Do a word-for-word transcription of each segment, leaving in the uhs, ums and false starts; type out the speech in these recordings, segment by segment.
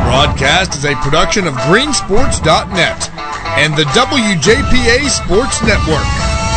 broadcast is a production of green sports dot net and the W J P A Sports Network.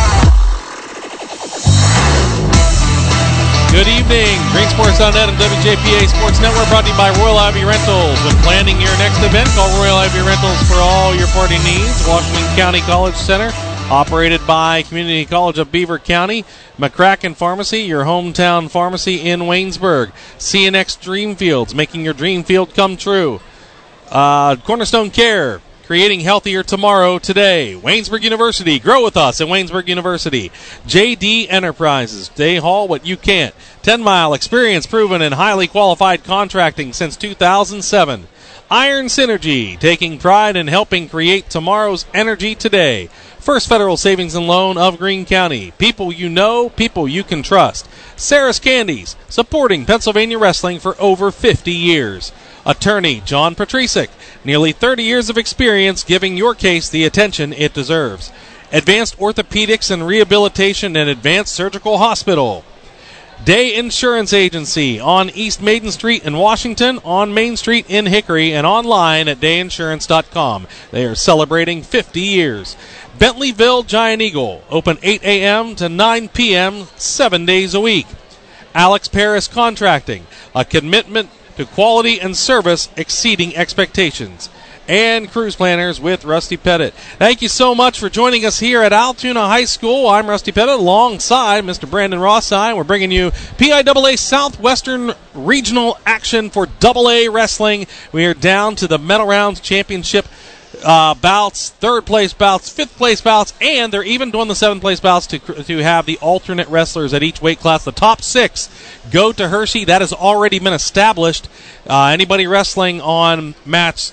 Good evening. green sports dot net and W J P A Sports Network brought to you by Royal Ivy Rentals. When planning your next event, call Royal Ivy Rentals for all your party needs. Washington County College Center, operated by Community College of Beaver County. McCracken Pharmacy, your hometown pharmacy in Waynesburg. C N X Dreamfields, making your dream field come true. Uh, Cornerstone Care, creating healthier tomorrow today. Waynesburg University, grow with us at Waynesburg University. J D Enterprises, Day Hall, what you can't. ten mile experience proven and highly qualified contracting since two thousand seven. Iron Synergy, taking pride in helping create tomorrow's energy today. First Federal Savings and Loan of Greene County. People you know, people you can trust. Sarah's Candies, supporting Pennsylvania wrestling for over fifty years. Attorney John Patricic, nearly thirty years of experience giving your case the attention it deserves. Advanced Orthopedics and Rehabilitation and Advanced Surgical Hospital. Day Insurance Agency on East Maiden Street in Washington, on Main Street in Hickory, and online at day insurance dot com. They are celebrating fifty years. Bentleyville Giant Eagle, open eight a.m. to nine p.m., seven days a week. Alex Paris Contracting, a commitment to quality and service exceeding expectations. And Cruise Planners with Rusty Pettit. Thank you so much for joining us here at Altoona High School. I'm Rusty Pettit alongside Mister Brandon Rossine. We're bringing you P I A A Southwestern Regional action for double A Wrestling. We are down to the Medal Rounds Championship uh, bouts, third place bouts, fifth place bouts, and they're even doing the seventh place bouts to, to have the alternate wrestlers at each weight class. The top six go to Hershey. That has already been established. Uh, anybody wrestling on match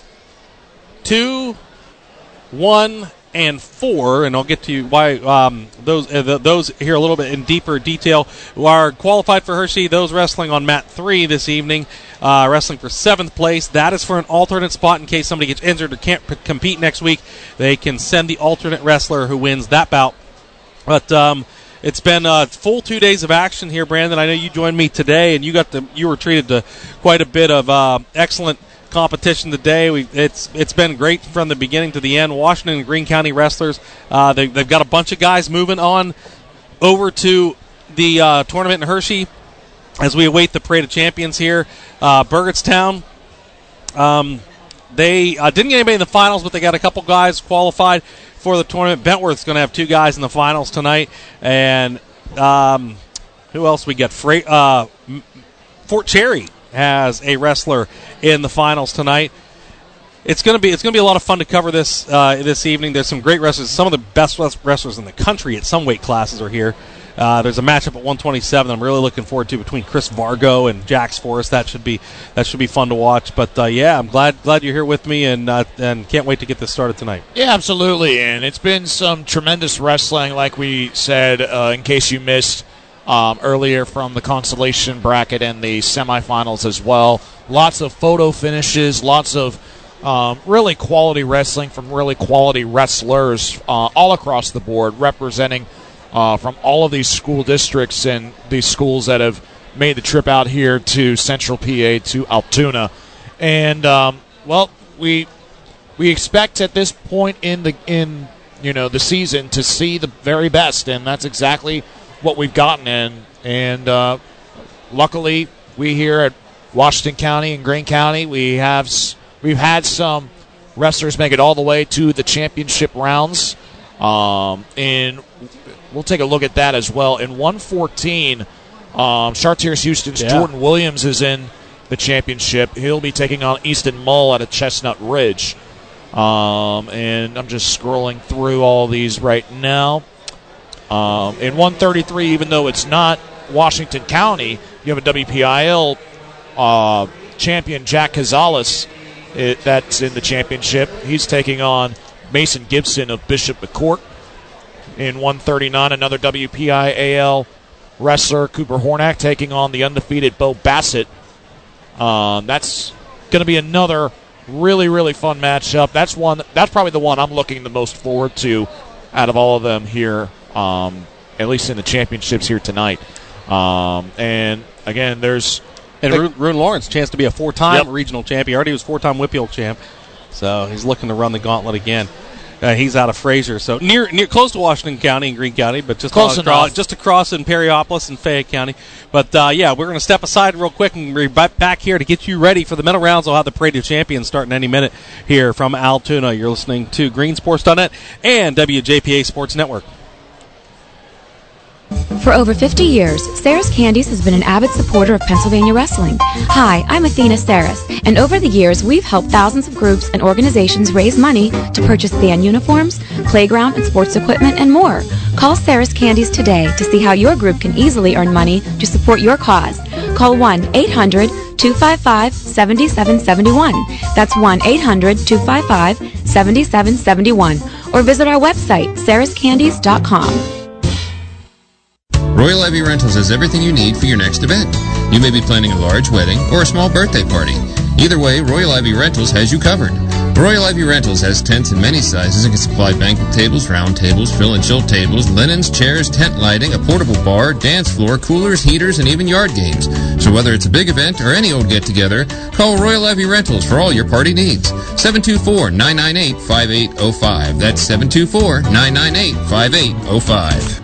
two, one, and four, and I'll get to you why um, those uh, the, those here a little bit in deeper detail, who are qualified for Hershey. Those wrestling on mat three this evening, uh, wrestling for seventh place. That is for an alternate spot in case somebody gets injured or can't p- compete next week. They can send the alternate wrestler who wins that bout. But um, it's been a full two days of action here, Brandon. I know you joined me today, and you got the you were treated to quite a bit of uh, excellent competition today. We, it's it's been great from the beginning to the end. Washington and Greene County wrestlers, uh, they, they've got a bunch of guys moving on over to the uh, tournament in Hershey as we await the Parade of Champions here. Uh, Burgettstown, um, they uh, didn't get anybody in the finals, but they got a couple guys qualified for the tournament. Bentworth's going to have two guys in the finals tonight, and um, who else we got? Fra- uh, Fort Cherry has a wrestler in the finals tonight. It's going to be it's going to be a lot of fun to cover this uh, this evening. There's some great wrestlers. Some of the best wrestlers in the country at some weight classes are here. Uh, there's a matchup at one twenty-seven I'm really looking forward to between Chris Vargo and Jax Forrest. That should be that should be fun to watch. But uh, yeah, I'm glad glad you're here with me, and uh, and can't wait to get this started tonight. Yeah, absolutely. And it's been some tremendous wrestling, like we said. Uh, in case you missed Um, earlier from the consolation bracket and the semifinals as well. Lots of photo finishes, lots of um, really quality wrestling from really quality wrestlers uh, all across the board, representing uh, from all of these school districts and these schools that have made the trip out here to Central P A, to Altoona. And, um, well, we we expect at this point in the in you know the season to see the very best, and that's exactly what we've gotten in, and uh, luckily we here at Washington County and Greene County, we have we've had some wrestlers make it all the way to the championship rounds. Um, and we'll take a look at that as well. In one fourteen, um, Chartiers Houston's yeah. Jordan Williams is in the championship. He'll be taking on Easton Mull out of Chestnut Ridge. Um, and I'm just scrolling through all these right now. Um, in one thirty-three, even though it's not Washington County, you have a W P I L uh, champion, Jack Gonzalez, it, that's in the championship. He's taking on Mason Gibson of Bishop McCourt. In one thirty-nine, another W P I A L wrestler, Cooper Hornack, taking on the undefeated Bo Bassett. Um, that's going to be another really, really fun matchup. That's one. That's probably the one I'm looking the most forward to out of all of them here. Um, at least in the championships here tonight. Um, and, again, there's And the, Rune, Rune Lawrence, chance to be a four-time yep. regional champ. He already was four-time Whitfield champ. So he's looking to run the gauntlet again. Uh, he's out of Fraser, so near, near, close to Washington County and Greene County, but just close across, enough. just across in Perryopolis and Fayette County. But uh, yeah, we're going to step aside real quick and be back here to get you ready for the medal rounds. I'll have the Parade of Champions starting any minute here from Altoona. You're listening to Green Sports dot net and W J P A Sports Network. For over fifty years, Sarah's Candies has been an avid supporter of Pennsylvania wrestling. Hi, I'm Athena Saris, and over the years, we've helped thousands of groups and organizations raise money to purchase band uniforms, playground and sports equipment, and more. Call Sarah's Candies today to see how your group can easily earn money to support your cause. Call one eight hundred two five five seven seven seven one. That's one eight hundred two five five seven seven seven one. Or visit our website, saras candies dot com. Royal Ivy Rentals has everything you need for your next event. You may be planning a large wedding or a small birthday party. Either way, Royal Ivy Rentals has you covered. Royal Ivy Rentals has tents in many sizes and can supply banquet tables, round tables, fill and chill tables, linens, chairs, tent lighting, a portable bar, dance floor, coolers, heaters, and even yard games. So whether it's a big event or any old get-together, call Royal Ivy Rentals for all your party needs. seven two four, nine nine eight, five eight zero five. That's seven two four, nine nine eight, five eight zero five.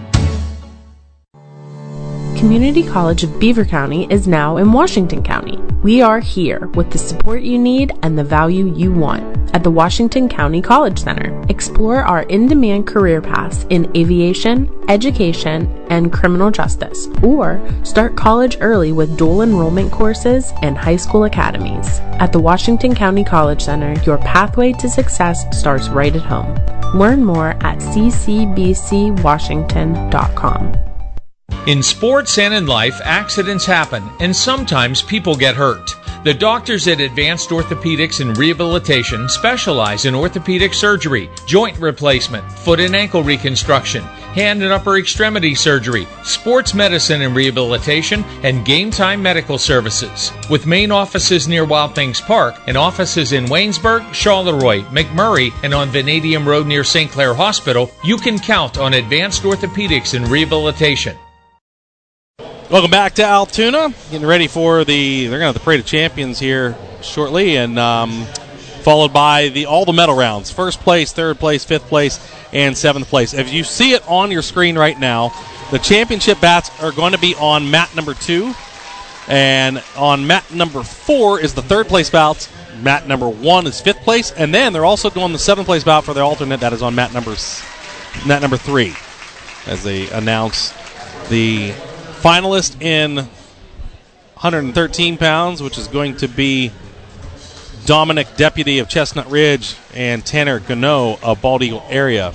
Community College of Beaver County is now in Washington County. We are here with the support you need and the value you want. At the Washington County College Center, explore our in-demand career paths in aviation, education, and criminal justice, or start college early with dual enrollment courses and high school academies. At the Washington County College Center, your pathway to success starts right at home. Learn more at c c b c washington dot com. In sports and in life, accidents happen, and sometimes people get hurt. The doctors at Advanced Orthopedics and Rehabilitation specialize in orthopedic surgery, joint replacement, foot and ankle reconstruction, hand and upper extremity surgery, sports medicine and rehabilitation, and game time medical services. With main offices near Wild Things Park and offices in Waynesburg, Charleroi, McMurray, and on Vanadium Road near Saint Clair Hospital, you can count on Advanced Orthopedics and Rehabilitation. Welcome back to Altoona. Getting ready for the, they're going to have the Parade of Champions here shortly, and um, followed by the all the medal rounds. First place, third place, fifth place, and seventh place. If you see it on your screen right now, the championship bats are going to be on mat number two, and on mat number four is the third place bouts. Mat number one is fifth place, and then they're also doing the seventh place bout for the alternate that is on mat number, mat number three, as they announce the finalist in one hundred thirteen pounds, which is going to be Dominic Deputy of Chestnut Ridge and Tanner Gano of Bald Eagle area.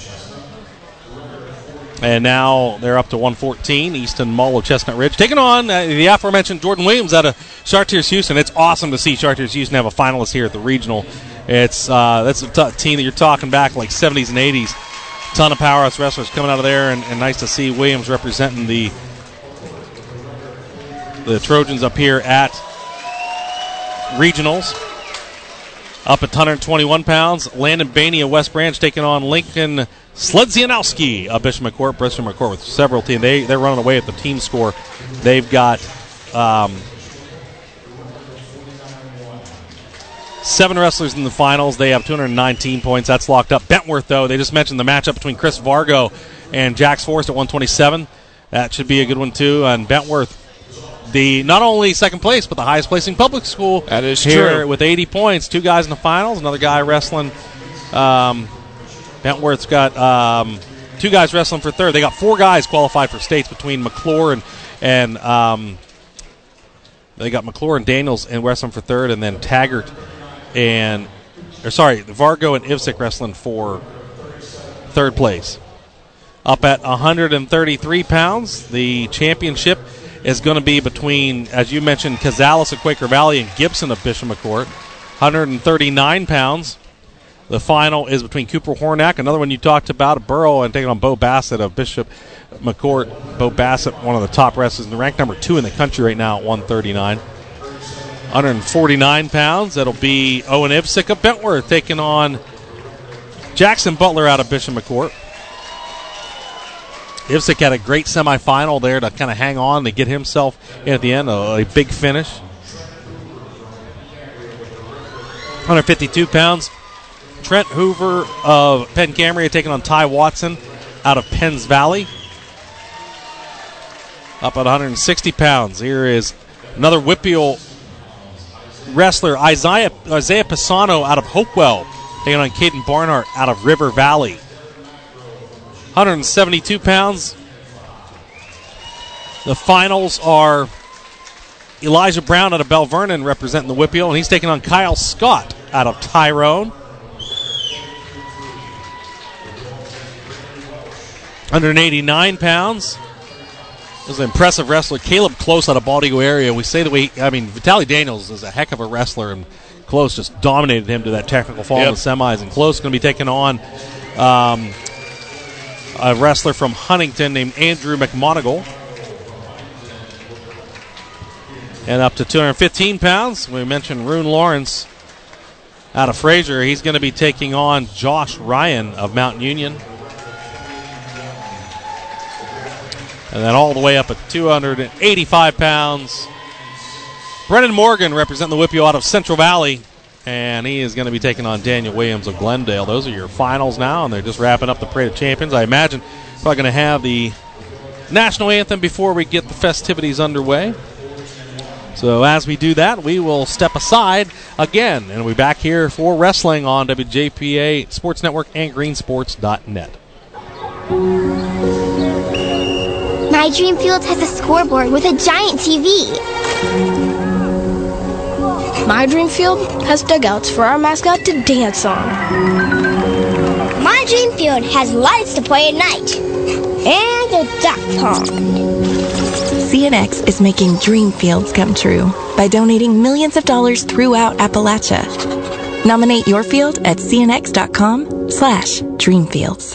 And now they're up to one fourteen, Easton Mull of Chestnut Ridge, taking on uh, the aforementioned Jordan Williams out of Chartiers Houston. It's awesome to see Chartiers Houston have a finalist here at the regional. It's uh, that's a t- team that you're talking back like seventies and eighties. Ton of powerhouse wrestlers coming out of there, and, and nice to see Williams representing the the Trojans up here at regionals. Up at one hundred twenty-one pounds, Landon Bainey of West Branch taking on Lincoln Sledzianowski of Bishop McCourt. Bishop McCourt with several teams. They, they're running away at the team score. They've got um, seven wrestlers in the finals. They have two hundred nineteen points. That's locked up. Bentworth, though, they just mentioned the matchup between Chris Vargo and Jax Forrest at one twenty-seven. That should be a good one, too. And Bentworth, the not only second place, but the highest placing public school that is here true. with eighty points. Two guys in the finals, another guy wrestling. Um, Bentworth's got um, two guys wrestling for third. They got four guys qualified for states between McClure and, and um, they got McClure and Daniels and wrestling for third, and then Taggart and, or sorry, Vargo and Ivsick wrestling for third place. Up at one hundred thirty-three pounds, the championship is going to be between, as you mentioned, Cazalis of Quaker Valley and Gibson of Bishop McCourt. one hundred thirty-nine pounds. The final is between Cooper Hornack, another one you talked about, Burrow, and taking on Bo Bassett of Bishop McCourt. Bo Bassett, one of the top wrestlers, and ranked number two in the country right now at one thirty-nine. one hundred forty-nine pounds. That'll be Owen Ivsick of Bentworth taking on Jackson Butler out of Bishop McCourt. Ivsick had a great semifinal there to kind of hang on to get himself in at the end, a, a big finish. one fifty-two pounds. Trent Hoover of Penn Cambria taking on Ty Watson out of Penns Valley. Up at one sixty pounds. Here is another Whippeal wrestler, Isaiah, Isaiah Pisano out of Hopewell, taking on Caden Barnhart out of River Valley. one seventy-two pounds. The finals are Elijah Brown out of Bell Vernon representing the Whippeal, and he's taking on Kyle Scott out of Tyrone. one eighty-nine pounds. This is an impressive wrestler, Caleb Close out of Bald Eagle area. We say that we, I mean, Vitaly Daniels is a heck of a wrestler, and Close just dominated him to that technical fall yep. in the semis. And Close is going to be taking on um, a wrestler from Huntington named Andrew McMonigal. And up to two hundred fifteen pounds, we mentioned Rune Lawrence out of Fraser. He's going to be taking on Josh Ryan of Mount Union. And then all the way up at two hundred eighty-five pounds, Brennan Morgan representing the Whippeal out of Central Valley. And he is going to be taking on Daniel Williams of Glendale. Those are your finals now, and they're just wrapping up the Parade of Champions. I imagine probably going to have the national anthem before we get the festivities underway. So as we do that, we will step aside again, and we'll be back here for wrestling on W J P A Sports Network and green sports dot net. My Dream Field has a scoreboard with a giant T V. My Dream Field has dugouts for our mascot to dance on. My Dream Field has lights to play at night. And a duck pond. C N X is making dream fields come true by donating millions of dollars throughout Appalachia. Nominate your field at cnx.com slash dreamfields.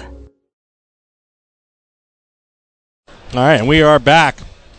All right, and we are back.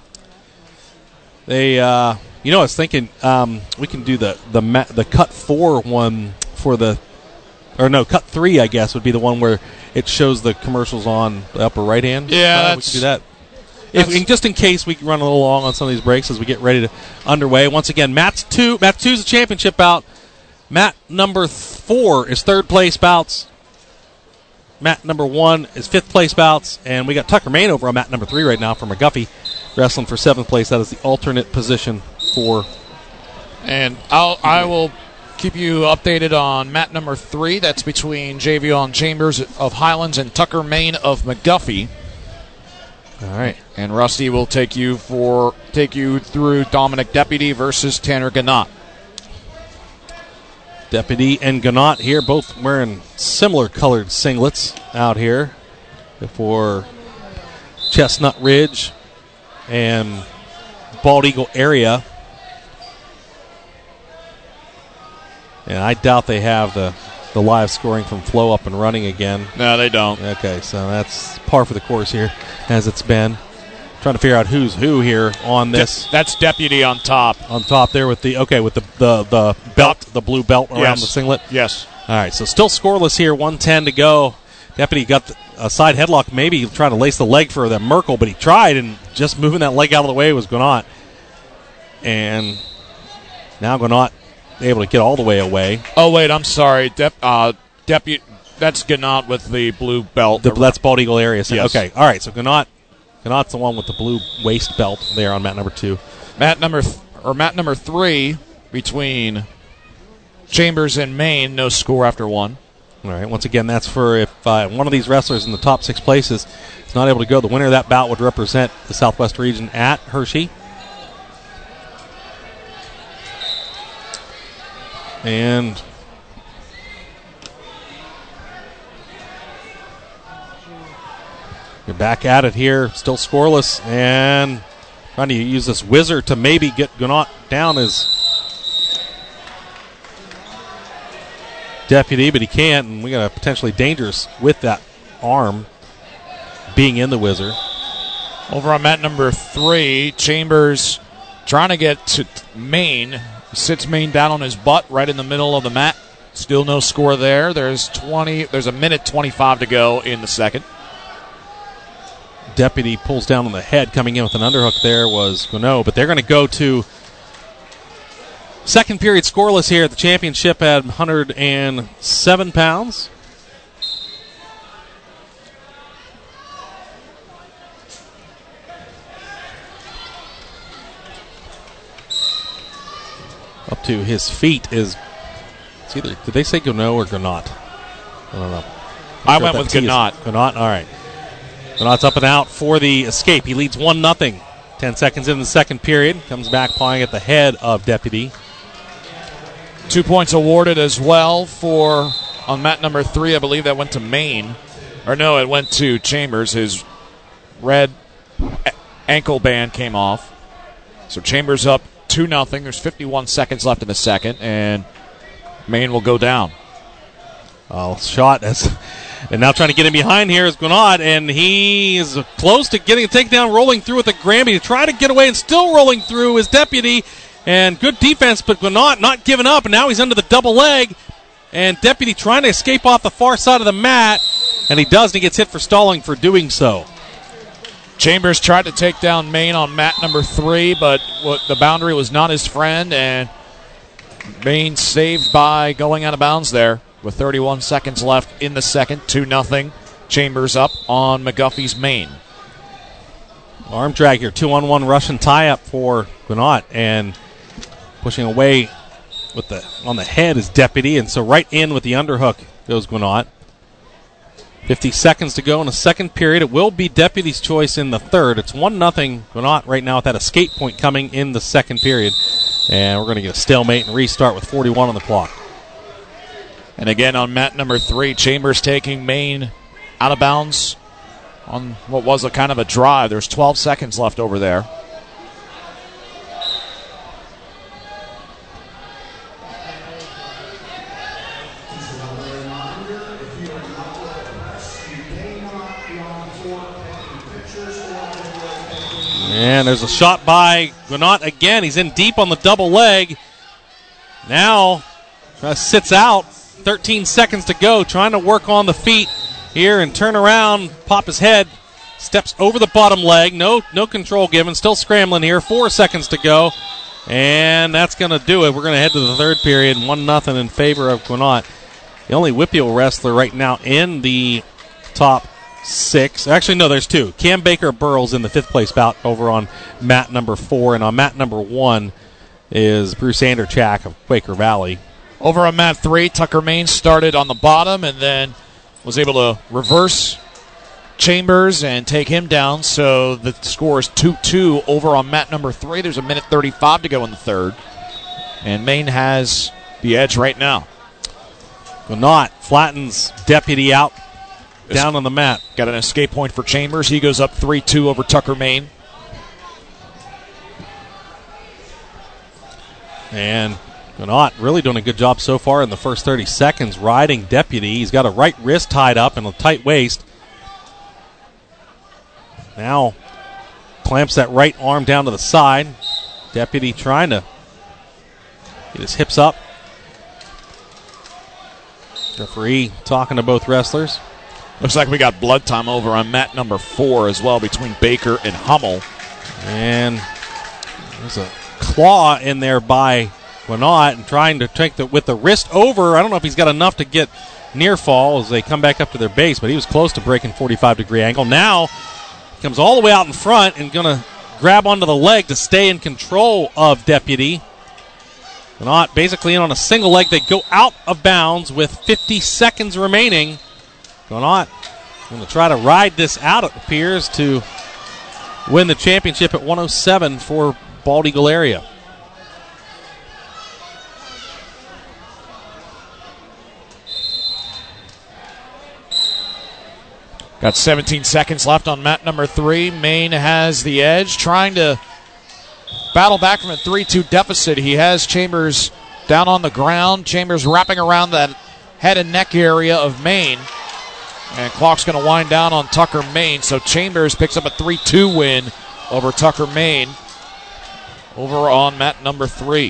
They, uh, you know, I was thinking um, we can do the the ma- the cut four one for the, or no, cut three, I guess, would be the one where it shows the commercials on the upper right hand. Yeah, uh, we can do that. If, in, just in case we run a little long on some of these breaks as we get ready to underway. Once again, Mat's two, Mat two is a championship bout. Mat number four is third place bouts. Mat number one is fifth place bouts, and we got Tucker Main over on mat number three right now for McGuffey, wrestling for seventh place. That is the alternate position for. And I'll I will keep you updated on mat number three. That's between Javion Chambers of Highlands and Tucker Main of McGuffey. All right, and Rusty will take you for take you through Dominic Deputy versus Tanner Gannott. Deputy and Gannott here, both wearing similar colored singlets out here for Chestnut Ridge and Bald Eagle area. And I doubt they have the, the live scoring from Flow up and running again. No, they don't. Okay, so that's par for the course here, as it's been. Trying to figure out who's who here on this. That's Deputy on top. On top there with the, okay, with the, the, the belt, the blue belt around yes. the singlet. Yes. All right, so still scoreless here, one ten to go. Deputy got the, a side headlock, maybe trying to lace the leg for the Merkel, but he tried, and just moving that leg out of the way was Gannott. And now Gannott able to get all the way away. Oh, wait, I'm sorry. Dep, uh, Deputy, that's Gannott with the blue belt. The, that's Bald Eagle area. So, yes. Okay, all right, so Gannott. Gannott's the one with the blue waist belt there on mat number two. Mat number th- or mat number three between Chambers and Maine. No score after one. All right. Once again, that's for if uh, one of these wrestlers in the top six places is not able to go. The winner of that bout would represent the Southwest region at Hershey. And you're back at it here, still scoreless, and trying to use this wizard to maybe get Gannott down as Deputy, but he can't, and we got a potentially dangerous with that arm being in the wizard. Over on mat number three, Chambers trying to get to Maine. He sits Maine down on his butt right in the middle of the mat. Still no score there. There's twenty. There's a minute twenty-five to go in the second. Deputy pulls down on the head. Coming in with an underhook there was Gannott, but they're going to go to Second period scoreless here at the championship at one hundred seven pounds. Up to his feet is, it's either, did they say Gonot or Gonot? I don't know. I went with Gonot. Gonot, all right. Gonot's up and out for the escape. He leads one nothing. Ten seconds in the second period. Comes back pawing at the head of Deputy. Two points awarded as well for, on mat number three, I believe that went to Maine. Or no, it went to Chambers. His red a- ankle band came off. So Chambers up two nothing. There's fifty-one seconds left in the second, and Maine will go down. Oh, shot as, and now trying to get him behind here is Gonot, and he is close to getting a takedown, rolling through with a Granby to try to get away, and still rolling through is Deputy. And good defense, but Gonot not giving up, and now he's under the double leg. And Deputy trying to escape off the far side of the mat, and he does, and he gets hit for stalling for doing so. Chambers tried to take down Maine on mat number three, but what, the boundary was not his friend, and Maine saved by going out of bounds there with thirty-one seconds left in the second. two nothing. Chambers up on McGuffey's Maine. Arm drag here, two on one Russian tie-up for Gonot, and pushing away with the on the head is Deputy, and so right in with the underhook goes Gonot. fifty seconds to go in the second period. It will be Deputy's choice in the third. It's one nothing Gonot right now with that escape point coming in the second period. And we're going to get a stalemate and restart with forty-one on the clock. And again on mat number three, Chambers taking Maine out of bounds on what was a kind of a drive. There's twelve seconds left over there. And there's a shot by Gonot again. He's in deep on the double leg. Now uh, sits out. thirteen seconds to go. Trying to work on the feet here and turn around, pop his head. Steps over the bottom leg. No no control given. Still scrambling here. Four seconds to go. And that's going to do it. We're going to head to the third period. one nothing in favor of Gonot. The only WPIAL wrestler right now in the top six. Actually, no, there's two. Cam Baker Burrows in the fifth place bout over on mat number four. And on mat number one is Bruce Anderchak of Quaker Valley. Over on mat three, Tucker Maine started on the bottom and then was able to reverse Chambers and take him down. So the score is two two over on mat number three. There's a minute thirty-five to go in the third. And Maine has the edge right now. Gonot flattens Deputy out down on the mat. Got an escape point for Chambers. He goes up three two over Tucker Maine. And Gonot really doing a good job so far in the first thirty seconds riding Deputy. He's got a right wrist tied up and a tight waist. Now clamps that right arm down to the side. Deputy trying to get his hips up. Referee talking to both wrestlers. Looks like we got blood time over on mat number four as well between Baker and Hummel. And there's a claw in there by Gonot and trying to take the with the wrist over. I don't know if he's got enough to get near fall as they come back up to their base, but he was close to breaking forty-five degree angle. Now comes all the way out in front and going to grab onto the leg to stay in control of Deputy. Gonot basically in on a single leg. They go out of bounds with fifty seconds remaining. Gonot going to try to ride this out, it appears, to win the championship at one oh seven for Bald Eagle area. Got seventeen seconds left on mat number three. Maine has the edge, trying to battle back from a three two deficit. He has Chambers down on the ground. Chambers wrapping around that head and neck area of Maine. And clock's going to wind down on Tucker Maine. So Chambers picks up a three two win over Tucker Maine over on mat number three.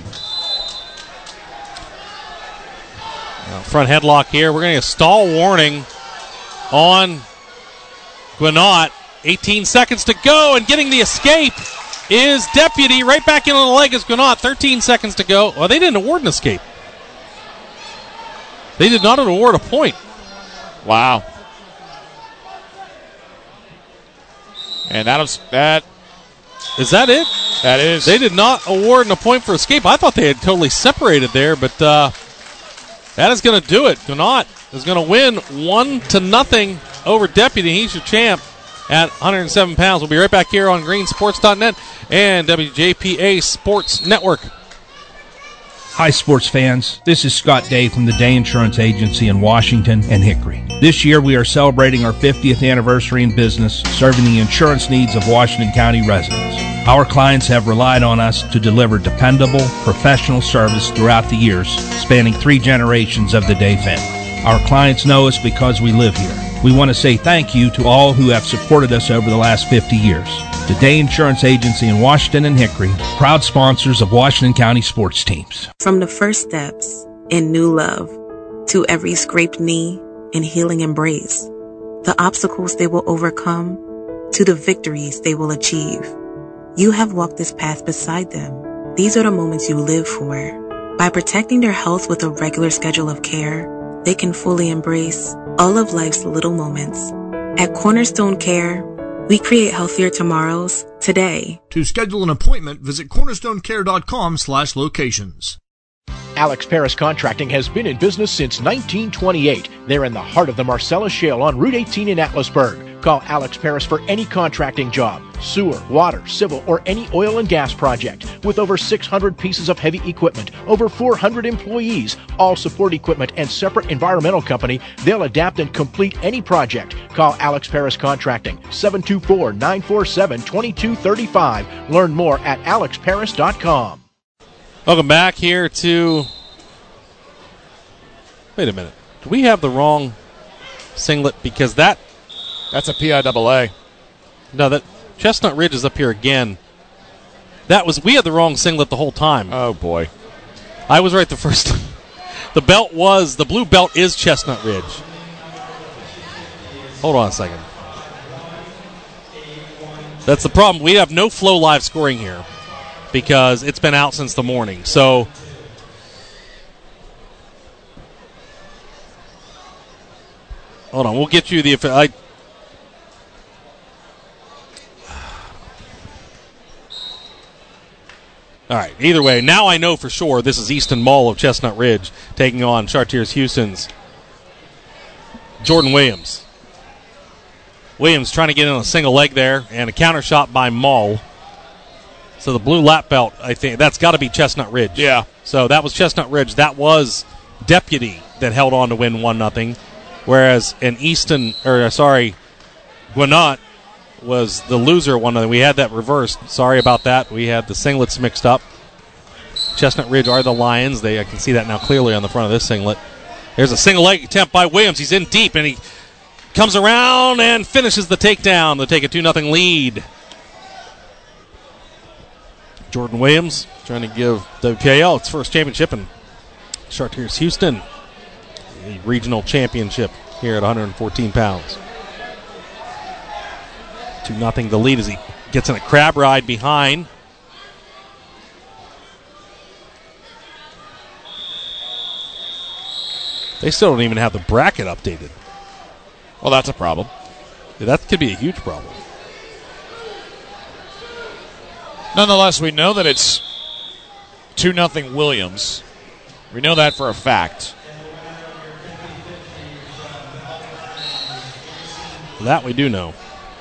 Now, front headlock here. We're going to get a stall warning on Gonot. eighteen seconds to go and getting the escape is Deputy. Right back in on the leg is Gannett. thirteen seconds to go. Well, they didn't award an escape. They did not award a point. Wow. And that was that. Is that it? That is. They did not award a point for escape. I thought they had totally separated there, but uh, that is going to do it. Gannett is going to win one to nothing over Deputy. He's your champ at one hundred seven pounds. We'll be right back here on green sports dot net and W J P A Sports Network. Hi, sports fans. This is Scott Day from the Day Insurance Agency in Washington and Hickory. This year, we are celebrating our fiftieth anniversary in business, serving the insurance needs of Washington County residents. Our clients have relied on us to deliver dependable, professional service throughout the years, spanning three generations of the Day family. Our clients know us because we live here. We want to say thank you to all who have supported us over the last fifty years. The Day Insurance Agency in Washington and Hickory, proud sponsors of Washington County sports teams. From the first steps in new love to every scraped knee and healing embrace, the obstacles they will overcome to the victories they will achieve. You have walked this path beside them. These are the moments you live for. By protecting their health with a regular schedule of care, they can fully embrace all of life's little moments. At Cornerstone Care, we create healthier tomorrows today. To schedule an appointment, visit cornerstonecare.com slash locations. Alex Paris Contracting has been in business since nineteen twenty-eight. They're in the heart of the Marcellus Shale on Route eighteen in Atlasburg. Call Alex Paris for any contracting job, sewer, water, civil, or any oil and gas project. With over six hundred pieces of heavy equipment, over four hundred employees, all support equipment, and separate environmental company, they'll adapt and complete any project. Call Alex Paris Contracting, seven two four, nine four seven, two two three five. Learn more at alex paris dot com. Welcome back here to... Wait a minute. Do we have the wrong singlet? Because that... That's a P I A A. No, that Chestnut Ridge is up here again. That was... We had the wrong singlet the whole time. Oh, boy. I was right the first time. The belt was... The blue belt is Chestnut Ridge. Hold on a second. That's the problem. We have no Flow Live scoring here, because it's been out since the morning. So hold on, we'll get you the. I, all right. Either way, now I know for sure this is Easton Mall of Chestnut Ridge taking on Chartiers Houston's Jordan Williams. Williams trying to get in a single leg there, and a counter shot by Mall. So the blue lap belt, I think, that's got to be Chestnut Ridge. Yeah. So that was Chestnut Ridge. That was Deputy that held on to win one nothing, whereas in Easton, or sorry, Gannett was the loser one nothing. We had that reversed. Sorry about that. We had the singlets mixed up. Chestnut Ridge are the Lions. They I can see that now clearly on the front of this singlet. There's a single leg attempt by Williams. He's in deep, and he comes around and finishes the takedown to take a two nothing lead. Jordan Williams trying to give W P A L its first championship in Chartiers Houston, the regional championship here at one hundred fourteen pounds. two nothing the lead as he gets in a crab ride behind. They still don't even have the bracket updated. Well, that's a problem. Yeah, that could be a huge problem. Nonetheless, we know that it's two nothing Williams. We know that for a fact. That we do know.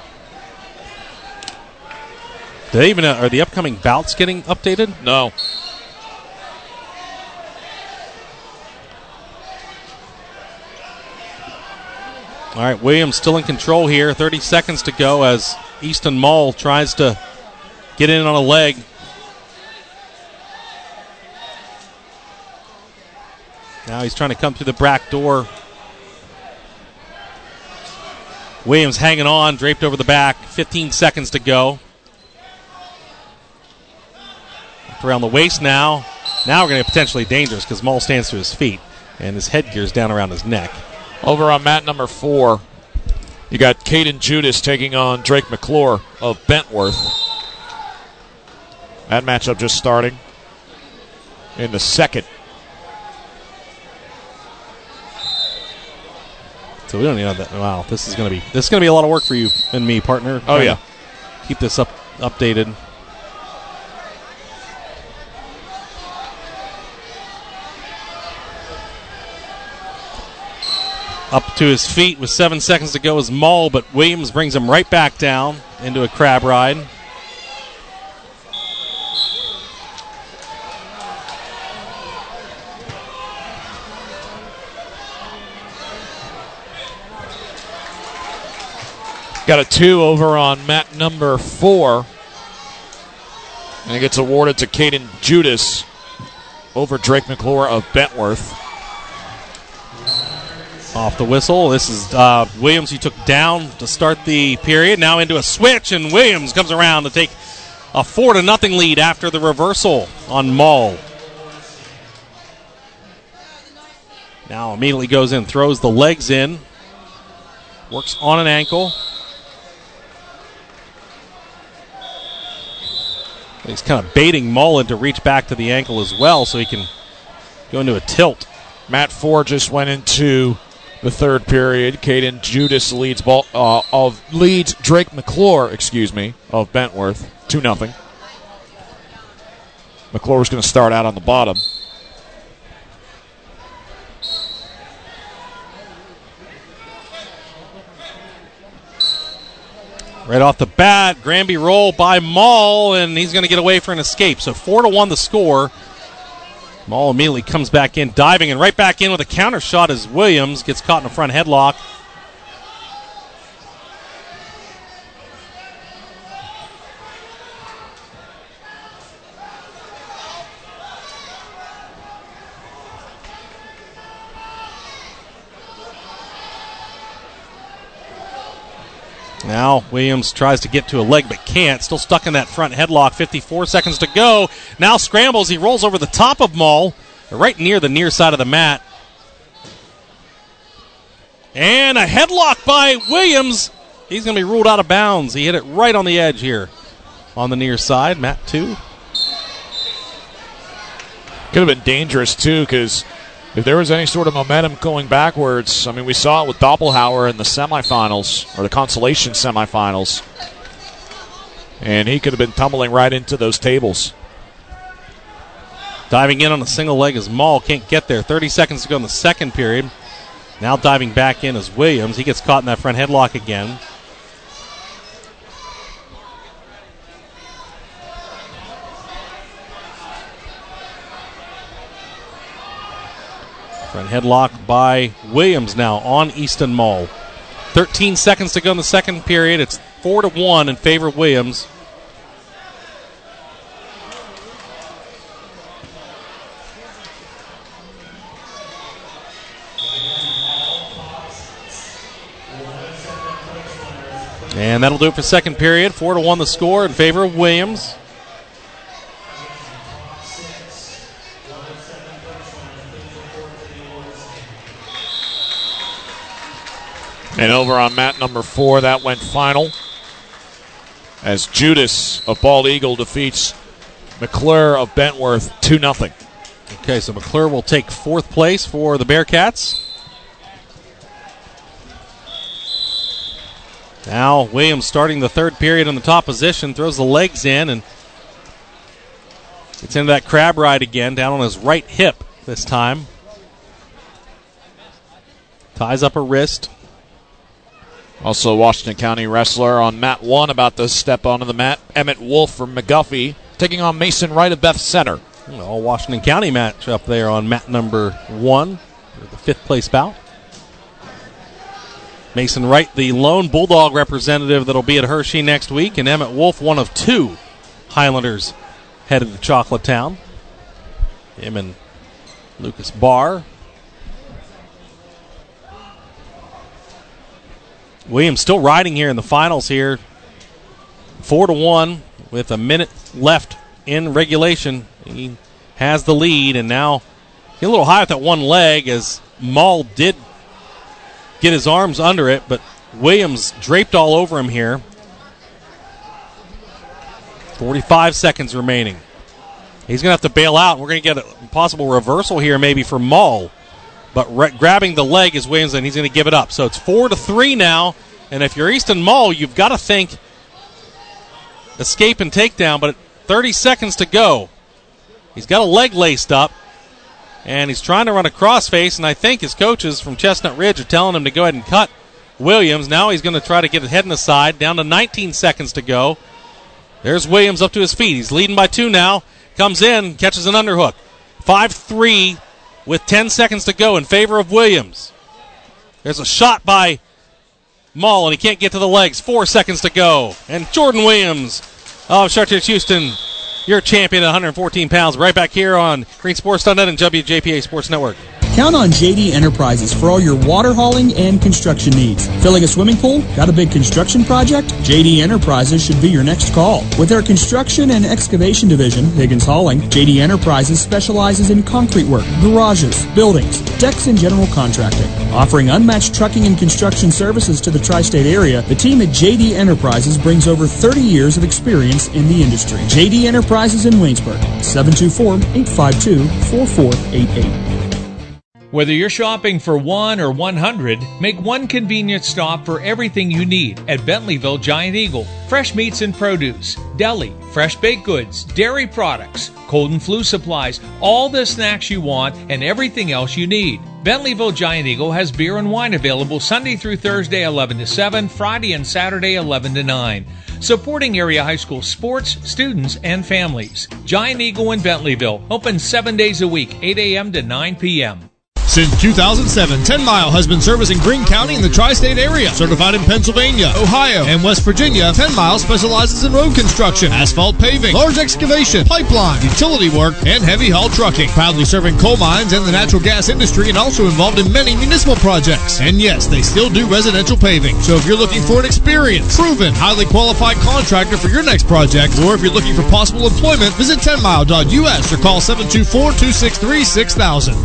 Do they even uh, are the upcoming bouts getting updated? No. All right, Williams still in control here. thirty seconds to go as Easton Mall tries to get in on a leg. Now he's trying to come through the back door. Williams hanging on, draped over the back. fifteen seconds to go. Up around the waist now. Now we're going to get potentially dangerous because Mall stands to his feet and his headgear's down around his neck. Over on mat number four, you got Caden Judas taking on Drake McClure of Bentworth. That matchup just starting in the second. So we don't even know that. Wow, this is gonna be this is gonna be a lot of work for you and me, partner. Oh yeah, keep this up updated. Up to his feet with seven seconds to go is Mull, but Williams brings him right back down into a crab ride. Got a two over on mat number four. And it gets awarded to Caden Judas over Drake McClure of Bentworth. Off the whistle. This is uh, Williams. He took down to start the period. Now into a switch, and Williams comes around to take a four to nothing lead after the reversal on Mull. Now immediately goes in, throws the legs in, works on an ankle. He's kind of baiting Mullen to reach back to the ankle as well so he can go into a tilt. Mat four just went into the third period. Caden Judas leads ball uh, of leads Drake McClure, excuse me, of Bentworth, two nothing. McClure's going to start out on the bottom. Right off the bat, Granby roll by Mull, and he's going to get away for an escape. So four to one the score. Mull immediately comes back in, diving, and right back in with a counter shot as Williams gets caught in a front headlock. Now Williams tries to get to a leg but can't. Still stuck in that front headlock. fifty-four seconds to go. Now scrambles. He rolls over the top of Mull, right near the near side of the mat. And a headlock by Williams. He's going to be ruled out of bounds. He hit it right on the edge here on the near side. Mat two. Could have been dangerous, too, because if there was any sort of momentum going backwards, I mean, we saw it with Doppelhauer in the semifinals, or the consolation semifinals, and he could have been tumbling right into those tables. Diving in on a single leg as Mull can't get there. thirty seconds to go in the second period. Now diving back in as Williams. He gets caught in that front headlock again. Front headlock by Williams now on Easton Mull. thirteen seconds to go in the second period. It's four to one in favor of Williams. And that'll do it for second period. four to one the score in favor of Williams. And over on mat number four, that went final as Judas of Bald Eagle defeats McClure of Bentworth two nothing. Okay, so McClure will take fourth place for the Bearcats. Now Williams starting the third period in the top position, throws the legs in and gets into that crab ride again, down on his right hip this time. Ties up a wrist. Also, Washington County wrestler on mat one about to step onto the mat. Emmett Wolf from McGuffey taking on Mason Wright of Beth Center. All Washington County match up there on mat number one for the fifth place bout. Mason Wright, the lone Bulldog representative that'll be at Hershey next week, and Emmett Wolf, one of two Highlanders headed to Chocolate Town. Him and Lucas Barr. Williams still riding here in the finals here. Four to one with a minute left in regulation. He has the lead, and now get a little high with that one leg as Mull did get his arms under it, but Williams draped all over him here. forty-five seconds remaining. He's going to have to bail out. We're going to get a possible reversal here maybe for Mull. But re- grabbing the leg is Williams, and he's going to give it up. So it's four to three now. And if you're Easton Mull, you've got to think escape and takedown, but thirty seconds to go. He's got a leg laced up, and he's trying to run a crossface, and I think his coaches from Chestnut Ridge are telling him to go ahead and cut Williams. Now he's going to try to get his head in the side. Down to nineteen seconds to go. There's Williams up to his feet. He's leading by two now. Comes in, catches an underhook. five three with ten seconds to go in favor of Williams. There's a shot by Mull, and he can't get to the legs. Four seconds to go. And Jordan Williams of Chartiers Houston, your champion at one hundred fourteen pounds. Right back here on Green Sports dot net and W J P A Sports Network. Count on J D Enterprises for all your water hauling and construction needs. Filling a swimming pool? Got a big construction project? J D Enterprises should be your next call. With their construction and excavation division, Higgins Hauling, J D Enterprises specializes in concrete work, garages, buildings, decks, and general contracting. Offering unmatched trucking and construction services to the tri-state area, the team at J D Enterprises brings over thirty years of experience in the industry. J D Enterprises in Waynesburg, seven two four, eight five two, four four eight eight. Whether you're shopping for one or one hundred, make one convenient stop for everything you need at Bentleyville Giant Eagle. Fresh meats and produce, deli, fresh baked goods, dairy products, cold and flu supplies, all the snacks you want and everything else you need. Bentleyville Giant Eagle has beer and wine available Sunday through Thursday eleven to seven, Friday and Saturday eleven to nine. Supporting area high school sports, students, and families. Giant Eagle in Bentleyville, open seven days a week, eight a.m. to nine p.m. Since two thousand seven, ten mile has been servicing Greene County and the tri-state area. Certified in Pennsylvania, Ohio, and West Virginia, ten mile specializes in road construction, asphalt paving, large excavation, pipeline, utility work, and heavy haul trucking. Proudly serving coal mines and the natural gas industry, and also involved in many municipal projects. And yes, they still do residential paving. So if you're looking for an experienced, proven, highly qualified contractor for your next project, or if you're looking for possible employment, visit ten mile dot U S or call seven two four, two six three, six thousand.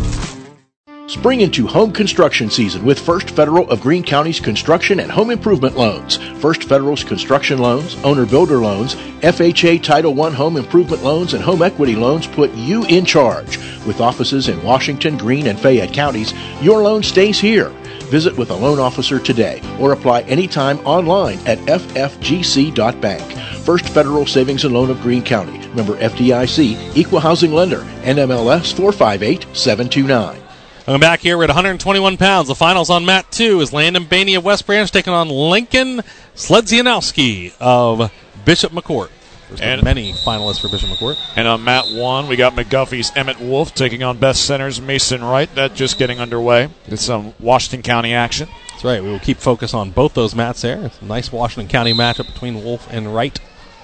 Spring into home construction season with First Federal of Greene County's construction and home improvement loans. First Federal's construction loans, owner-builder loans, F H A Title one home improvement loans, and home equity loans put you in charge. With offices in Washington, Greene, and Fayette counties, your loan stays here. Visit with a loan officer today or apply anytime online at f f g c dot bank. First Federal Savings and Loan of Greene County. Member F D I C, Equal Housing Lender, N M L S four five eight seven two nine. Coming back here, we're at one hundred twenty-one pounds. The finals on mat two is Landon Bainey of West Branch taking on Lincoln Sledzianowski of Bishop McCourt. There's and many finalists for Bishop McCourt. And on mat one, we got McGuffey's Emmett Wolf taking on Best Center's Mason Wright. That just getting underway. It's some Washington County action. That's right. We will keep focus on both those mats there. It's a nice Washington County matchup between Wolf and Wright.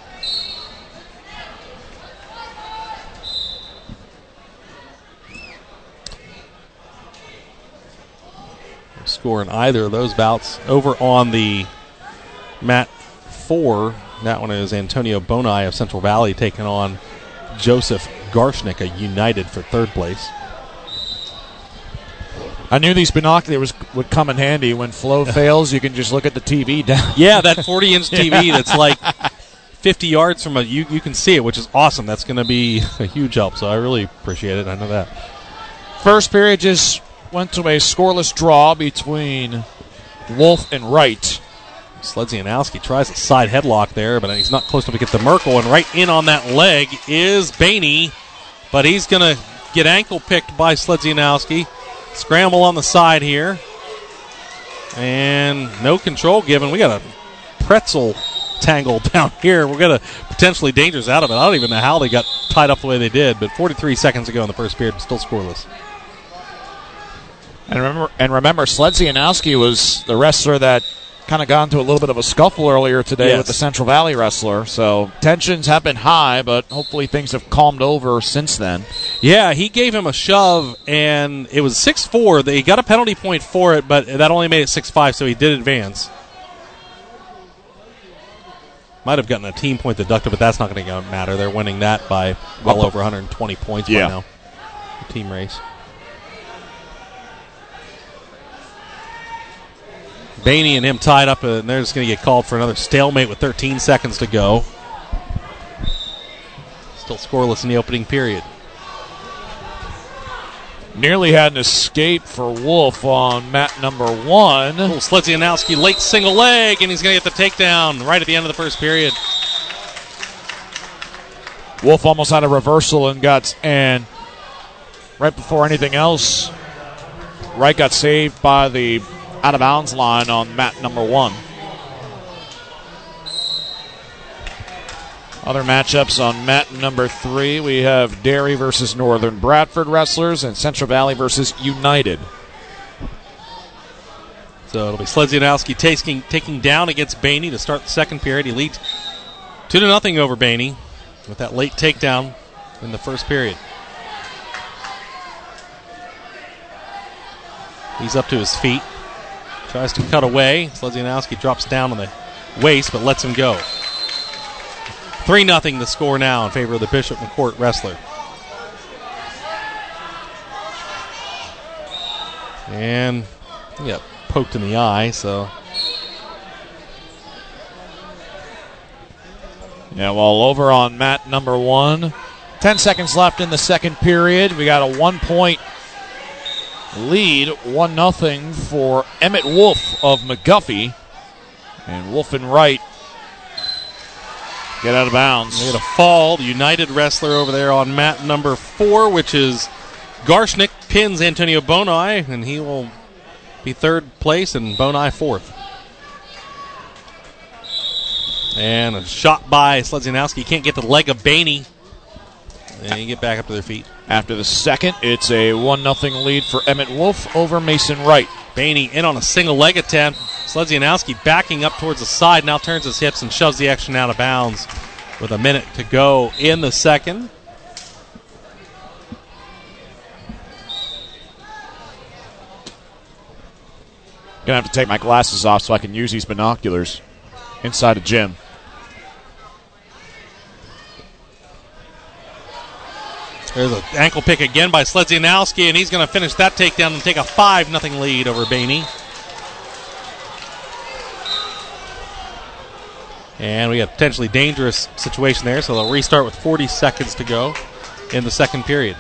Score in either of those bouts. Over on the mat four, that one is Antonio Bonai of Central Valley taking on Joseph Garshnick of United for third place. I knew these binoculars would come in handy. When flow fails, you can just look at the T V down. Yeah, that forty-inch T V that's like fifty yards from a, you, you can see it, which is awesome. That's going to be a huge help, so I really appreciate it. I know that. First period just went to a scoreless draw between Wolf and Wright. Sledzianowski tries a side headlock there, but he's not close enough to get the Merkel, and right in on that leg is Bainey, but he's going to get ankle picked by Sledzianowski. Scramble on the side here, and no control given. We got a pretzel tangle down here. We're going to potentially dangerous out of it. I don't even know how they got tied up the way they did, but forty-three seconds ago in the first period, still scoreless. And remember, and remember, Sledzianowski was the wrestler that kind of got into a little bit of a scuffle earlier today yes. with the Central Valley wrestler. So tensions have been high, but hopefully things have calmed over since then. Yeah, he gave him a shove, and it was six four. They got a penalty point for it, but that only made it six five, so he did advance. Might have gotten a team point deducted, but that's not going to matter. They're winning that by well over one hundred twenty points yeah. by now. The team race. Bainey and him tied up, and they're just going to get called for another stalemate with thirteen seconds to go. Still scoreless in the opening period. Nearly had an escape for Wolf on mat number one. Oh, Sledzianowski late single leg, and he's going to get the takedown right at the end of the first period. Wolf almost had a reversal and got, and right before anything else, Wright got saved by the out-of-bounds line on mat number one. Other matchups on mat number three, we have Derry versus Northern Bradford Wrestlers and Central Valley versus United. So it'll be Sledzianowski taking, taking down against Bainey to start the second period. He leads two to nothing over Bainey with that late takedown in the first period. He's up to his feet. Tries to cut away. Sledzianowski drops down on the waist but lets him go. three nothing the score now in favor of the Bishop McCourt Wrestler. And he got poked in the eye, so. Yeah, well, over on mat number one. Ten seconds left in the second period. We got a one-point lead, one nothing for Emmett Wolf of McGuffey. And Wolf and Wright get out of bounds. They had a fall. The United wrestler over there on mat number four, which is Garshnik, pins Antonio Bonai, and he will be third place and Bonai fourth. And a shot by Sledzianowski. Can't get the leg of Bainey. And you get back up to their feet. After the second, it's a one nothing lead for Emmett Wolf over Mason Wright. Bainey in on a single leg attempt. Sledzianowski backing up towards the side, now turns his hips and shoves the action out of bounds with a minute to go in the second. Gonna have to take my glasses off so I can use these binoculars inside a gym. There's an ankle pick again by Sledzianowski, and he's going to finish that takedown and take a five nothing lead over Bainey. And we have a potentially dangerous situation there, so they'll restart with forty seconds to go in the second period.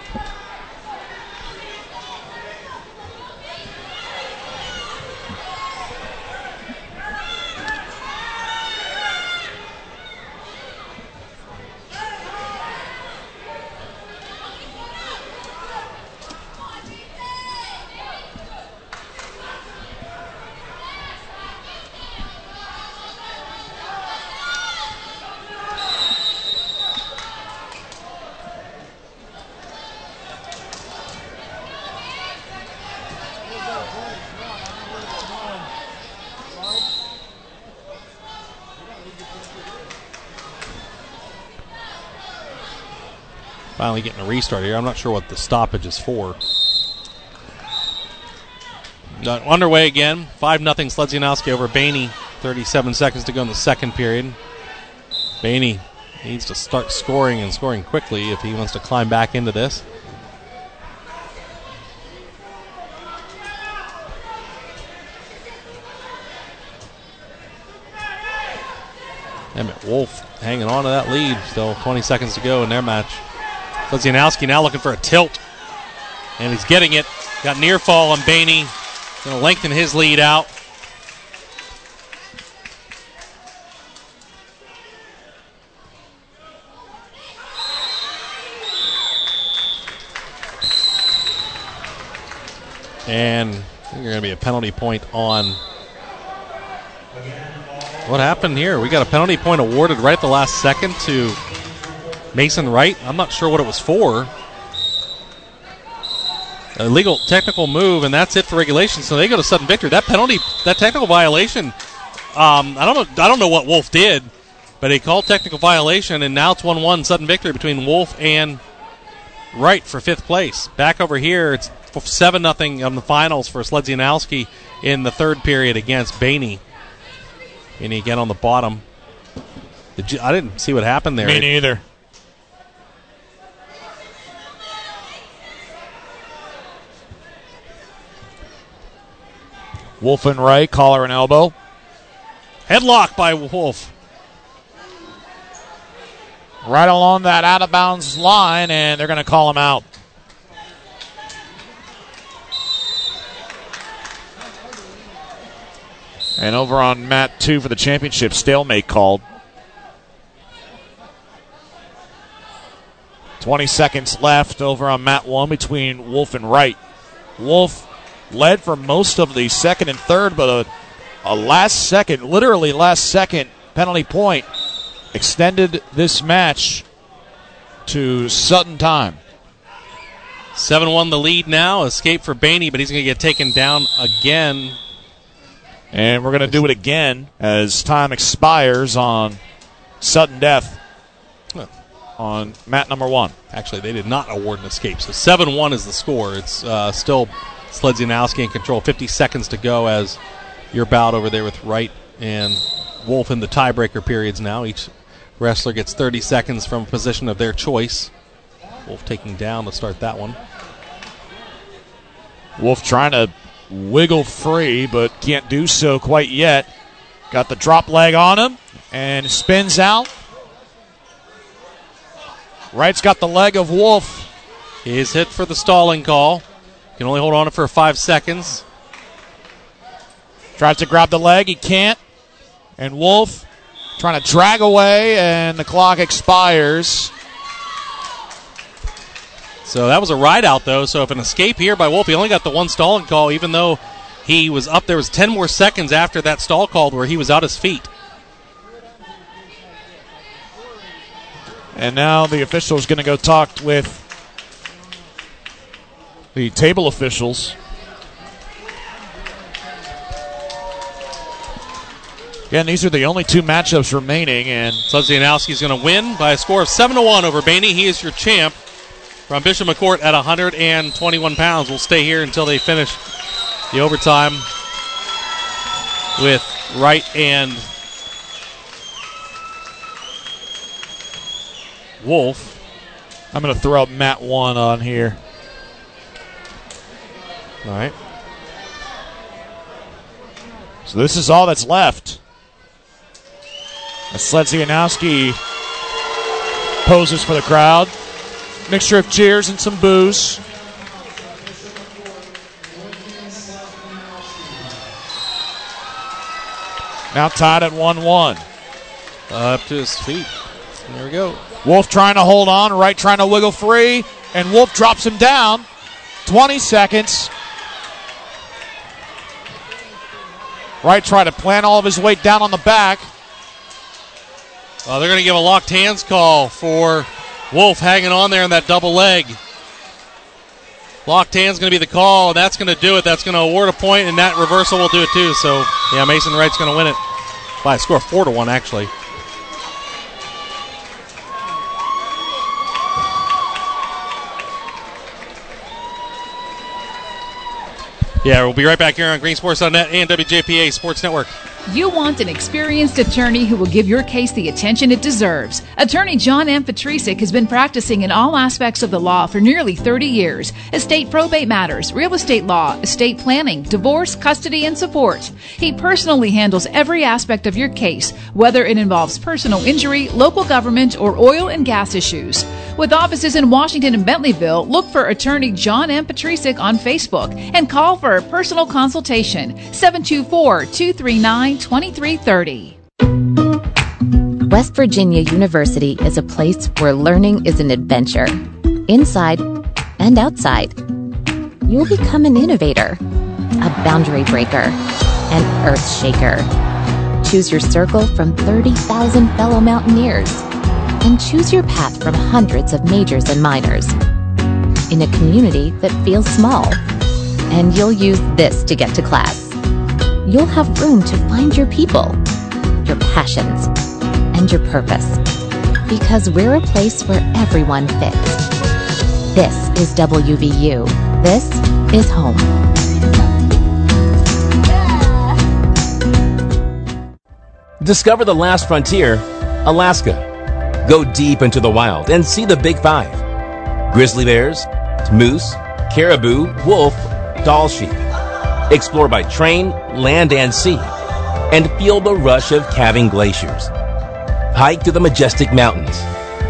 Finally getting a restart here. I'm not sure what the stoppage is for. Uh, underway again. five nothing Sledzianowski over Bainey. thirty-seven seconds to go in the second period. Bainey needs to start scoring and scoring quickly if he wants to climb back into this. Emmett Wolf hanging on to that lead. Still twenty seconds to go in their match. Sledzianowski now looking for a tilt. And he's getting it. Got near fall on Bainey. Going to lengthen his lead out. And I think there's going to be a penalty point on. What happened here? We got a penalty point awarded right at the last second to Mason Wright. I'm not sure what it was for. A legal technical move, and that's it for regulation. So they go to sudden victory. That penalty, that technical violation. Um, I don't know. I don't know what Wolf did, but he called technical violation, and now it's one one sudden victory between Wolf and Wright for fifth place. Back over here, it's seven nothing on the finals for Sledzianowski in the third period against Bainey. And again on the bottom. Did you, I didn't see what happened there. Me neither. Wolf and Wright, collar and elbow. Headlock by Wolf. right along that out-of-bounds line, and they're going to call him out. And over on mat two for the championship, stalemate called. twenty seconds left over on mat one between Wolf and Wright. Wolf led for most of the second and third, but a, a last second, literally last second penalty point extended this match to Sutton time. seven one the lead now. Escape for Baney, but he's going to get taken down again. And we're going to do it again as time expires on sudden death huh. on mat number one. Actually, they did not award an escape. So seven one is the score. It's uh, still Sledzinowski in control. fifty seconds to go as your bout over there with Wright and Wolf in the tiebreaker periods now. Each wrestler gets thirty seconds from a position of their choice. Wolf taking down to start that one. Wolf trying to wiggle free, but can't do so quite yet. Got the drop leg on him and spins out. Wright's got the leg of Wolf. He's hit for the stalling call. Can only hold on for five seconds. Tries to grab the leg, he can't. And Wolf trying to drag away, and the clock expires. So that was a ride out, though. So if an escape here by Wolf, he only got the one stalling call, even though he was up. There was ten more seconds after that stall call where he was out his feet. And now the official is going to go talk with the table officials. Again, these are the only two matchups remaining, and Sledzinowski is going to win by a score of seven to one over Baney. He is your champ. From Bishop McCourt at one hundred twenty-one pounds. We'll stay here until they finish the overtime with Wright and Wolf. I'm going to throw up mat one on here. All right. So this is all that's left. As Sledzinowski poses for the crowd. Mixture of cheers and some boos. Now tied at one one. Uh, up to his feet. There we go. Wolf trying to hold on. Wright trying to wiggle free. And Wolf drops him down. twenty seconds. Wright trying to plant all of his weight down on the back. Uh, they're going to give a locked hands call for Wolf hanging on there in that double leg. Locked hand's going to be the call, and that's going to do it. That's going to award a point, and that reversal will do it too. So, yeah, Mason Wright's going to win it by a score of four to one, actually. Yeah, we'll be right back here on green sports dot net and W J P A Sports Network. You want an experienced attorney who will give your case the attention it deserves. Attorney John M. Petrisic has been practicing in all aspects of the law for nearly thirty years. Estate probate matters, real estate law, estate planning, divorce, custody, and support. He personally handles every aspect of your case, whether it involves personal injury, local government, or oil and gas issues. With offices in Washington and Bentleyville, look for Attorney John M. Petrisic on Facebook and call for a personal consultation, seven two four, two three nine, two three three zero. West Virginia University is a place where learning is an adventure, inside and outside. You'll become an innovator, a boundary breaker, an earth shaker. Choose your circle from thirty thousand fellow mountaineers, and choose your path from hundreds of majors and minors. In a community that feels small, and you'll use this to get to class. You'll have room to find your people, your passions, and your purpose. Because we're a place where everyone fits. This is W V U. This is home. Discover the last frontier, Alaska. Go deep into the wild and see the Big Five. Grizzly bears, moose, caribou, wolf, Dall sheep. Explore by train, land, and sea, and feel the rush of calving glaciers. Hike to the majestic mountains.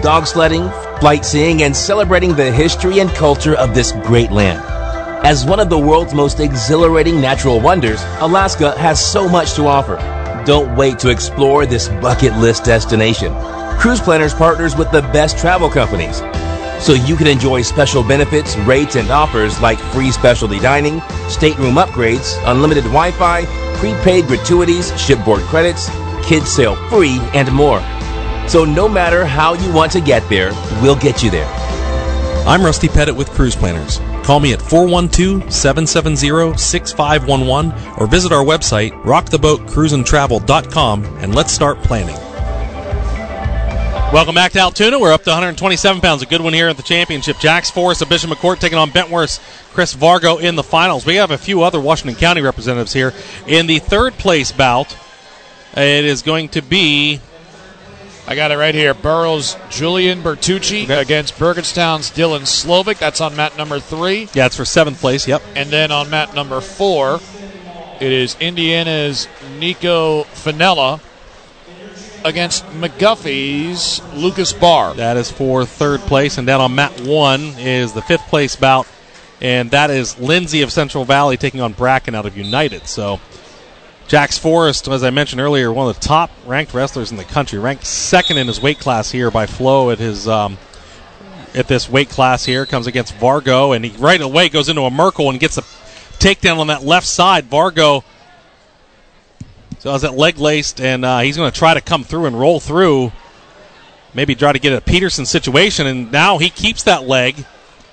dog sledding, flight seeing, and celebrating the history and culture of this great land. As one of the world's most exhilarating natural wonders, Alaska has so much to offer. Don't wait to explore this bucket list destination. Cruise Planners partners with the best travel companies, so you can enjoy special benefits, rates, and offers like free specialty dining, stateroom upgrades, unlimited Wi-Fi, prepaid gratuities, shipboard credits, kids sail free, and more. So no matter how you want to get there, we'll get you there. I'm Rusty Pettit with Cruise Planners. Call me at four one two, seven seven zero, six five one one or visit our website, rock the boat cruise and travel dot com, and let's start planning. Welcome back to Altoona. We're up to one hundred twenty-seven pounds. A good one here at the championship. Jacks Forest of Bishop McCourt taking on Bentworth's Chris Vargo in the finals. We have a few other Washington County representatives here. In the third place bout, it is going to be... I got it right here. Burroughs' Julian Bertucci okay. against Bergenstown's Dylan Slovic. That's on mat number three. Yeah, it's for seventh place, yep. And then on mat number four, it is Indiana's Nico Finella against McGuffey's Lucas Barr. That is for third place. And down on mat one is the fifth place bout, and that is Lindsay of Central Valley taking on Bracken out of United. So Jacks Forest, as I mentioned earlier, one of the top-ranked wrestlers in the country, ranked second in his weight class here by Flo at his um, at this weight class here. Comes against Vargo, and he right away goes into a Merkel and gets a takedown on that left side. Vargo so has that leg laced, and uh, he's going to try to come through and roll through, maybe try to get a Peterson situation, and now he keeps that leg.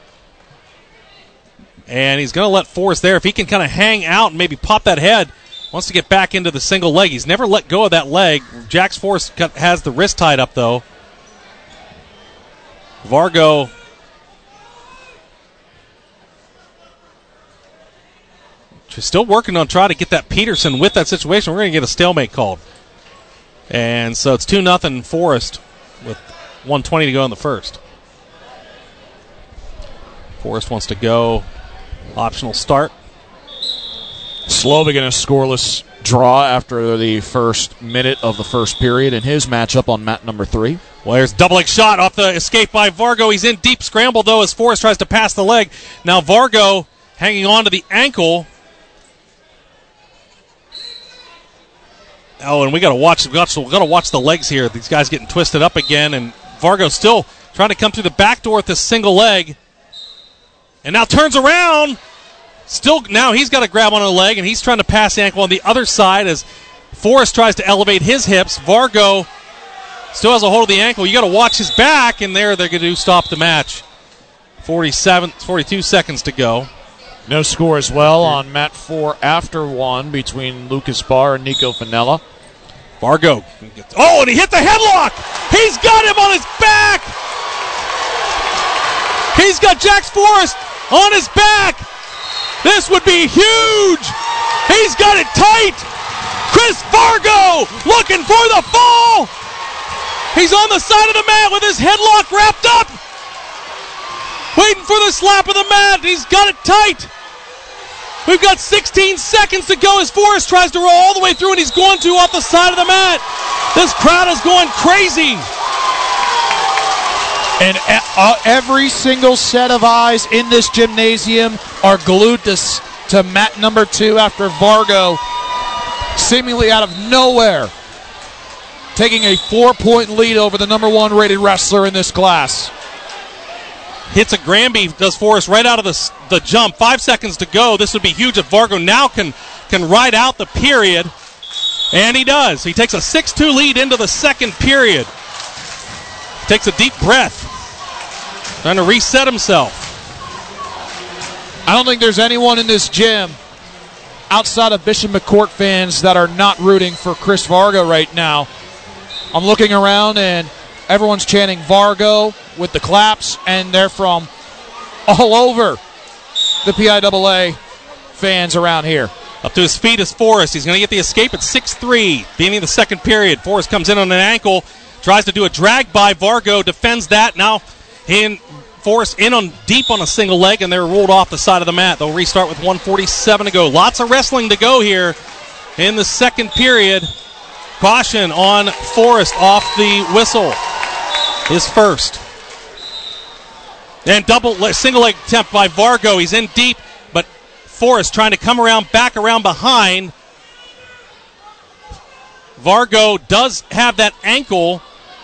And he's going to let Forrest there. If he can kind of hang out and maybe pop that head, wants to get back into the single leg. He's never let go of that leg. Jacks Forrest has the wrist tied up, though. Vargo still working on trying to get that Peterson with that situation. We're going to get a stalemate called. And so it's two nothing Forrest with one twenty to go in the first. Forrest wants to go. Optional start. Slovic in a scoreless draw after the first minute of the first period in his matchup on mat number three. Well, there's double leg shot off the escape by Vargo. He's in deep scramble, though, as Forrest tries to pass the leg. Now Vargo hanging on to the ankle. Oh, and we got to watch. We got to watch the legs here. These guys getting twisted up again, and Vargo still trying to come through the back door with this single leg, and now turns around. Still, now he's got to grab on a leg, and he's trying to pass the ankle on the other side as Forrest tries to elevate his hips. Vargo still has a hold of the ankle. You got to watch his back, and there they're going to stop the match. forty-seven, forty-two seconds to go. No score as well on mat four after one between Lucas Barr and Nico Finella. Vargo. Oh, and he hit the headlock! He's got him on his back! He's got Jacks Forrest on his back! This would be huge! He's got it tight! Chris Vargo looking for the fall! He's on the side of the mat with his headlock wrapped up! Waiting for the slap of the mat. He's got it tight! We've got sixteen seconds to go as Forrest tries to roll all the way through, and he's going to off the side of the mat. This crowd is going crazy. And uh, every single set of eyes in this gymnasium are glued to, to mat number two after Vargo, seemingly out of nowhere, taking a four-point lead over the number one rated wrestler in this class. Hits a Granby, does Forrest right out of the, the jump. Five seconds to go. This would be huge if Vargo now can, can ride out the period. And he does. He takes a six two lead into the second period. Takes a deep breath. Trying to reset himself. I don't think there's anyone in this gym outside of Bishop McCourt fans that are not rooting for Chris Vargo right now. I'm looking around and everyone's chanting Vargo with the claps, and they're from all over the P I A A fans around here. Up to his feet is Forrest. He's going to get the escape at six three. Beginning of the second period. Forrest comes in on an ankle, tries to do a drag by. Vargo defends that. Now in Forrest in on deep on a single leg, and they're ruled off the side of the mat. They'll restart with one forty-seven to go. Lots of wrestling to go here in the second period. Caution on Forrest off the whistle. his first. And double single leg attempt by Vargo. He's in deep, but Forrest trying to come around, back around behind. Vargo does have that ankle.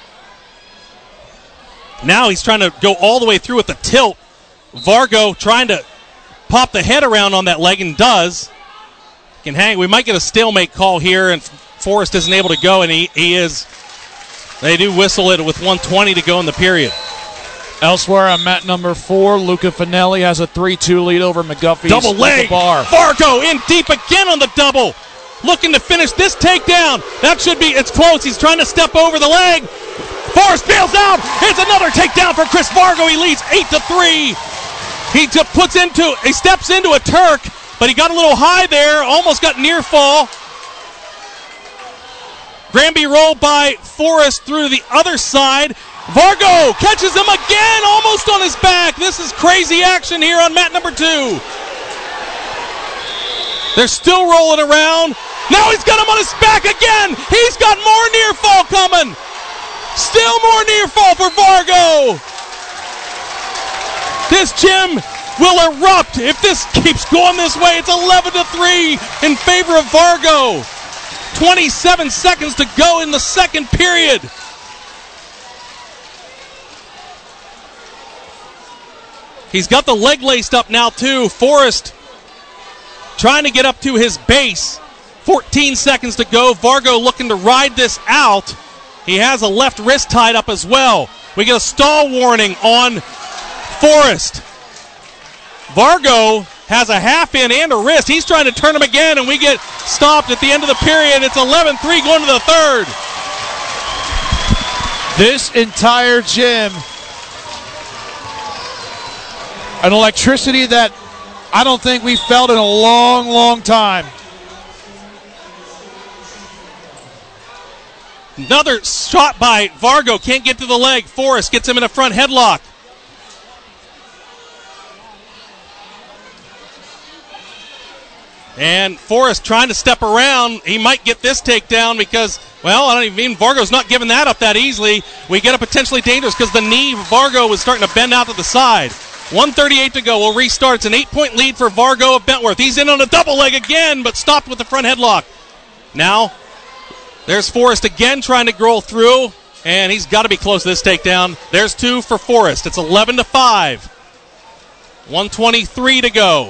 Now he's trying to go all the way through with the tilt. Vargo trying to pop the head around on that leg and does. Can hang. We might get a stalemate call here, and Forrest isn't able to go, and he, he is. They do whistle it with one twenty to go in the period. Elsewhere on mat number four, Luca Finelli has a three two lead over McGuffey's double leg. Bar. Vargo in deep again on the double. Looking to finish this takedown. That should be, it's close. He's trying to step over the leg. Forrest bails out. It's another takedown for Chris Vargo. He leads eight to three. He just puts into, he steps into a Turk, but he got a little high there. Almost got near fall. Granby rolled by Forrest through the other side. Vargo catches him again, almost on his back. This is crazy action here on mat number two. They're still rolling around. Now he's got him on his back again. He's got more near fall coming. Still more near fall for Vargo. This gym will erupt if this keeps going this way. It's eleven to three in favor of Vargo. twenty-seven seconds to go in the second period. He's got the leg laced up now too. Forrest trying to get up to his base. fourteen seconds to go. Vargo looking to ride this out. He has a left wrist tied up as well. We get a stall warning on Forrest. Vargo has a half in and a wrist. He's trying to turn him again, and we get stopped at the end of the period. It's eleven three going to the third. This entire gym, an electricity that I don't think we felt in a long, long time. Another shot by Vargo. Can't get to the leg. Forrest gets him in a front headlock. And Forrest trying to step around. He might get this takedown because, well, I don't even mean Vargo's not giving that up that easily. We get a potentially dangerous because the knee of Vargo was starting to bend out to the side. one thirty-eight to go. We'll restart. It's an eight-point lead for Vargo of Bentworth. He's in on a double leg again, but stopped with the front headlock. Now, there's Forrest again trying to roll through, and he's got to be close to this takedown. There's two for Forrest. It's eleven to five. one twenty-three to go.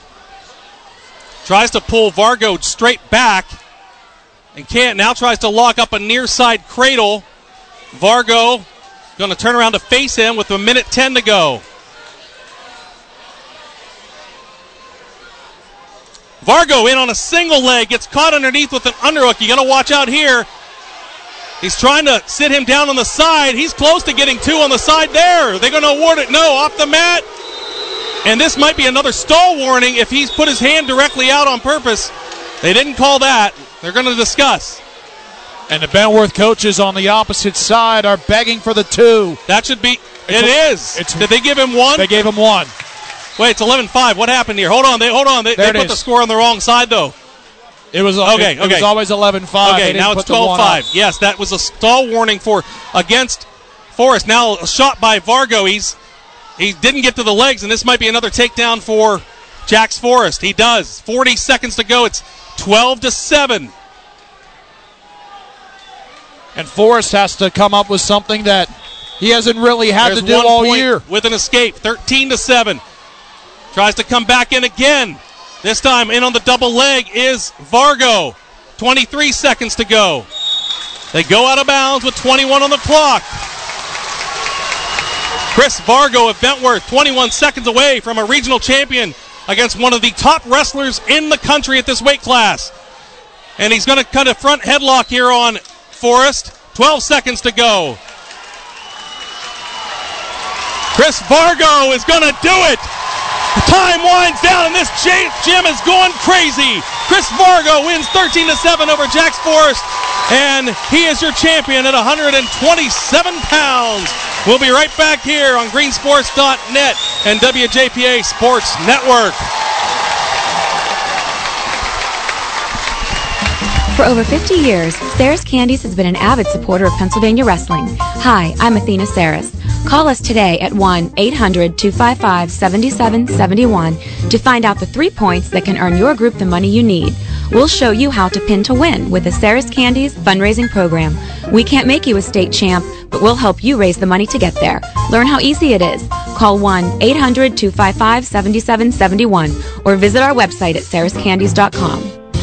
Tries to pull Vargo straight back and can't. Now tries to lock up a near side cradle. Vargo going to turn around to face him with a minute ten to go. Vargo in on a single leg, gets caught underneath with an underhook. You got to watch out here. He's trying to sit him down on the side. He's close to getting two on the side there. Are they going to award it? No, off the mat. And this might be another stall warning if he's put his hand directly out on purpose. They didn't call that. They're going to discuss. And the Bentworth coaches on the opposite side are begging for the two. That should be. It's it a, is. It's, Did they give him one? They gave him one. Wait, it's eleven five. What happened here? Hold on. They hold on. They, they put is. the score on the wrong side, though. It was okay. It, okay. it was always eleven five. Okay, now it's twelve five. Yes, that was a stall warning for against Forrest. Now a shot by Vargo. He's he didn't get to the legs, and this might be another takedown for Jax Forrest. He does. forty seconds to go. It's twelve to seven. And Forrest has to come up with something that he hasn't really had There's to do one all point year. With an escape, thirteen to seven. Tries to come back in again. This time in on the double leg is Vargo. twenty-three seconds to go. They go out of bounds with twenty-one on the clock. Chris Vargo of Bentworth, twenty-one seconds away from a regional champion against one of the top wrestlers in the country at this weight class. And he's going to cut a front headlock here on Forrest. twelve seconds to go. Chris Vargo is going to do it. Time winds down, and this gym is going crazy. Chris Vargo wins thirteen to seven over Jax Forrest, and he is your champion at one hundred twenty-seven pounds. We'll be right back here on green sports dot net and W J P A Sports Network. For over fifty years, Sarah's Candies has been an avid supporter of Pennsylvania wrestling. Hi, I'm Athena Saris. Call us today at one eight hundred two five five seven seven seven one to find out the three points that can earn your group the money you need. We'll show you how to pin to win with the Saris Candies fundraising program. We can't make you a state champ, but we'll help you raise the money to get there. Learn how easy it is. Call one eight hundred two five five seven seven seven one or visit our website at saris candies dot com.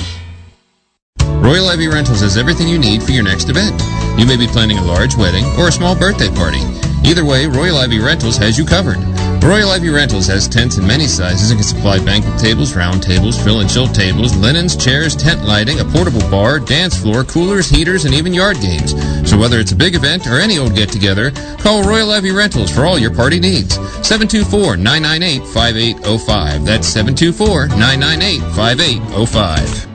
Royal Ivy Rentals has everything you need for your next event. You may be planning a large wedding or a small birthday party. Either way, Royal Ivy Rentals has you covered. Royal Ivy Rentals has tents in many sizes and can supply banquet tables, round tables, fill and chill tables, linens, chairs, tent lighting, a portable bar, dance floor, coolers, heaters, and even yard games. So whether it's a big event or any old get-together, call Royal Ivy Rentals for all your party needs. seven two four, nine nine eight, five eight zero five. That's seven two four, nine nine eight, five eight zero five.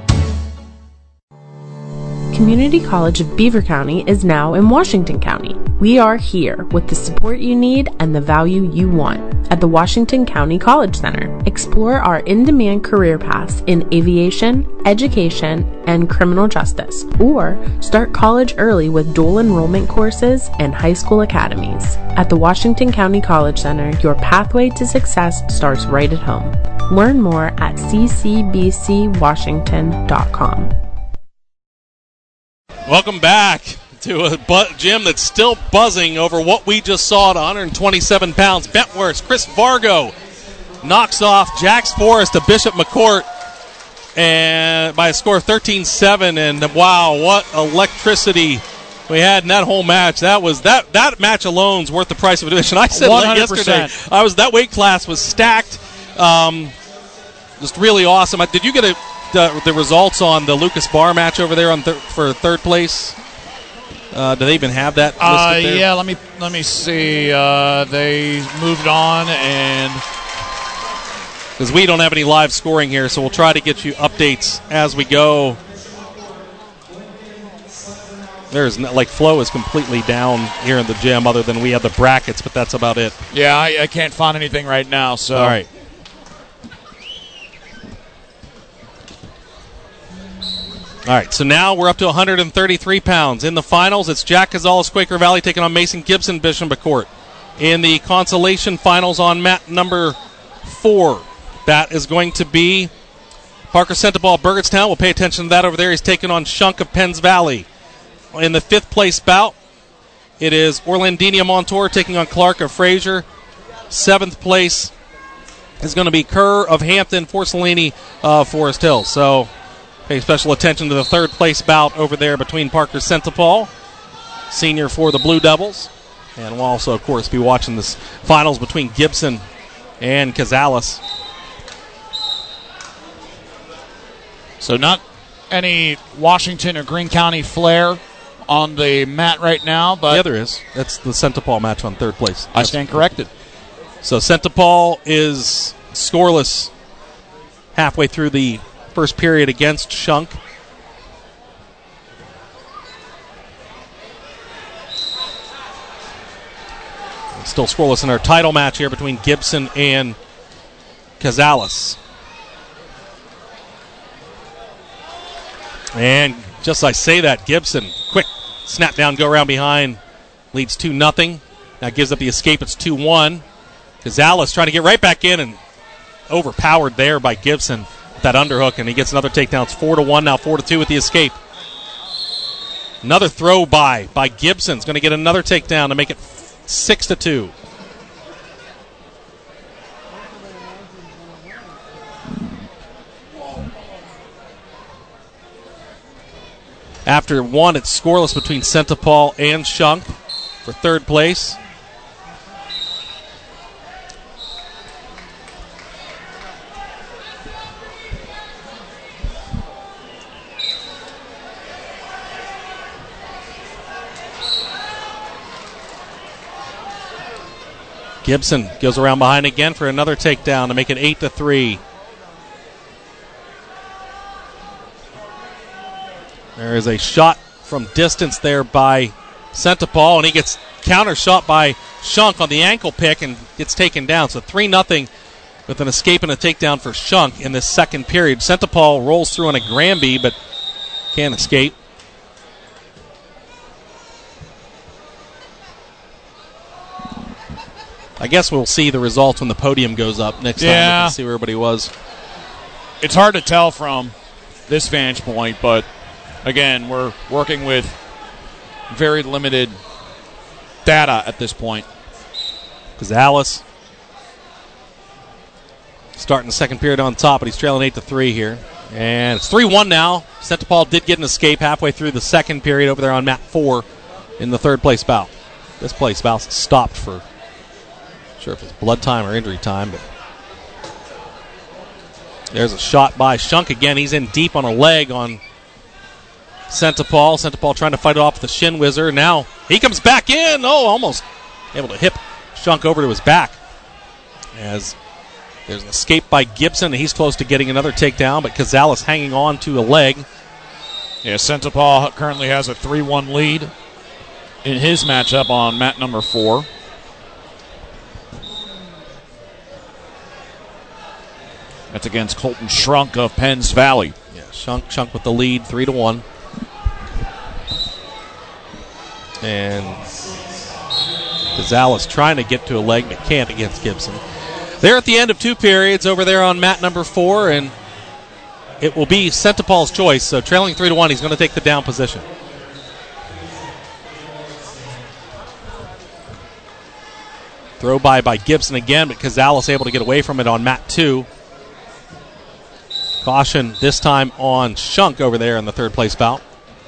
Community College of Beaver County is now in Washington County. We are here with the support you need and the value you want. At the Washington County College Center, explore our in-demand career paths in aviation, education, and criminal justice, or start college early with dual enrollment courses and high school academies. At the Washington County College Center, your pathway to success starts right at home. Learn more at c c b c washington dot com. Welcome back to a bu- gym that's still buzzing over what we just saw at one hundred twenty-seven pounds. Bentworth, Chris Vargo knocks off Jax Forrest to Bishop McCourt and by a score of thirteen seven. And wow, what electricity we had in that whole match. That was that that match alone's worth the price of admission. I said one hundred percent. yesterday, I was that weight class was stacked. Um, just really awesome. Did you get a The, the results on the Lucas Barr match over there on th- for third place? Uh, do they even have that listed uh, there? Yeah, let me let me see. Uh, they moved on, and because we don't have any live scoring here, so we'll try to get you updates as we go. There's no, like flow is completely down here in the gym, other than we have the brackets, but that's about it. Yeah, I, I can't find anything right now. So all right. All right, so now we're up to one hundred thirty-three pounds. In the finals, it's Jack Gonzalez, Quaker Valley, taking on Mason Gibson, Bishop McCourt. In the consolation finals on mat number four, that is going to be Parker Centipal, Burgettstown. We'll pay attention to that over there. He's taking on Shunk of Penns Valley. In the fifth place bout, it is Orlandina Montour taking on Clark of Fraser. Seventh place is going to be Kerr of Hampton, Forcellini of Forest Hill. So pay special attention to the third place bout over there between Parker Centipal, senior for the Blue Devils. And we'll also, of course, be watching this finals between Gibson and Cazalis. So not any Washington or Greene County flair on the mat right now, but yeah, there is. That's the Centipal match on third place. I stand corrected. So Centipal is scoreless halfway through the first period against Shunk. Still scoreless in our title match here between Gibson and Cazalis. And just as I say that, Gibson, quick snap down, go around behind, leads two nothing. Now gives up the escape, it's two one. Cazalis trying to get right back in and overpowered there by Gibson. That underhook, and he gets another takedown. It's four to one now, four to two with the escape. Another throw by by Gibson's going to get another takedown to make it six to two. After one, it's scoreless between Centipal and Shunk for third place. Gibson goes around behind again for another takedown to make it eight to three. There is a shot from distance there by Centipal, and he gets counter shot by Shunk on the ankle pick and gets taken down. So three nothing with an escape and a takedown for Shunk in this second period. Centipal rolls through on a Granby, but Can't escape. I guess we'll see the results when the podium goes up next yeah. time. We can see where everybody was. It's hard to tell from this vantage point, but again, we're working with very limited data at this point. Gonzalez starting the second period on top, but he's trailing eight to three here. And it's three one now. Centerpaul did get an escape halfway through the second period over there on mat four in the third place bout. This place bout stopped for, not sure if it's blood time or injury time, but there's a shot by Shunk again. He's in deep on a leg on Centerpaul. Centerpaul trying to fight it off with the shin whizzer. Now he comes back in. Oh, almost able to hip Shunk over to his back. As there's an escape by Gibson, and he's close to getting another takedown, but Gonzalez hanging on to a leg. Yeah, Centerpaul currently has a three one lead in his matchup on mat number four. That's against Colton Shrunk of Penns Valley. Yeah, Shunk, Shunk with the lead, three to one. And Gonzalez trying to get to a leg, but can't against Gibson. They're at the end of two periods over there on mat number four, and it will be Centerpaul's choice. So trailing three to one, he's going to take the down position. Throw by by Gibson again, but Gonzalez able to get away from it on mat two. Caution this time on Shunk over there in the third place bout.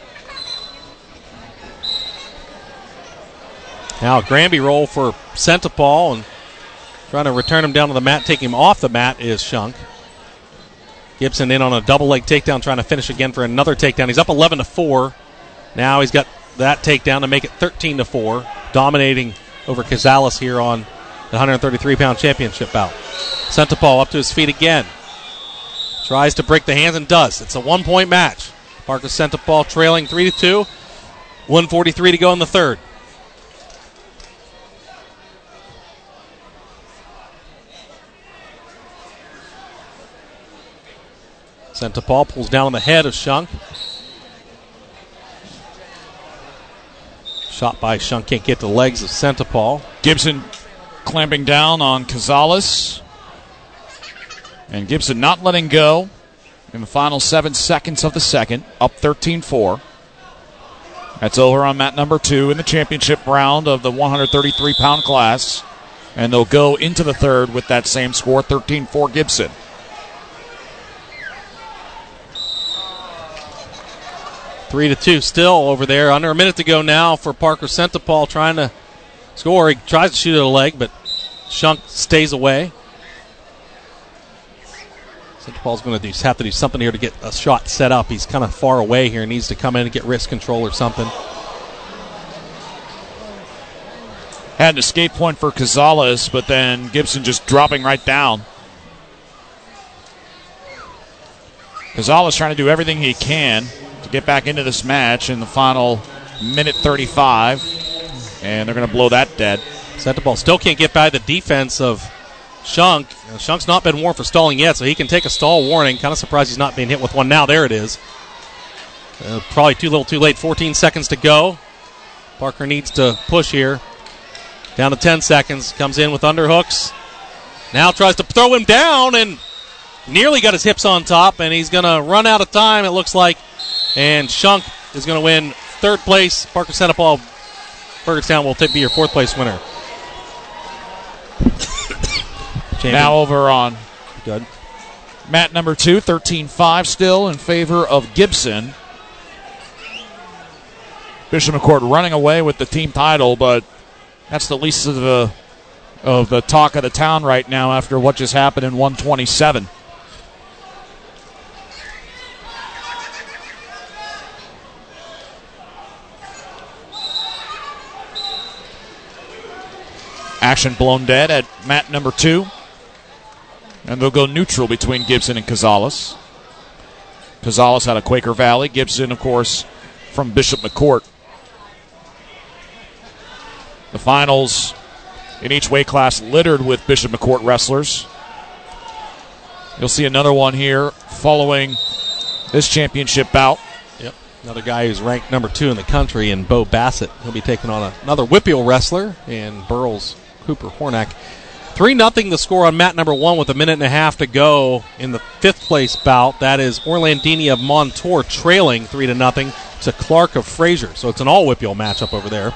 Now a Granby roll for Centerpaul, and trying to return him down to the mat, taking him off the mat is Shunk. Gibson in on a double leg takedown, trying to finish again for another takedown. He's up eleven to four. Now he's got that takedown to make it thirteen to four, dominating over Gonzalez here on the one thirty-three pound championship bout. Centerpaul up to his feet again. Tries to break the hands and does. It's a one-point match. Parker Centerpaul trailing three to two. one forty-three to go in the third. Centerpaul pulls down on the head of Shunk. Shot by Shunk, can't get the legs of Centerpaul. Gibson clamping down on Gonzalez. And Gibson not letting go in the final seven seconds of the second, up thirteen four. That's over on mat number two in the championship round of the one thirty-three pound class. And they'll go into the third with that same score, thirteen four Gibson. Three to two still over there. Under a minute to go now for Parker Centerpaul trying to score. He tries to shoot at a leg, but Shunk stays away. Centerpaul's going to have to do something here to get a shot set up. He's kind of far away here. Needs to come in and get wrist control or something. Had an escape point for Gonzalez, but then Gibson just dropping right down. Gonzalez trying to do everything he can to get back into this match in the final minute thirty-five. And they're going to blow that dead. Centerpaul still can't get by the defense of Shunk. Now, Shunk's not been warned for stalling yet, so he can take a stall warning. Kind of surprised he's not being hit with one now. There it is. Uh, probably too little too late. fourteen seconds to go. Parker needs to push here. Down to ten seconds. Comes in with underhooks. Now tries to throw him down and nearly got his hips on top, and he's going to run out of time, it looks like. And Shunk is going to win third place. Parker Centerpaul, Burgettstown will be your fourth place winner. Champion. Now over on Good. mat number two, thirteen five still in favor of Gibson. Bishop McCourt running away with the team title, but that's the least of the of the talk of the town right now after what just happened in one twenty-seven. Action blown dead at mat number two. And they'll go neutral between Gibson and Gonzalez. Gonzalez out of Quaker Valley. Gibson, of course, from Bishop McCourt. The finals in each weight class littered with Bishop McCourt wrestlers. You'll see another one here following this championship bout. Yep. Another guy who's ranked number two in the country, and Bo Bassett. He'll be taking on a, another Whippeal wrestler, and Burles Cooper Hornack. three nothing the score on mat number one with a minute and a half to go in the fifth place bout. That is Orlandini of Montour trailing three to nothing to Clark of Fraser. So it's an all Whippeal matchup over there.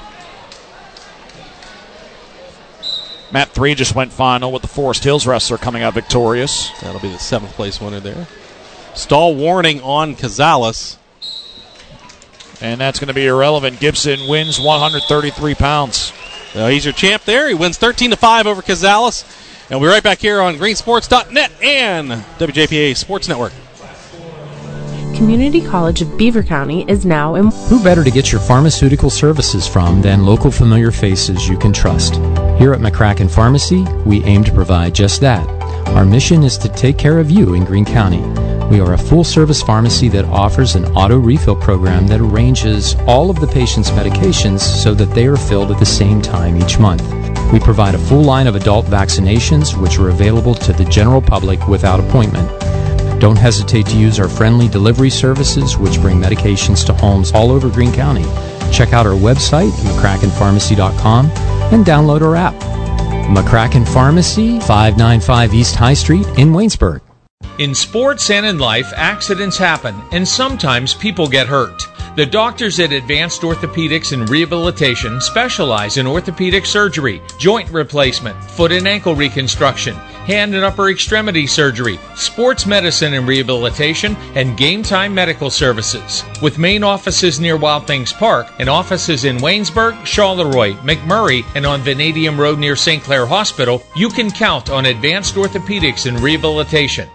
Mat three just went final with the Forest Hills wrestler coming out victorious. That'll be the seventh place winner there. Stall warning on Cazalis. And that's going to be irrelevant. Gibson wins one hundred thirty-three pounds. So he's your champ there. He wins thirteen to five over Cazalis. And we're right back here on green sports dot net and W J P A Sports Network. Community College of Beaver County is now in... Who better to get your pharmaceutical services from than local familiar faces you can trust? Here at McCracken Pharmacy, we aim to provide just that. Our mission is to take care of you in Greene County. We are a full-service pharmacy that offers an auto refill program that arranges all of the patient's medications so that they are filled at the same time each month. We provide a full line of adult vaccinations which are available to the general public without appointment. Don't hesitate to use our friendly delivery services which bring medications to homes all over Greene County. Check out our website at mccracken pharmacy dot com and download our app. McCracken Pharmacy, five ninety-five East High Street in Waynesburg. In sports and in life, accidents happen, and sometimes people get hurt. The doctors at Advanced Orthopedics and Rehabilitation specialize in orthopedic surgery, joint replacement, foot and ankle reconstruction, hand and upper extremity surgery, sports medicine and rehabilitation, and game time medical services. With main offices near Wild Things Park and offices in Waynesburg, Charleroi, McMurray, and on Vanadium Road near Saint Clair Hospital, you can count on Advanced Orthopedics and Rehabilitation.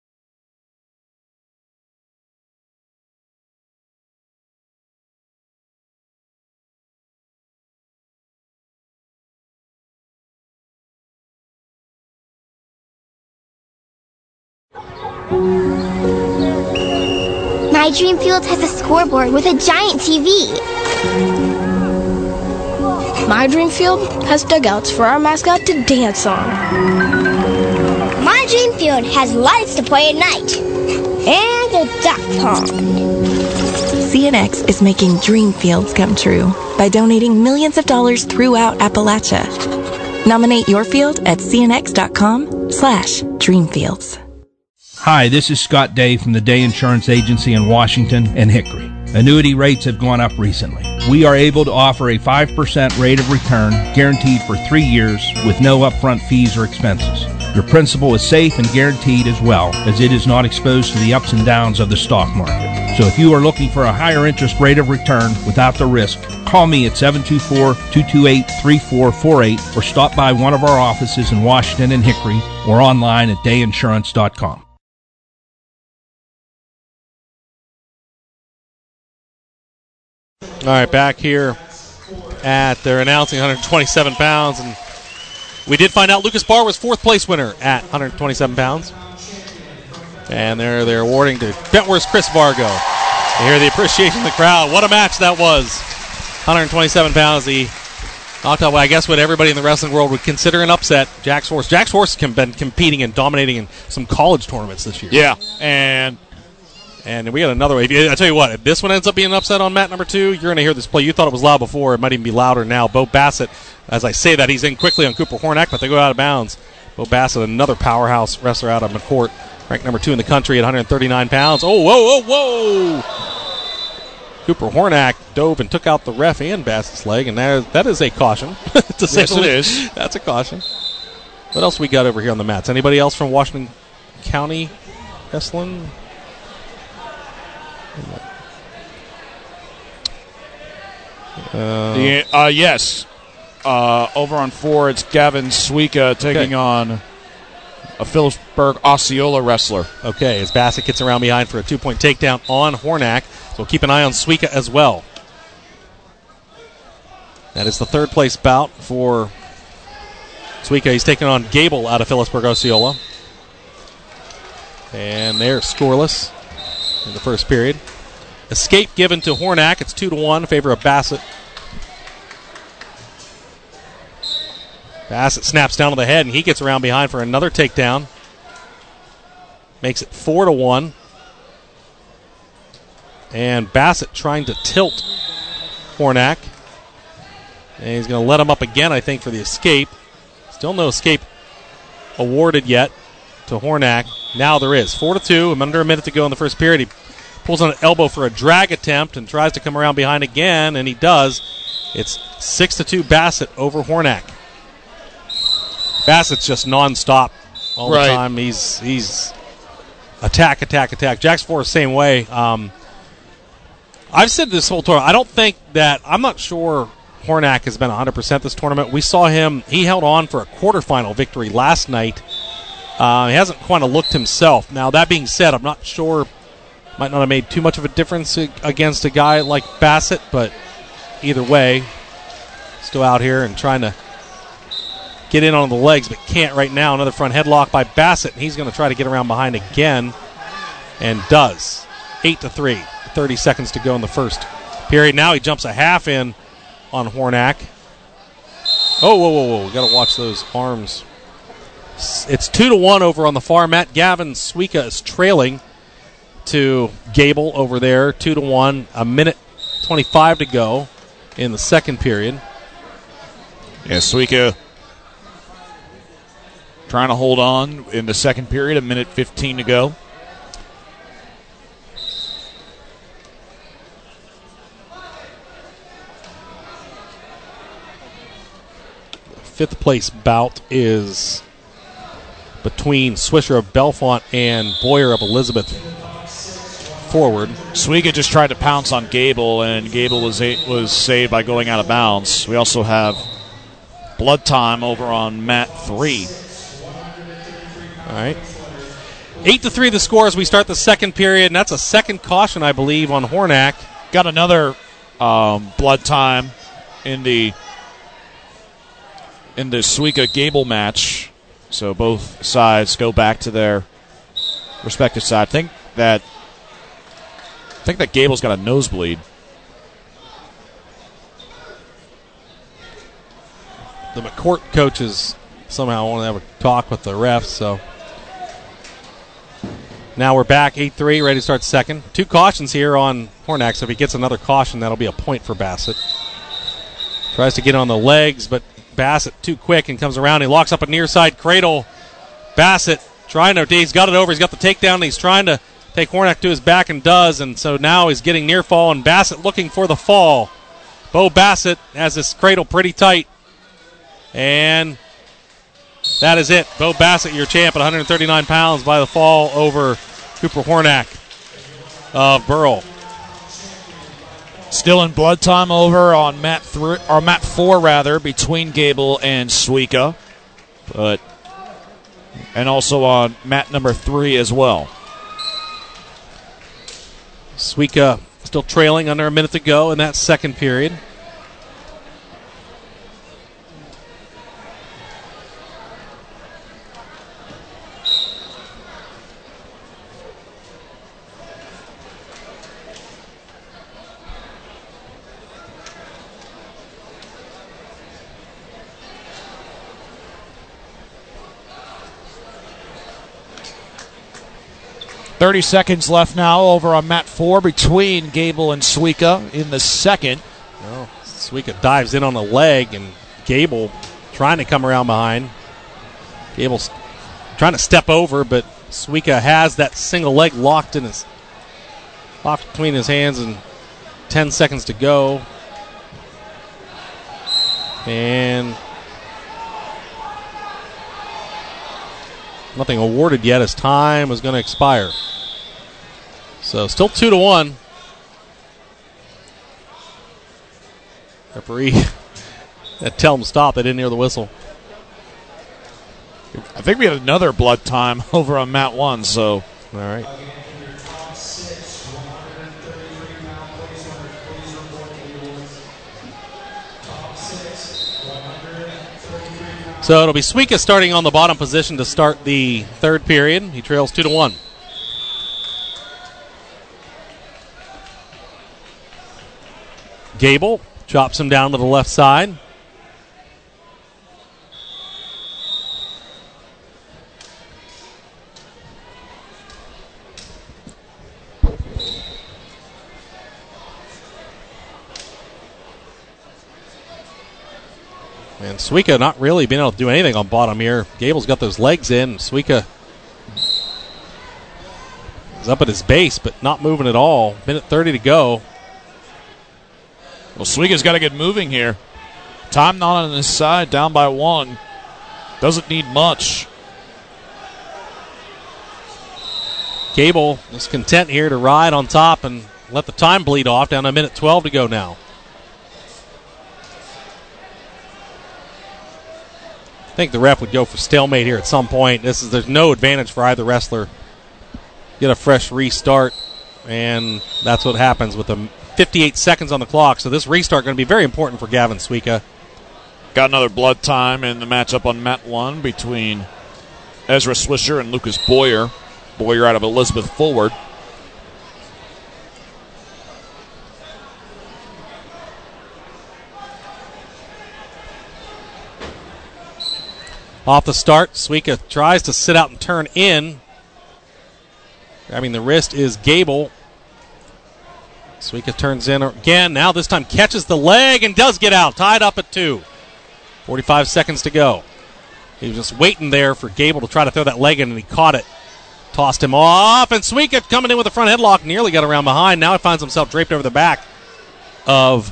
My Dream Field has a scoreboard with a giant T V. My Dream Field has dugouts for our mascot to dance on. My Dream Field has lights to play at night. And a duck pond. C N X is making dream fields come true by donating millions of dollars throughout Appalachia. Nominate your field at cnx.com slash dreamfields. Hi, this is Scott Day from the Day Insurance Agency in Washington and Hickory. Annuity rates have gone up recently. We are able to offer a five percent rate of return guaranteed for three years with no upfront fees or expenses. Your principal is safe and guaranteed as well, as it is not exposed to the ups and downs of the stock market. So if you are looking for a higher interest rate of return without the risk, call me at seven two four, two two eight, three four four eight or stop by one of our offices in Washington and Hickory or online at day insurance dot com. All right, back here at they're announcing one hundred twenty-seven pounds, and we did find out Lucas Barr was fourth place winner at one hundred twenty-seven pounds. And they're they're awarding to Bentworth's Chris Vargo. You hear the appreciation in the crowd. What a match that was. one hundred twenty-seven pounds. The knocked out, I guess what everybody in the wrestling world would consider an upset. Jack's Horse. Jack's Horse has been competing and dominating in some college tournaments this year. Yeah, and and we got another one. I tell you what, if this one ends up being an upset on mat number two, you're going to hear this play. You thought it was loud before. It might even be louder now. Bo Bassett, as I say that, he's in quickly on Cooper Hornack, but they go out of bounds. Bo Bassett, another powerhouse wrestler out of McCourt, ranked number two in the country at one hundred thirty-nine pounds. Oh, whoa, whoa, whoa! Cooper Hornack dove and took out the ref and Bassett's leg, and that, that is a caution. to say yes, it is. That's a caution. What else we got over here on the mats? Anybody else from Washington County wrestling? Uh, the, uh, yes. Uh, over on four, it's Gavin Suika taking okay. on a Phillipsburg Osceola wrestler. Okay, as Bassett gets around behind for a two-point takedown on Hornack. So keep an eye on Suika as well. That is the third place bout for Suika. He's taking on Gable out of Phillipsburg Osceola. And they're scoreless in the first period. Escape given to Hornack. It's two to one in favor of Bassett. Bassett snaps down to the head, and he gets around behind for another takedown. Makes it four to one. And Bassett trying to tilt Hornak. And he's going to let him up again, I think, for the escape. Still no escape awarded yet to Hornak. Now there is. Four to two, under a minute to go in the first period. He pulls on an elbow for a drag attempt and tries to come around behind again, and he does. It's six to two Bassett over Hornak. Bassett's just nonstop all right. the time. He's he's attack, attack, attack. Jackson Forest same way. Um, I've said this whole tournament, I don't think that, I'm not sure Hornak has been one hundred percent this tournament. We saw him, he held on for a quarterfinal victory last night. Uh, he hasn't quite looked himself. Now, that being said, I'm not sure, might not have made too much of a difference against a guy like Bassett, but either way, still out here and trying to get in on the legs, but can't right now. Another front headlock by Bassett, and he's going to try to get around behind again, and does. Eight to three, thirty seconds to go in the first period. Now he jumps a half in on Hornak. Oh, whoa, whoa, whoa! We got to watch those arms. It's two to one over on the far mat. Gavin Suika is trailing to Gable over there, two to one. A minute twenty-five to go in the second period. Yeah, Suika trying to hold on in the second period. A minute fifteen to go. Fifth place bout is between Swisher of Bellefonte and Boyer of Elizabeth. Forward. Suika just tried to pounce on Gable, and Gable was a- was saved by going out of bounds. We also have blood time over on mat three. All right. Eight to three the score as we start the second period, and that's a second caution, I believe, on Hornak. Got another um, blood time in the in the Suika Gable match. So both sides go back to their respective side. I think that I think that Gable's got a nosebleed. The McCourt coaches somehow want to have a talk with the refs, so now we're back eight three, ready to start second. Two cautions here on Hornak, so if he gets another caution, that'll be a point for Bassett. Tries to get on the legs, but Bassett too quick and comes around. He locks up a near side cradle. Bassett trying to, he's got it over. He's got the takedown, and he's trying to take Hornak to his back and does, and so now he's getting near fall, and Bassett looking for the fall. Bo Bassett has this cradle pretty tight, and that is it. Bo Bassett, your champ at one hundred thirty-nine pounds by the fall over Cooper Hornak of Burrell. Still in blood time over on mat three or mat four rather, between Gable and Suika, but and also on mat number three as well. Suika still trailing, under a minute to go in that second period. thirty seconds left now over on mat four between Gable and Suika in the second. Well, Suika dives in on the leg, and Gable trying to come around behind. Gable's trying to step over, but Suika has that single leg locked in his locked between his hands, and ten seconds to go. And nothing awarded yet as time is going to expire. So still two to one. Referee that tell him stop. They didn't hear the whistle. I think we had another blood time over on mat one. So all right. So it'll be Suika starting on the bottom position to start the third period. He trails two to one. Gable chops him down to the left side. And Suika not really being able to do anything on bottom here. Gable's got those legs in. Suika is up at his base, but not moving at all. Minute thirty to go. Well, Suika's got to get moving here. Time not on his side, down by one. Doesn't need much. Gable is content here to ride on top and let the time bleed off. Down to minute twelve to go now. I think the ref would go for stalemate here at some point. This is there's no advantage for either wrestler. Get a fresh restart, and that's what happens with the fifty-eight seconds on the clock. So this restart going to be very important for Gavin Suika. Got another blood time in the matchup on mat one between Ezra Swisher and Lucas Boyer. Boyer out of Elizabeth Forward. Off the start, Suika tries to sit out and turn in. Grabbing the wrist is Gable. Suika turns in again. Now this time catches the leg and does get out. Tied up at two. forty-five seconds to go. He was just waiting there for Gable to try to throw that leg in, and he caught it. Tossed him off, and Suika coming in with a front headlock. Nearly got around behind. Now he finds himself draped over the back of...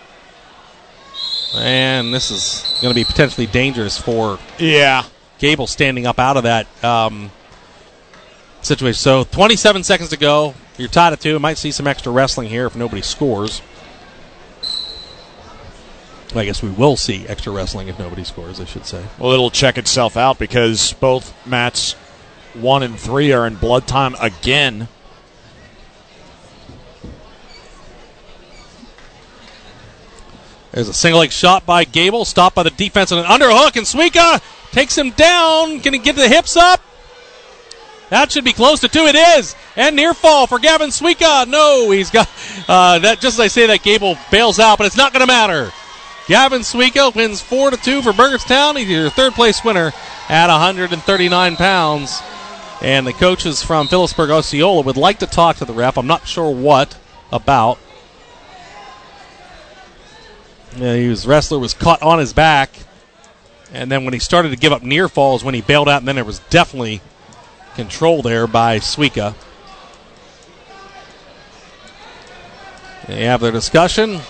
And this is going to be potentially dangerous for yeah Gable standing up out of that um, situation. So twenty-seven seconds to go. You're tied at two. Might see some extra wrestling here if nobody scores. I guess we will see extra wrestling if nobody scores, I should say. Well, it'll check itself out because both mats one and three are in blood time again. There's a single leg shot by Gable, stopped by the defense and an underhook, and Suika takes him down. Can he get the hips up? That should be close to two. It is. And near fall for Gavin Suika. No, he's got uh, that. Just as I say that, Gable bails out, but it's not going to matter. Gavin Suika wins four to two for Burgerstown. He's your third place winner at one hundred thirty-nine pounds. And the coaches from Phillipsburg Osceola would like to talk to the ref. I'm not sure what about. Yeah, his wrestler was caught on his back, and then when he started to give up near falls, when he bailed out, and then there was definitely control there by Suika. They have their discussion.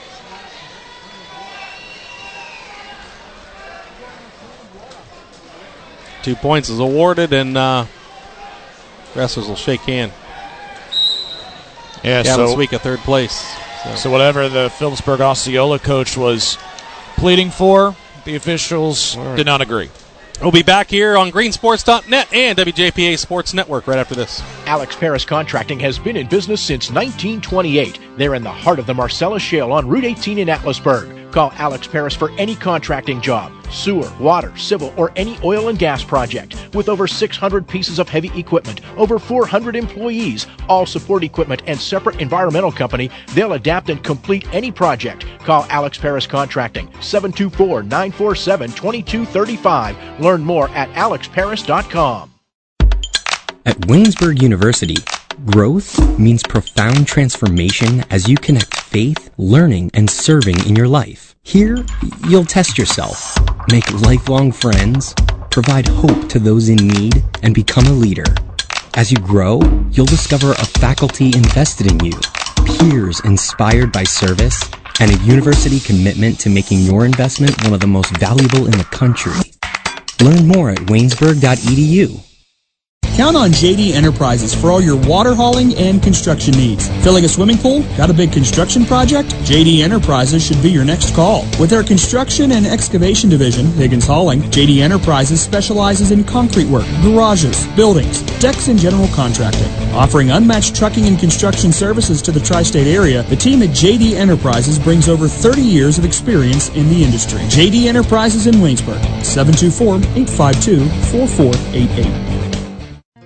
Two points is awarded, and uh, wrestlers will shake hand. Yeah, Gavin so Suika, third place. So. so whatever the Phillipsburg Osceola coach was pleading for, the officials right. did not agree. We'll be back here on green sports dot net and W J P A Sports Network right after this. Alex Paris Contracting has been in business since nineteen twenty-eight. They're in the heart of the Marcellus Shale on Route eighteen in Atlasburg. Call Alex Paris for any contracting job, sewer, water, civil, or any oil and gas project. With over six hundred pieces of heavy equipment, over four hundred employees, all support equipment, and separate environmental company, they'll adapt and complete any project. Call Alex Paris Contracting, seven two four, nine four seven, two two three five. Learn more at alex paris dot com. At Waynesburg University, growth means profound transformation as you connect faith, learning, and serving in your life. Here, you'll test yourself, make lifelong friends, provide hope to those in need, and become a leader. As you grow, you'll discover a faculty invested in you, peers inspired by service, and a university commitment to making your investment one of the most valuable in the country. Learn more at waynesburg dot e d u. Count on J D Enterprises for all your water hauling and construction needs. Filling a swimming pool? Got a big construction project? J D Enterprises should be your next call. With their construction and excavation division, Higgins Hauling, J D Enterprises specializes in concrete work, garages, buildings, decks, and general contracting. Offering unmatched trucking and construction services to the tri-state area, the team at J D Enterprises brings over thirty years of experience in the industry. J D Enterprises in Waynesburg, seven two four, eight five two, four four eight eight.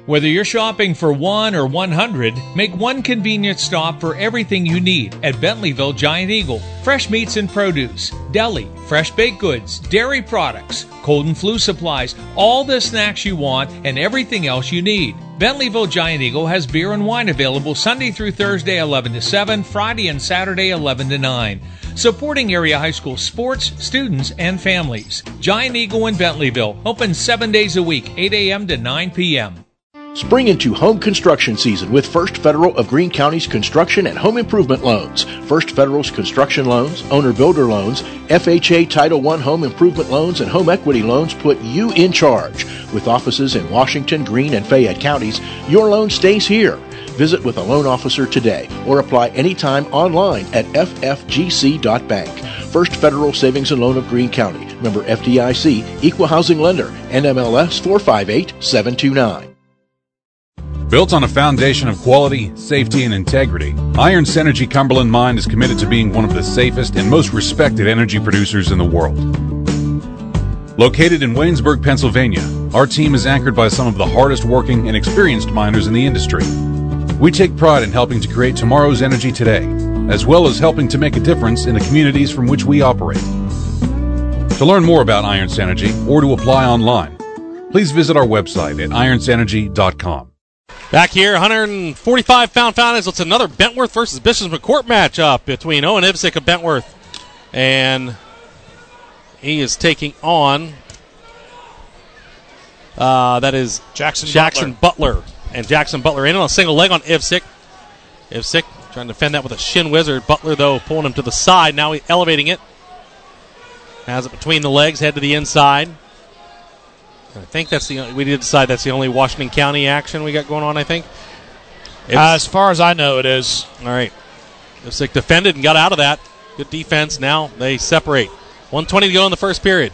Whether you're shopping for one or one hundred, make one convenient stop for everything you need at Bentleyville Giant Eagle. Fresh meats and produce, deli, fresh baked goods, dairy products, cold and flu supplies, all the snacks you want and everything else you need. Bentleyville Giant Eagle has beer and wine available Sunday through Thursday eleven to seven, Friday and Saturday eleven to nine. Supporting area high school sports, students, and families. Giant Eagle in Bentleyville, open seven days a week, eight a.m. to nine p.m. Spring into home construction season with First Federal of Greene County's construction and home improvement loans. First Federal's construction loans, owner-builder loans, F H A Title one home improvement loans, and home equity loans put you in charge. With offices in Washington, Greene, and Fayette counties, your loan stays here. Visit with a loan officer today or apply anytime online at f f g c dot bank. First Federal Savings and Loan of Greene County. Member F D I C, Equal Housing Lender, N M L S four five eight seven two nine. Built on a foundation of quality, safety, and integrity, Iron Synergy Cumberland Mine is committed to being one of the safest and most respected energy producers in the world. Located in Waynesburg, Pennsylvania, our team is anchored by some of the hardest working and experienced miners in the industry. We take pride in helping to create tomorrow's energy today, as well as helping to make a difference in the communities from which we operate. To learn more about Iron Synergy or to apply online, please visit our website at iron synergy dot com. Back here, one hundred forty-five pound finals. It's another Bentworth versus Bishop McCourt matchup between Owen Ivsick of Bentworth. And he is taking on, uh, that is Jackson, Jackson Butler. Butler. And Jackson Butler in on a single leg on Ivsick. Ivsick trying to defend that with a shin wizard. Butler, though, pulling him to the side. Now he's elevating it. Has it between the legs, head to the inside. I think that's the we did decide that's the only Washington County action we got going on, I think. Uh, as far as I know, it is. All right. Ivsick defended and got out of that. Good defense. Now they separate. one twenty to go in the first period.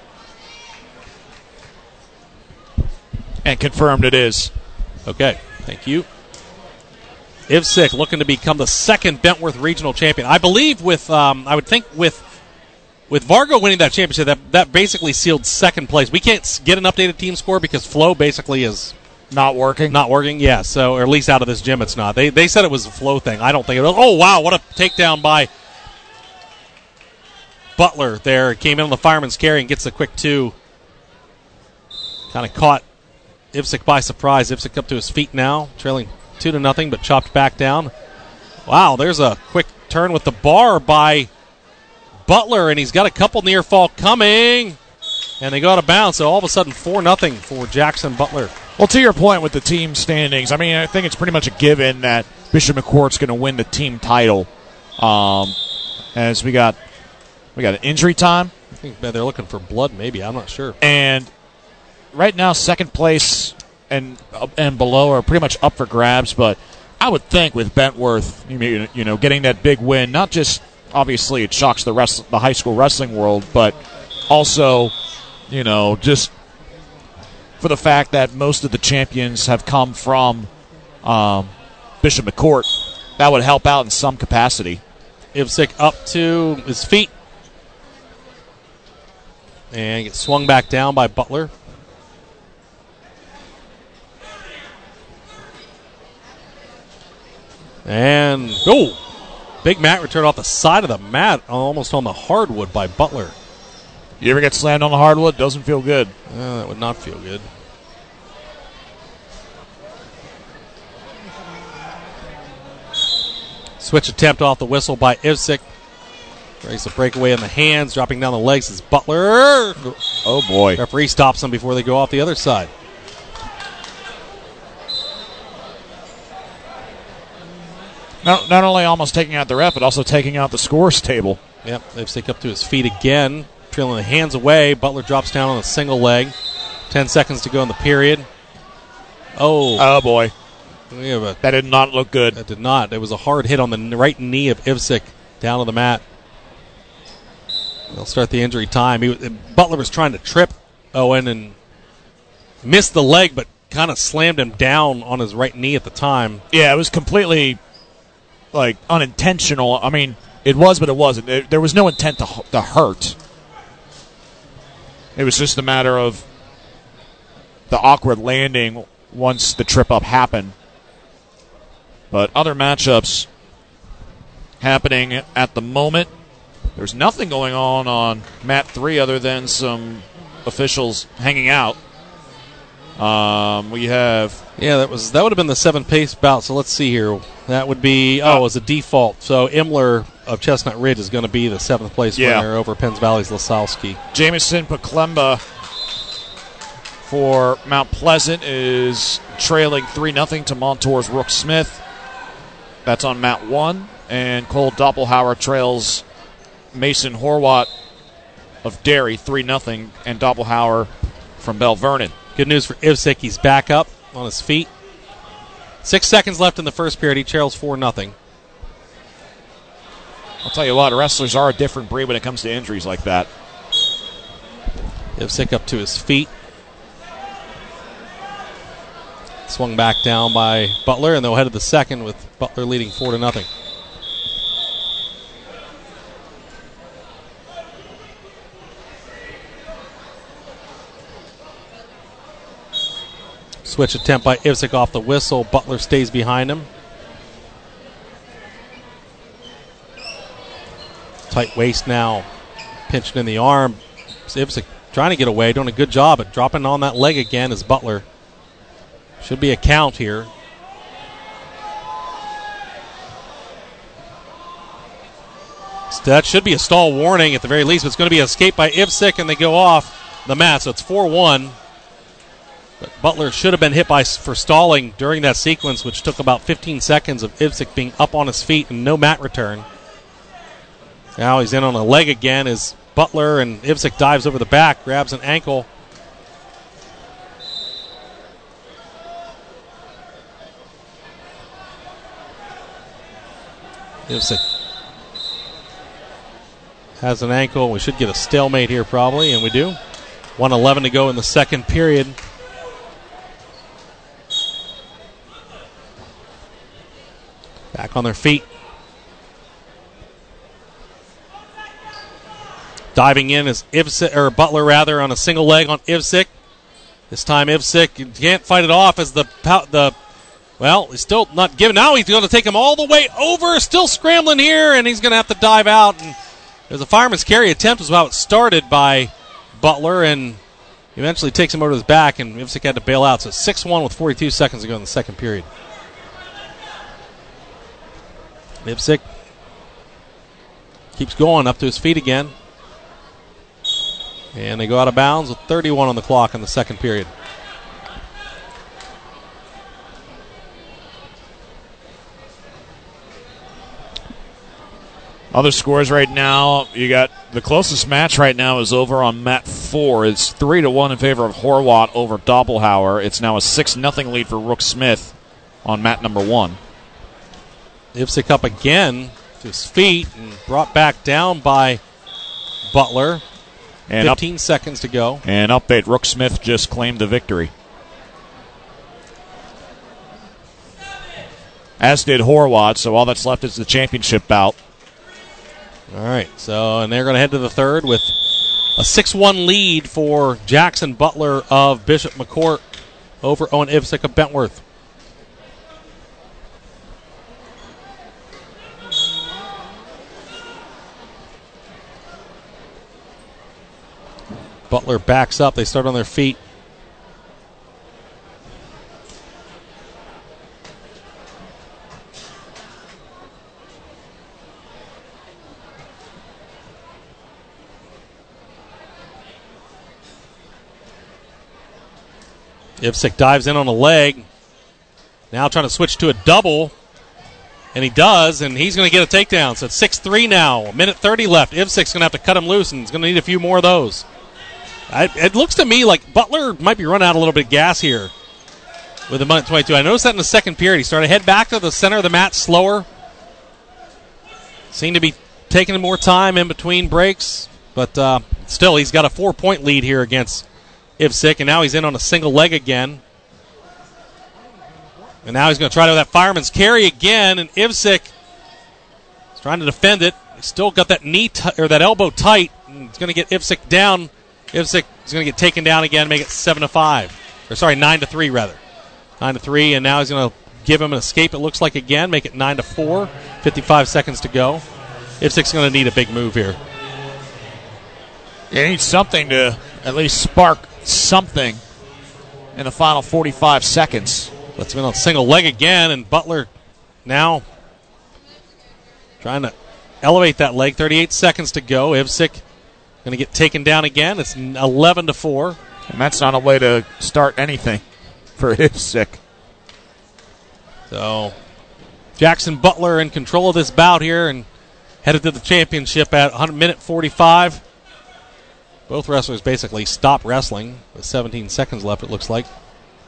And confirmed it is. Okay. Thank you. Ivsick looking to become the second Bentworth regional champion. I believe with, um, I would think with With Vargo winning that championship, that, that basically sealed second place. We can't get an updated team score because Flow basically is not working. Not working, yeah. So, or at least out of this gym, it's not. They they said it was a Flow thing. I don't think it was. Oh wow, what a takedown by Butler there. Came in on the fireman's carry and gets the quick two. Kind of caught Ivsick by surprise. Ivsick up to his feet now, trailing two to nothing, but chopped back down. Wow, there's a quick turn with the bar by Butler, and he's got a couple near fall coming, and they go out of bounds. So all of a sudden, four nothing for Jackson Butler. Well, to your point with the team standings, I mean, I think it's pretty much a given that Bishop McCourt's going to win the team title. Um, as we got, we got an injury time. I think they're looking for blood, maybe. I'm not sure. And right now, second place and and below are pretty much up for grabs. But I would think with Bentworth, you know, getting that big win, not just obviously it shocks the rest the high school wrestling world, but also, you know, just for the fact that most of the champions have come from um, Bishop McCourt, that would help out in some capacity. Ivsick up to his feet and gets swung back down by Butler. And oh, big mat return off the side of the mat, almost on the hardwood by Butler. You ever get slammed on the hardwood? Doesn't feel good. Uh, that would not feel good. Switch attempt off the whistle by Ivsick. Raise the breakaway in the hands, dropping down the legs is Butler. Oh boy. Referee stops them before they go off the other side. Not, not only almost taking out the ref, but also taking out the scores table. Yep, Ivsick up to his feet again, trailing the hands away. Butler drops down on a single leg. Ten seconds to go in the period. Oh. Oh, boy. We have a, that did not look good. That did not. It was a hard hit on the right knee of Ivsick down on the mat. They'll start the injury time. He, Butler was trying to trip Owen and missed the leg, but kind of slammed him down on his right knee at the time. Yeah, it was completely, like, unintentional. I mean, it was, but it wasn't. It, there was no intent to, to hurt. It was just a matter of the awkward landing once the trip up happened. But other matchups happening at the moment. There's nothing going on on mat three other than some officials hanging out. Um, we have yeah, that was that would have been the seventh pace bout. So let's see here. That would be oh, as a default. So Imler of Chestnut Ridge is going to be the seventh place Yeah. winner over Penns Valley's Lasowski. Jameson Paklemba for Mount Pleasant is trailing three nothing to Montour's Rook Smith. That's on mat one. And Cole Doppelhauer trails Mason Horwat of Derry three nothing, and Doppelhauer from Bell Vernon. Good news for Ivsick. He's back up on his feet. Six seconds left in the first period. He trails four nothing. I'll tell you what, wrestlers are a different breed when it comes to injuries like that. Ivsick up to his feet. Swung back down by Butler, and they'll head to the second with Butler leading four to nothing. Switch attempt by Ivsick off the whistle. Butler stays behind him. Tight waist now. Pinching in the arm. Ivsick trying to get away. Doing a good job at dropping on that leg again as Butler. Should be a count here. So that should be a stall warning at the very least. But it's going to be an escape by Ivsick, and they go off the mat. So it's four one. But Butler should have been hit by for stalling during that sequence, which took about fifteen seconds of Ivsick being up on his feet and no mat return. Now he's in on a leg again as Butler and Ivsick dives over the back, grabs an ankle. Ivsick has an ankle. We should get a stalemate here probably, and we do. one eleven to go in the second period. Back on their feet. Diving in is Ivsick, or Butler rather, on a single leg on Ivsick. This time Ivsick can't fight it off as the the well, he's still not giving. Now he's going to take him all the way over. Still scrambling here, and he's going to have to dive out. And there's a fireman's carry attempt was how it started by Butler, and eventually takes him over to his back, and Ivsick had to bail out. So six one with forty-two seconds to go in the second period. Ivsick keeps going up to his feet again. And they go out of bounds with thirty-one on the clock in the second period. Other scores right now, you got the closest match right now is over on mat four. It's three to one in favor of Horwat over Doppelhauer. It's now a six nothing lead for Rook Smith on mat number one. Ivsick up again to his feet and brought back down by Butler. And fifteen up, seconds to go. And update, Rook Smith just claimed the victory. As did Horwat, so all that's left is the championship bout. All right, so and they're going to head to the third with a six one lead for Jackson Butler of Bishop McCourt over Owen Ivsick of Bentworth. Butler backs up. They start on their feet. Ivsick dives in on a leg. Now trying to switch to a double. And he does, and he's going to get a takedown. So it's six three now. A minute thirty left. Ivsick's going to have to cut him loose, and he's going to need a few more of those. I, it looks to me like Butler might be running out a little bit of gas here with a minute twenty-two. I noticed that in the second period. He started to head back to the center of the mat slower. Seemed to be taking more time in between breaks. But uh, still, he's got a four-point lead here against Ivsick, and now he's in on a single leg again. And now he's going to try to that fireman's carry again, and Ivsick is trying to defend it. He's still got that knee t- or that elbow tight, and he's going to get Ivsick down. Ivsick is going to get taken down again, make it seven to five, or sorry, nine to three rather. nine to three, and now he's going to give him an escape, it looks like, again, make it nine to four. fifty-five seconds to go. Ivsik's going to need a big move here. He needs something to at least spark something in the final forty-five seconds. Let's win on single leg again, and Butler now trying to elevate that leg. thirty-eight seconds to go. Ivsik going to get taken down again. It's eleven to four. And that's not a way to start anything for Ivsik. So Jackson Butler in control of this bout here and headed to the championship at one minute forty-five. Both wrestlers basically stop wrestling with seventeen seconds left, it looks like.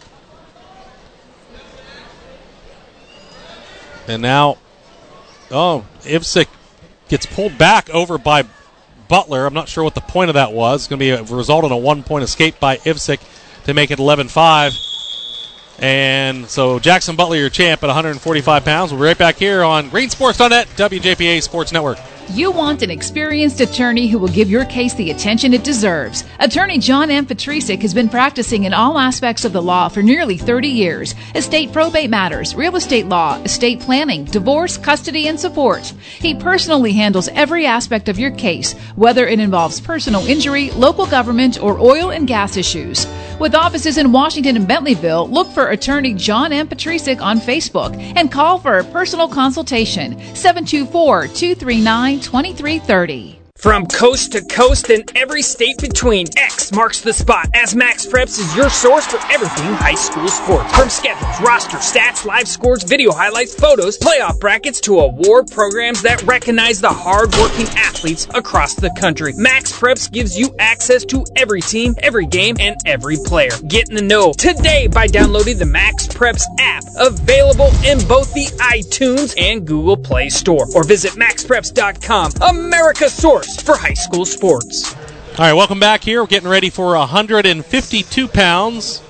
And now, oh, Ivsik gets pulled back over by Butler. I'm not sure what the point of that was. It's going to be a result in a one-point escape by Ivsik to make it eleven five. And so Jackson Butler, your champ at one forty-five pounds. We'll be right back here on Green Sports dot net, W J P A Sports Network. You want an experienced attorney who will give your case the attention it deserves. Attorney John M. Petrisik has been practicing in all aspects of the law for nearly thirty years. Estate probate matters, real estate law, estate planning, divorce, custody, and support. He personally handles every aspect of your case, whether it involves personal injury, local government, or oil and gas issues. With offices in Washington and Bentleyville, look for attorney John M. Petrisik on Facebook and call for a personal consultation, seven two four, two three nine, two three three zero. From coast to coast and every state between, X marks the spot as Max Preps is your source for everything high school sports. From schedules, roster, stats, live scores, video highlights, photos, playoff brackets, to award programs that recognize the hard-working athletes across the country. Max Preps gives you access to every team, every game, and every player. Get in the know today by downloading the Max Preps app, available in both the iTunes and Google Play Store. Or visit max preps dot com, America's source for high school sports. All right, welcome back here. We're getting ready for one fifty-two pounds.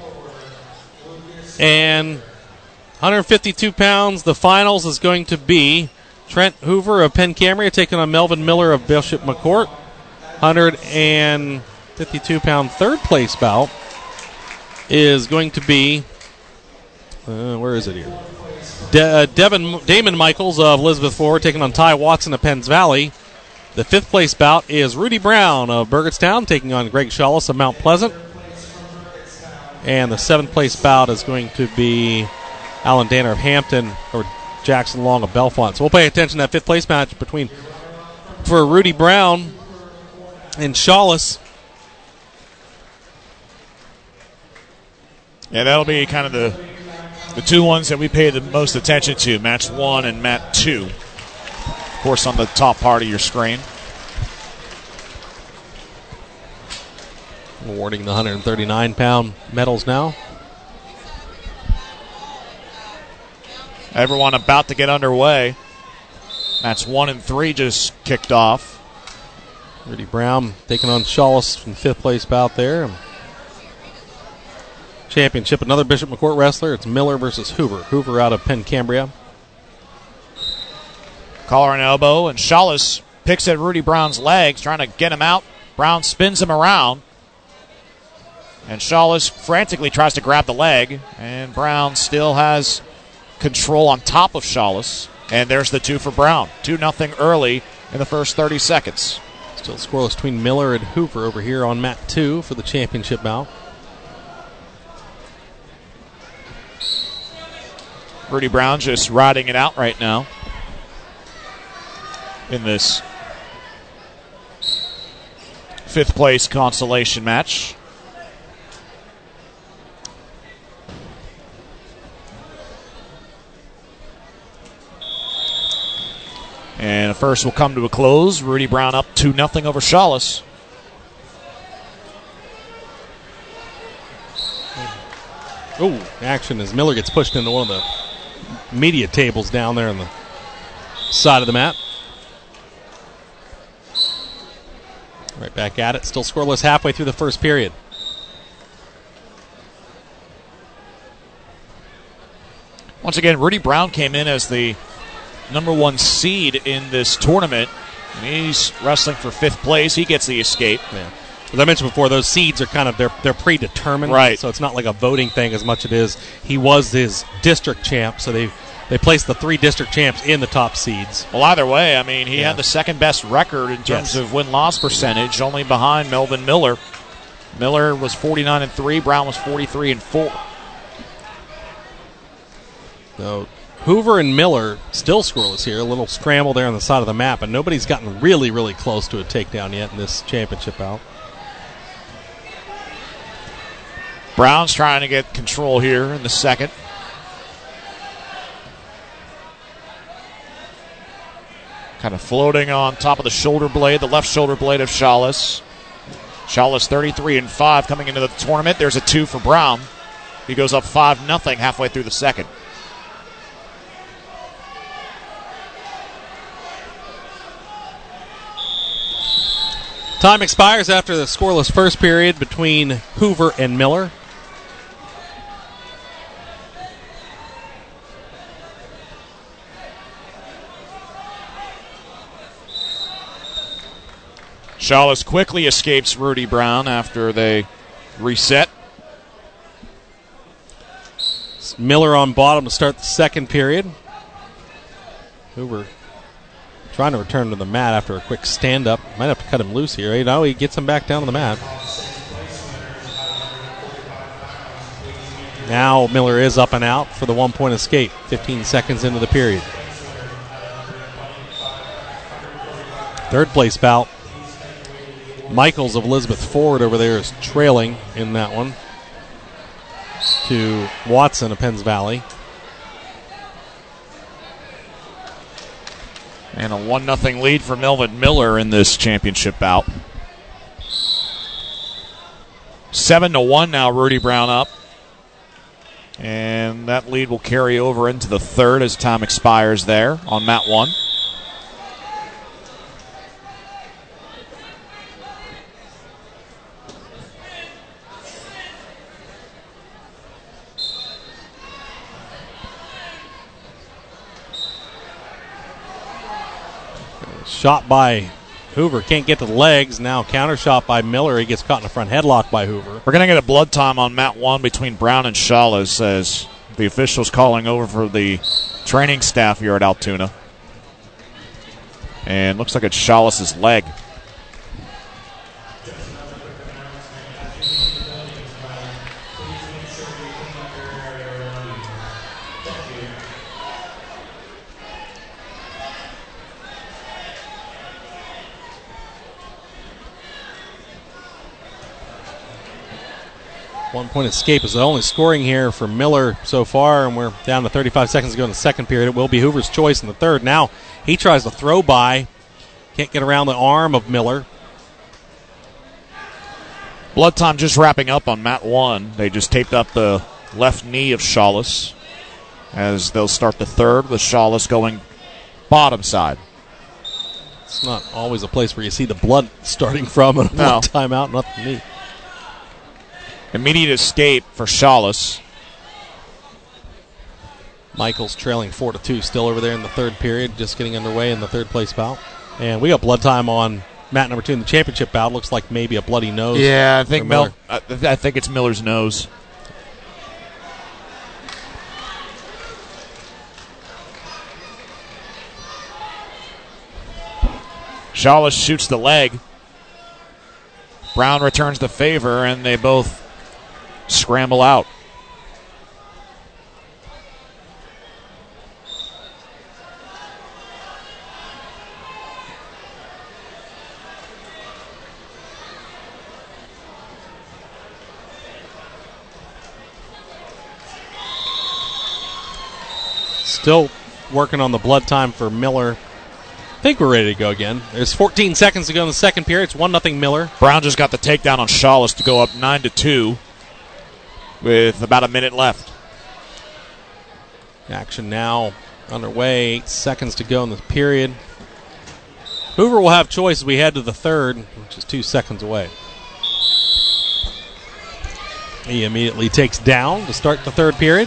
And one fifty-two pounds, the finals is going to be Trent Hoover of Penn Cambria taking on Melvin Miller of Bishop McCourt. one fifty-two pound third place bout is going to be, uh, where is it here? De- uh, Devin, Damon Michaels of Elizabeth Ford taking on Ty Watson of Penns Valley. The fifth place bout is Rudy Brown of Burgettstown taking on Greg Shawless of Mount Pleasant. And the seventh place bout is going to be Alan Danner of Hampton or Jackson Long of Bellefonte. So we'll pay attention to that fifth place match between for Rudy Brown and Shawless. Yeah, that'll be kind of the the two ones that we pay the most attention to, match one and match two. Of course, on the top part of your screen. Awarding the one thirty-nine pound medals now. Everyone about to get underway. Match one and three just kicked off. Rudy Brown taking on Shawless from fifth place bout there. Championship, another Bishop McCourt wrestler. It's Miller versus Hoover. Hoover out of Penn Cambria. Collar and elbow, and Shawless picks at Rudy Brown's legs, trying to get him out. Brown spins him around. And Shawless frantically tries to grab the leg, and Brown still has control on top of Shawless. And there's the two for Brown. two nothing early in the first thirty seconds. Still scoreless between Miller and Hoover over here on mat two for the championship bout. Rudy Brown just riding it out right now in this fifth place consolation match. And first will come to a close. Rudy Brown up two nothing over Shawless. Oh, action as Miller gets pushed into one of the media tables down there on the side of the mat. Right back at it. Still scoreless halfway through the first period. Once again, Rudy Brown came in as the number one seed in this tournament, and he's wrestling for fifth place. He gets the escape. Yeah. As I mentioned before, those seeds are kind of they're they're predetermined, right? So it's not like a voting thing as much as it is. He was his district champ, so they they placed the three district champs in the top seeds. Well, either way, I mean, he Yeah. had the second best record in terms Yes. of win-loss percentage, only behind Melvin Miller. Miller was forty-nine and three. Brown was forty-three and four. So Hoover and Miller still scoreless here. A little scramble there on the side of the map, and nobody's gotten really, really close to a takedown yet in this championship bout. Brown's trying to get control here in the second. Kind of floating on top of the shoulder blade, the left shoulder blade of Chalice. Chalice thirty-three and five coming into the tournament. There's a two for Brown. He goes up five nothing halfway through the second. Time expires after the scoreless first period between Hoover and Miller. Chalice quickly escapes Rudy Brown after they reset. It's Miller on bottom to start the second period. Hoover trying to return to the mat after a quick stand-up. Might have to cut him loose here. You know, he gets him back down to the mat. Now Miller is up and out for the one-point escape. fifteen seconds into the period. Third place bout. Michaels of Elizabeth Ford over there is trailing in that one to Watson of Penns Valley. And a one nothing lead for Melvin Miller in this championship bout. seven to one now, Rudy Brown up. And that lead will carry over into the third as time expires there on mat one. Shot by Hoover, can't get to the legs. Now counter shot by Miller. He gets caught in a front headlock by Hoover. We're going to get a blood time on mat one between Brown and Chalice as the officials calling over for the training staff here at Altoona. And looks like it's Chalice's leg. One-point escape is the only scoring here for Miller so far, and we're down to thirty-five seconds to go in the second period. It will be Hoover's choice in the third. Now he tries to throw by. Can't get around the arm of Miller. Blood time just wrapping up on mat one. They just taped up the left knee of Chalice as they'll start the third with Chalice going bottom side. It's not always a place where you see the blood starting from a No. long time out. Nothing neat. Immediate escape for Chalice. Michaels trailing four to two, still over there in the third period, just getting underway in the third place bout. And we got blood time on mat number two in the championship bout. Looks like maybe a bloody nose. Yeah, I think for Mel. Miller. I, th- I think it's Miller's nose. Chalice shoots the leg. Brown returns the favor, and they both scramble out. Still working on the blood time for Miller. I think we're ready to go again. There's fourteen seconds to go in the second period. It's one nothing Miller. Brown just got the takedown on Chalice to go up nine to two with about a minute left. Action now underway. Eight seconds to go in the period. Hoover will have choice as we head to the third, which is two seconds away. He immediately takes down to start the third period.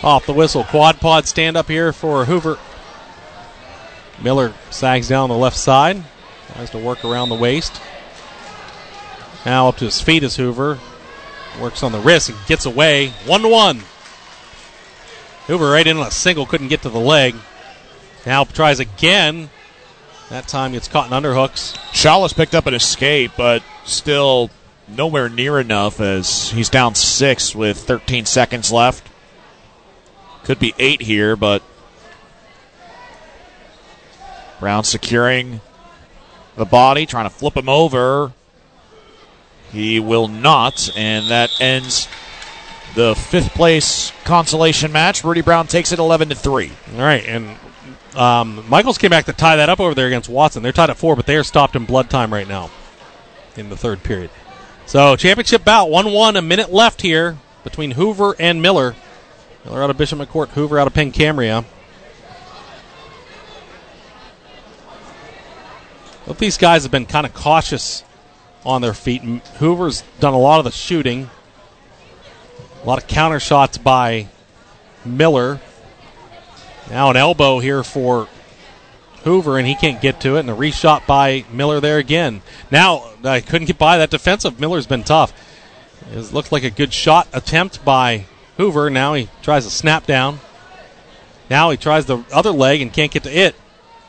off the whistle. Quad pod stand up here for Hoover. Miller sags down the left side. Tries to work around the waist. Now up to his feet is Hoover. Works on the wrist and gets away. One to one. Hoover right in on a single, couldn't get to the leg. Now tries again. That time gets caught in underhooks. Shawless picked up an escape, but still nowhere near enough as he's down six with thirteen seconds left. Could be eight here, but Brown securing the body, trying to flip him over. He will not, and that ends the fifth place consolation match. Rudy Brown takes it eleven to three. All right, and um, Michaels came back to tie that up over there against Watson. They're tied at four, but they are stopped in blood time right now in the third period. So championship bout, one one, a minute left here between Hoover and Miller. Miller out of Bishop McCourt, Hoover out of Pencamria. Both these guys have been kind of cautious on their feet. Hoover's done a lot of the shooting. A lot of counter shots by Miller. Now an elbow here for Hoover, and he can't get to it. And a reshot by Miller there again. Now, I couldn't get by that defensive. Miller's been tough. It looked like a good shot attempt by Hoover. Now he tries a snap down. Now he tries the other leg and can't get to it.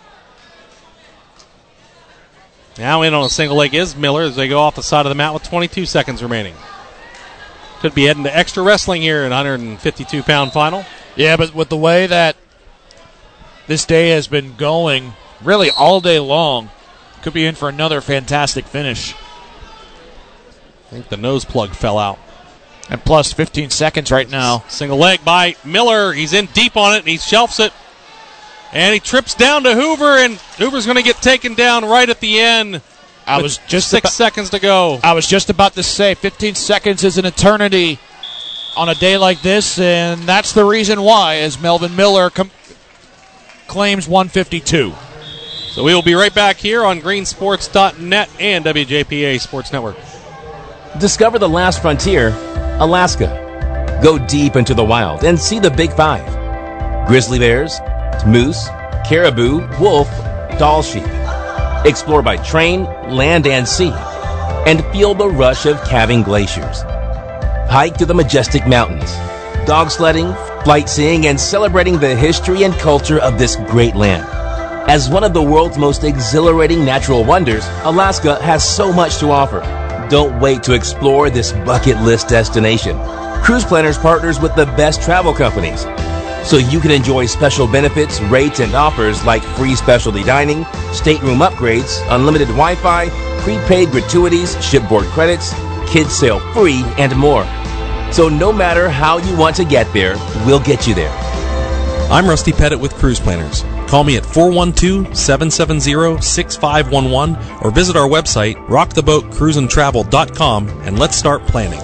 Now in on a single leg is Miller as they go off the side of the mat with twenty-two seconds remaining. Could be heading to extra wrestling here in one fifty-two pound final. Yeah, but with the way that this day has been going, really all day long, could be in for another fantastic finish. I think the nose plug fell out. And plus fifteen seconds right now. Single leg by Miller. He's in deep on it, and he shelves it. And he trips down to Hoover, and Hoover's going to get taken down right at the end. I was just six about, seconds to go. I was just about to say fifteen seconds is an eternity on a day like this, and that's the reason why, as Melvin Miller com- claims one fifty-two. So we will be right back here on green sports dot net and W J P A Sports Network. Discover the last frontier, Alaska. Go deep into the wild and see the Big Five. Grizzly bears, moose, caribou, wolf, Dall sheep. Explore by train, land, and sea. And feel the rush of calving glaciers. Hike to the majestic mountains. Dog sledding, flight seeing, and celebrating the history and culture of this great land. As one of the world's most exhilarating natural wonders, Alaska has so much to offer. Don't wait to explore this bucket list destination. Cruise Planners partners with the best travel companies, so you can enjoy special benefits, rates, and offers like free specialty dining, stateroom upgrades, unlimited Wi-Fi, prepaid gratuities, shipboard credits, kids sail free, and more. So no matter how you want to get there, we'll get you there. I'm Rusty Pettit with Cruise Planners. Call me at four one two, seven seven zero, six five one one or visit our website, rock the boat cruise and travel dot com, and let's start planning.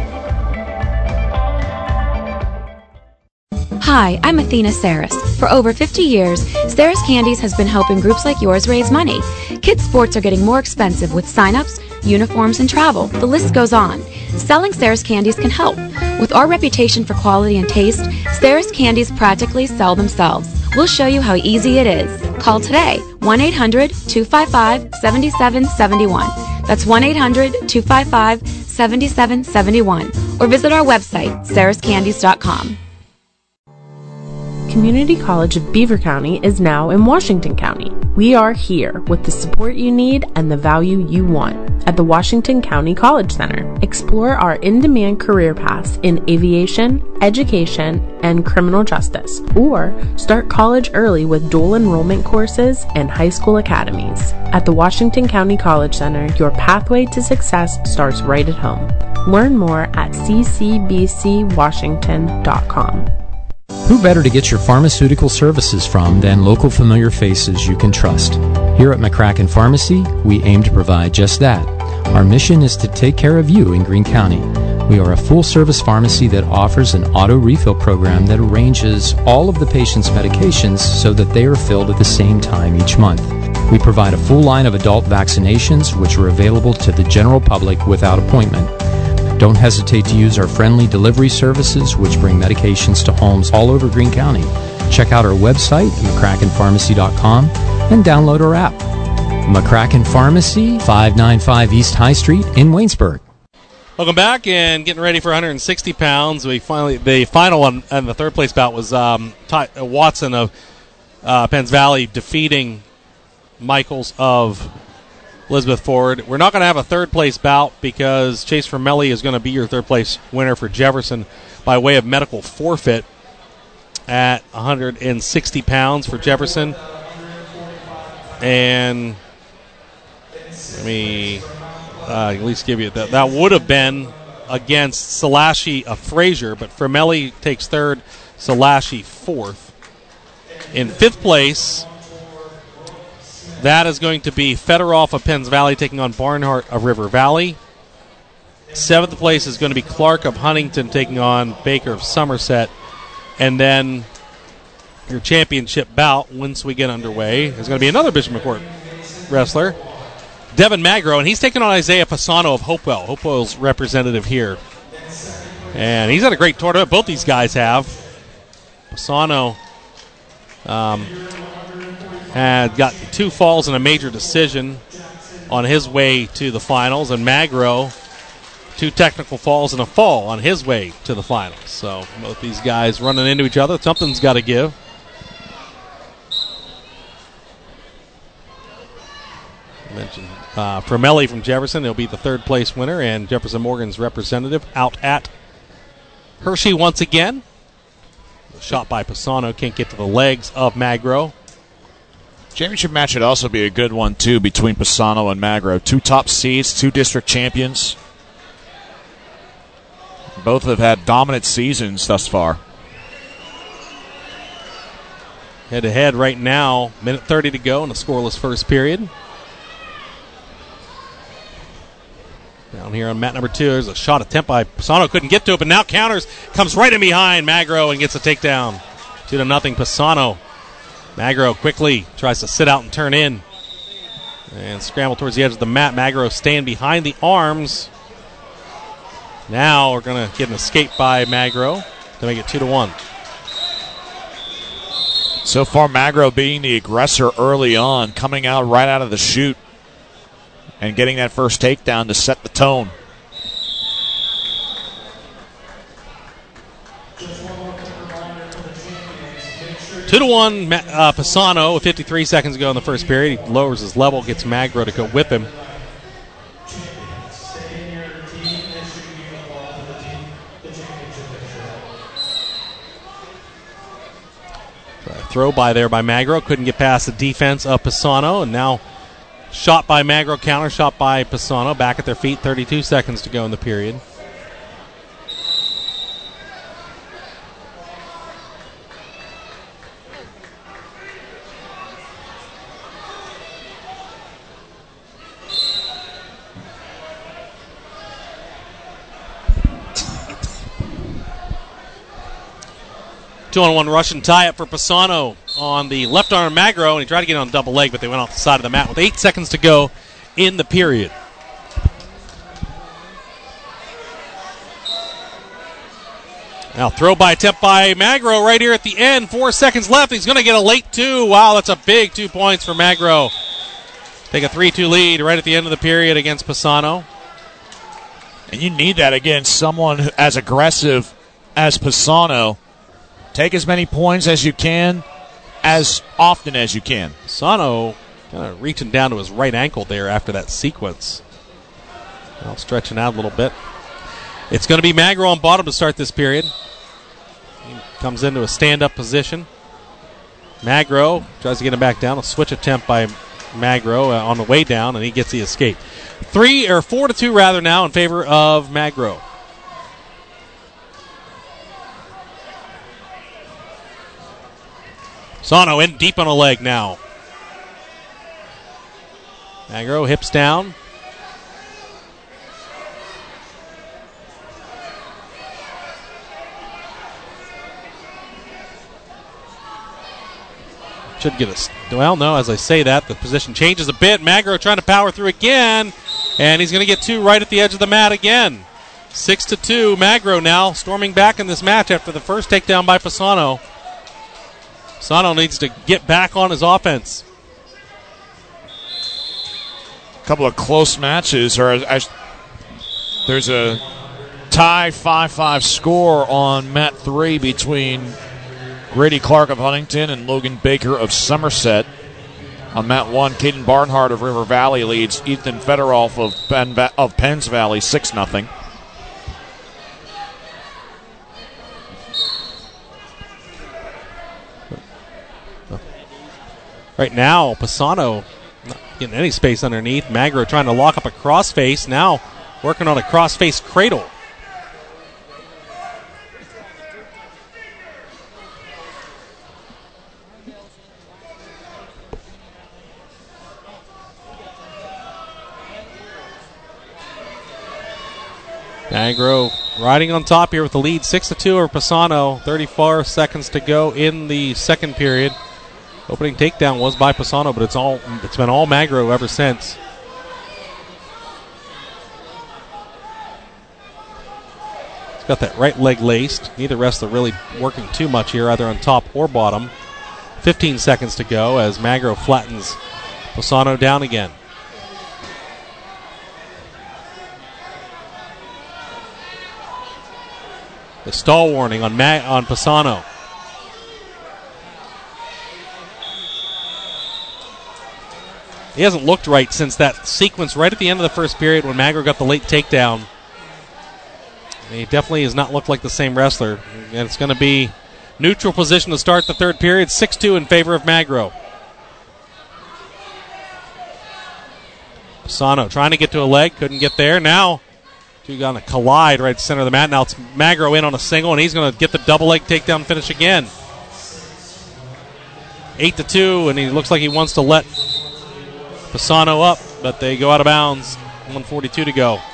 Hi, I'm Athena Saris. For over fifty years, Saris Candies has been helping groups like yours raise money. Kids' sports are getting more expensive with sign-ups, uniforms, and travel. The list goes on. Selling Saris Candies can help. With our reputation for quality and taste, Saris Candies practically sell themselves. We'll show you how easy it is. Call today, one eight hundred, two five five, seven seven seven one. That's one eight hundred, two five five, seven seven seven one. Or visit our website, saris candies dot com. Community College of Beaver County is now in Washington County. We are here with the support you need and the value you want. At the Washington County College Center, explore our in-demand career paths in aviation, education, and criminal justice, or start college early with dual enrollment courses and high school academies. At the Washington County College Center, your pathway to success starts right at home. Learn more at c c b c washington dot com. Who better to get your pharmaceutical services from than local familiar faces you can trust? Here at McCracken Pharmacy, we aim to provide just that. Our mission is to take care of you in Greene County. We are a full-service pharmacy that offers an auto refill program that arranges all of the patient's medications so that they are filled at the same time each month. We provide a full line of adult vaccinations which are available to the general public without appointment. Don't hesitate to use our friendly delivery services, which bring medications to homes all over Greene County. Check out our website at mccracken pharmacy dot com and download our app. McCracken Pharmacy, five ninety-five East High Street in Waynesburg. Welcome back, and getting ready for one hundred sixty pounds. We finally the final one and the third place bout was um, Ty, uh, Watson of uh, Penns Valley defeating Michaels of Elizabeth Ford. We're not going to have a third place bout because Chase Formelli is going to be your third place winner for Jefferson by way of medical forfeit at one hundred sixty pounds for Jefferson. And let me uh, at least give you that. That would have been against Salashi of Frazier, but Formelli takes third, Salashi fourth. In fifth place, that is going to be Fedorov of Penns Valley taking on Barnhart of River Valley. Seventh place is going to be Clark of Huntington taking on Baker of Somerset. And then your championship bout, once we get underway, is going to be another Bishop McCourt wrestler, Devin Magro, and he's taking on Isaiah Pisano of Hopewell. Hopewell's representative here. And he's had a great tournament. Both these guys have. Pisano um, had got two falls and a major decision on his way to the finals, and Magro, two technical falls and a fall on his way to the finals. So both these guys running into each other. Something's got to give. I mentioned uh, Formelli from Jefferson. He'll be the third place winner, and Jefferson Morgan's representative out at Hershey once again. The shot by Pisano can't get to the legs of Magro. Championship match should also be a good one, too, between Pisano and Magro. Two top seeds, two district champions. Both have had dominant seasons thus far. Head-to-head right now, minute thirty to go in a scoreless first period. Down here on mat number two, there's a shot attempt by Pisano. Couldn't get to it, but now counters. Comes right in behind Magro and gets a takedown. Two to nothing, Pisano. Magro quickly tries to sit out and turn in. And scramble towards the edge of the mat. Magro staying behind the arms. Now we're going to get an escape by Magro to make it two to one. So far, Magro being the aggressor early on, coming out right out of the chute and getting that first takedown to set the tone. Two to one, uh, Pisano with fifty-three seconds to go in the first period. He lowers his level, gets Magro to go whip him. Throw by there by Magro. Couldn't get past the defense of Pisano. And now shot by Magro, counter shot by Pisano. Back at their feet. thirty-two seconds to go in the period. Two-on-one Russian tie-up for Pisano on the left arm Magro, and he tried to get on double leg, but they went off the side of the mat with eight seconds to go in the period. Now throw by attempt by Magro right here at the end. Four seconds left. He's going to get a late two. Wow, that's a big two points for Magro. Take a three two lead right at the end of the period against Pisano. And you need that against someone who, as aggressive as Pisano. Take as many points as you can, as often as you can. Pisano kind of reaching down to his right ankle there after that sequence. Well, stretching out a little bit. It's going to be Magro on bottom to start this period. He comes into a stand-up position. Magro tries to get him back down. A switch attempt by Magro uh, on the way down, and he gets the escape. Three or four to two rather now in favor of Magro. Pisano in deep on a leg now. Magro hips down. Should get a... Well, no, as I say that, the position changes a bit. Magro trying to power through again, and he's going to get two right at the edge of the mat again. Six to two. Magro now storming back in this match after the first takedown by Pisano. Pisano needs to get back on his offense. A couple of close matches. Or as, there's a tie five five score on mat three between Grady Clark of Huntington and Logan Baker of Somerset. On mat one, Caden Barnhart of River Valley leads Ethan Fedorov of, Penn Va- of Penns Valley six nothing. Right now, Pisano not getting any space underneath. Magro trying to lock up a crossface. Now working on a crossface cradle. Magro riding on top here with the lead, six to two over Pisano. thirty-four seconds to go in the second period. Opening takedown was by Pisano, but it's all it's been all Magro ever since. He's got that right leg laced. Neither wrestler really working too much here, either on top or bottom. fifteen seconds to go as Magro flattens Pisano down again. The stall warning on Ma- on Pisano. He hasn't looked right since that sequence right at the end of the first period when Magro got the late takedown. He definitely has not looked like the same wrestler. And it's going to be neutral position to start the third period. six two in favor of Magro. Pisano trying to get to a leg. Couldn't get there. Now, two going to collide right center of the mat. Now it's Magro in on a single, and he's going to get the double leg takedown finish again. eight to two, and he looks like he wants to let Pisano up, but they go out of bounds. one forty-two to go.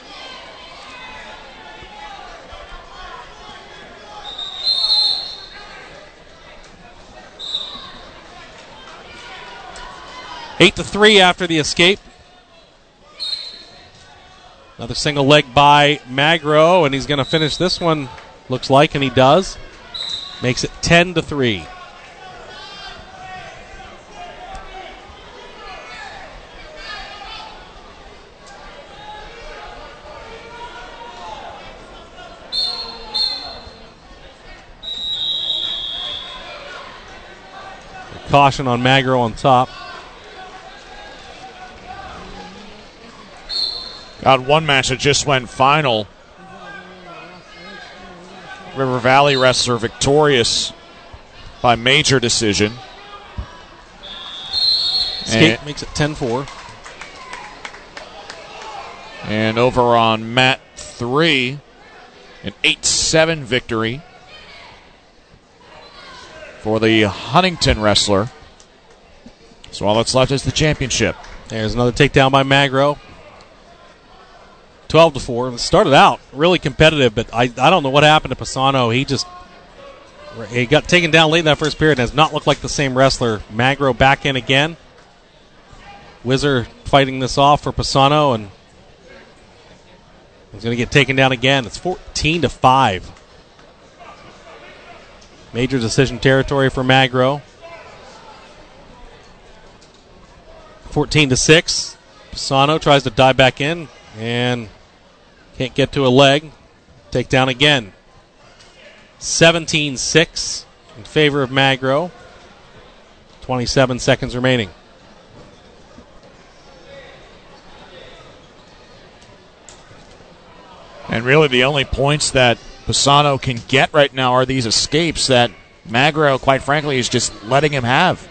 Eight to three after the escape. Another single leg by Magro, and he's going to finish this one, looks like, and he does. Makes it ten to three. Caution on Magro on top. Got one match that just went final. River Valley wrestler victorious by major decision. Escape and, makes it ten four. And over on mat three, an eight seven victory for the Huntington wrestler. So all that's left is the championship. There's another takedown by Magro. twelve to four. It started out really competitive, but I, I don't know what happened to Pisano. He just he got taken down late in that first period and has not looked like the same wrestler. Magro back in again. Whizzer fighting this off for Pisano, and he's going to get taken down again. It's fourteen to five. Major decision territory for Magro. fourteen to six. Pisano tries to dive back in and can't get to a leg. Takedown again. seventeen six in favor of Magro. twenty-seven seconds remaining. And really the only points that Pisano can get right now are these escapes that Magro, quite frankly, is just letting him have.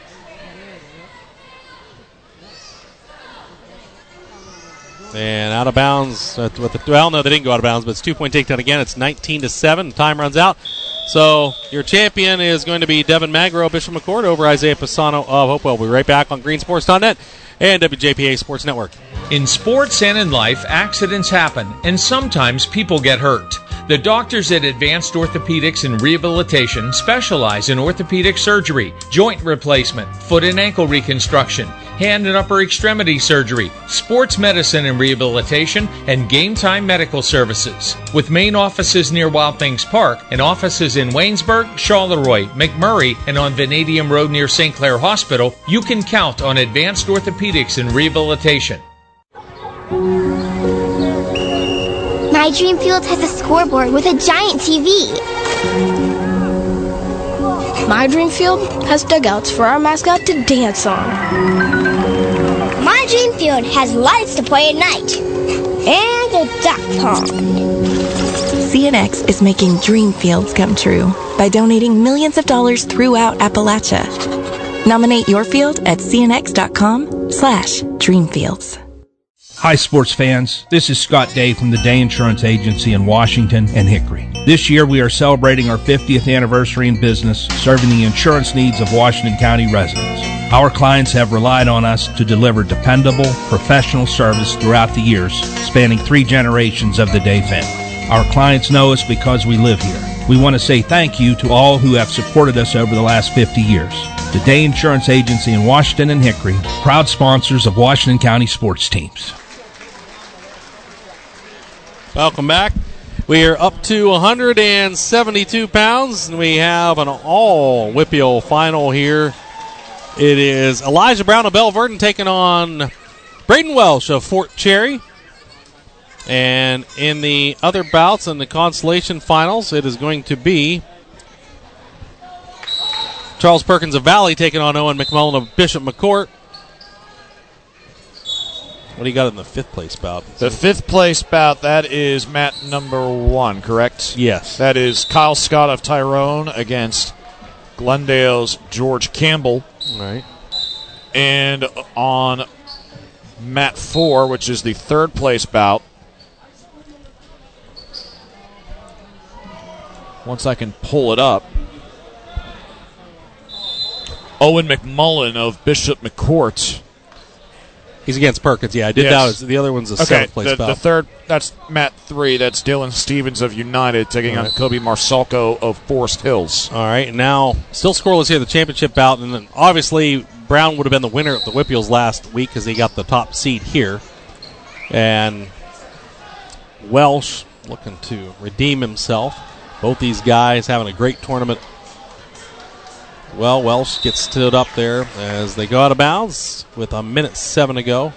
And out of bounds. With the, well, no, they didn't go out of bounds, but it's two-point takedown again. It's nineteen to seven. Time runs out. So your champion is going to be Devin Magro, Bishop McCord, over Isaiah Pisano of Hopewell. We'll be right back on green sports dot net and W J P A Sports Network. In sports and in life, accidents happen, and sometimes people get hurt. The doctors at Advanced Orthopedics and Rehabilitation specialize in orthopedic surgery, joint replacement, foot and ankle reconstruction, hand and upper extremity surgery, sports medicine and rehabilitation, and Game Time medical services. With main offices near Wild Things Park and offices in Waynesburg, Charleroi, McMurray, and on Vanadium Road near Saint Clair Hospital, you can count on advanced orthopedics and rehabilitation. My Dream Field has a scoreboard with a giant T V. My Dream Field has dugouts for our mascot to dance on. My Dream Field has lights to play at night. And a duck pond. C N X is making dream fields come true by donating millions of dollars throughout Appalachia. Nominate your field at cnx.com slash dreamfields. Hi, sports fans. This is Scott Day from the Day Insurance Agency in Washington and Hickory. This year, we are celebrating our fiftieth anniversary in business, serving the insurance needs of Washington County residents. Our clients have relied on us to deliver dependable, professional service throughout the years, spanning three generations of the Day family. Our clients know us because we live here. We want to say thank you to all who have supported us over the last fifty years. The Day Insurance Agency in Washington and Hickory, proud sponsors of Washington County sports teams. Welcome back. We are up to one hundred seventy-two pounds, and we have an all-Whippeal final here. It is Elijah Brown of Belle Verdon taking on Braden Welsh of Fort Cherry. And in the other bouts in the consolation finals, it is going to be Charles Perkins of Valley taking on Owen McMullen of Bishop McCourt. What do you got in the fifth place bout? The fifth place bout, that is Matt number one, correct? Yes. That is Kyle Scott of Tyrone against Glendale's George Campbell. All right. And on Mat four, which is the third place bout, once I can pull it up, Owen McMullen of Bishop McCourt. He's against Perkins, yeah. I did Yes. that. The other one's a okay, seventh place the, bout. the third, that's Mat three. That's Dylan Stevens of United taking All on right. Kobe Marsalko of Forest Hills. All right, and now still scoreless here, the championship bout, and then obviously Brown would have been the winner at the Whippeals last week because he got the top seed here. And Welsh looking to redeem himself. Both these guys having a great tournament. Well, Welsh gets stood up there as they go out of bounds with a minute seven to go.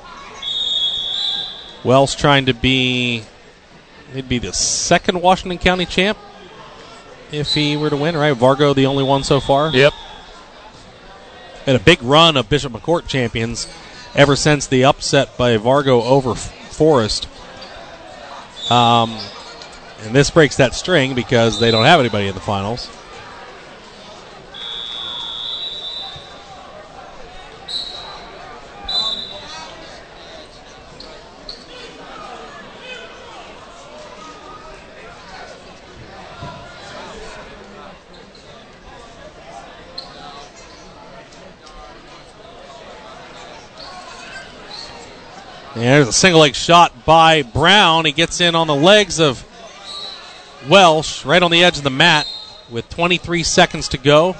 Welsh trying to be, he'd be the second Washington County champ if he were to win, right? Vargo the only one so far. Yep. Had a big run of Bishop McCourt champions ever since the upset by Vargo over F- Forest. Um, and this breaks that string because they don't have anybody in the finals. And there's a single leg shot by Brown. He gets in on the legs of Welsh, right on the edge of the mat with twenty-three seconds to go.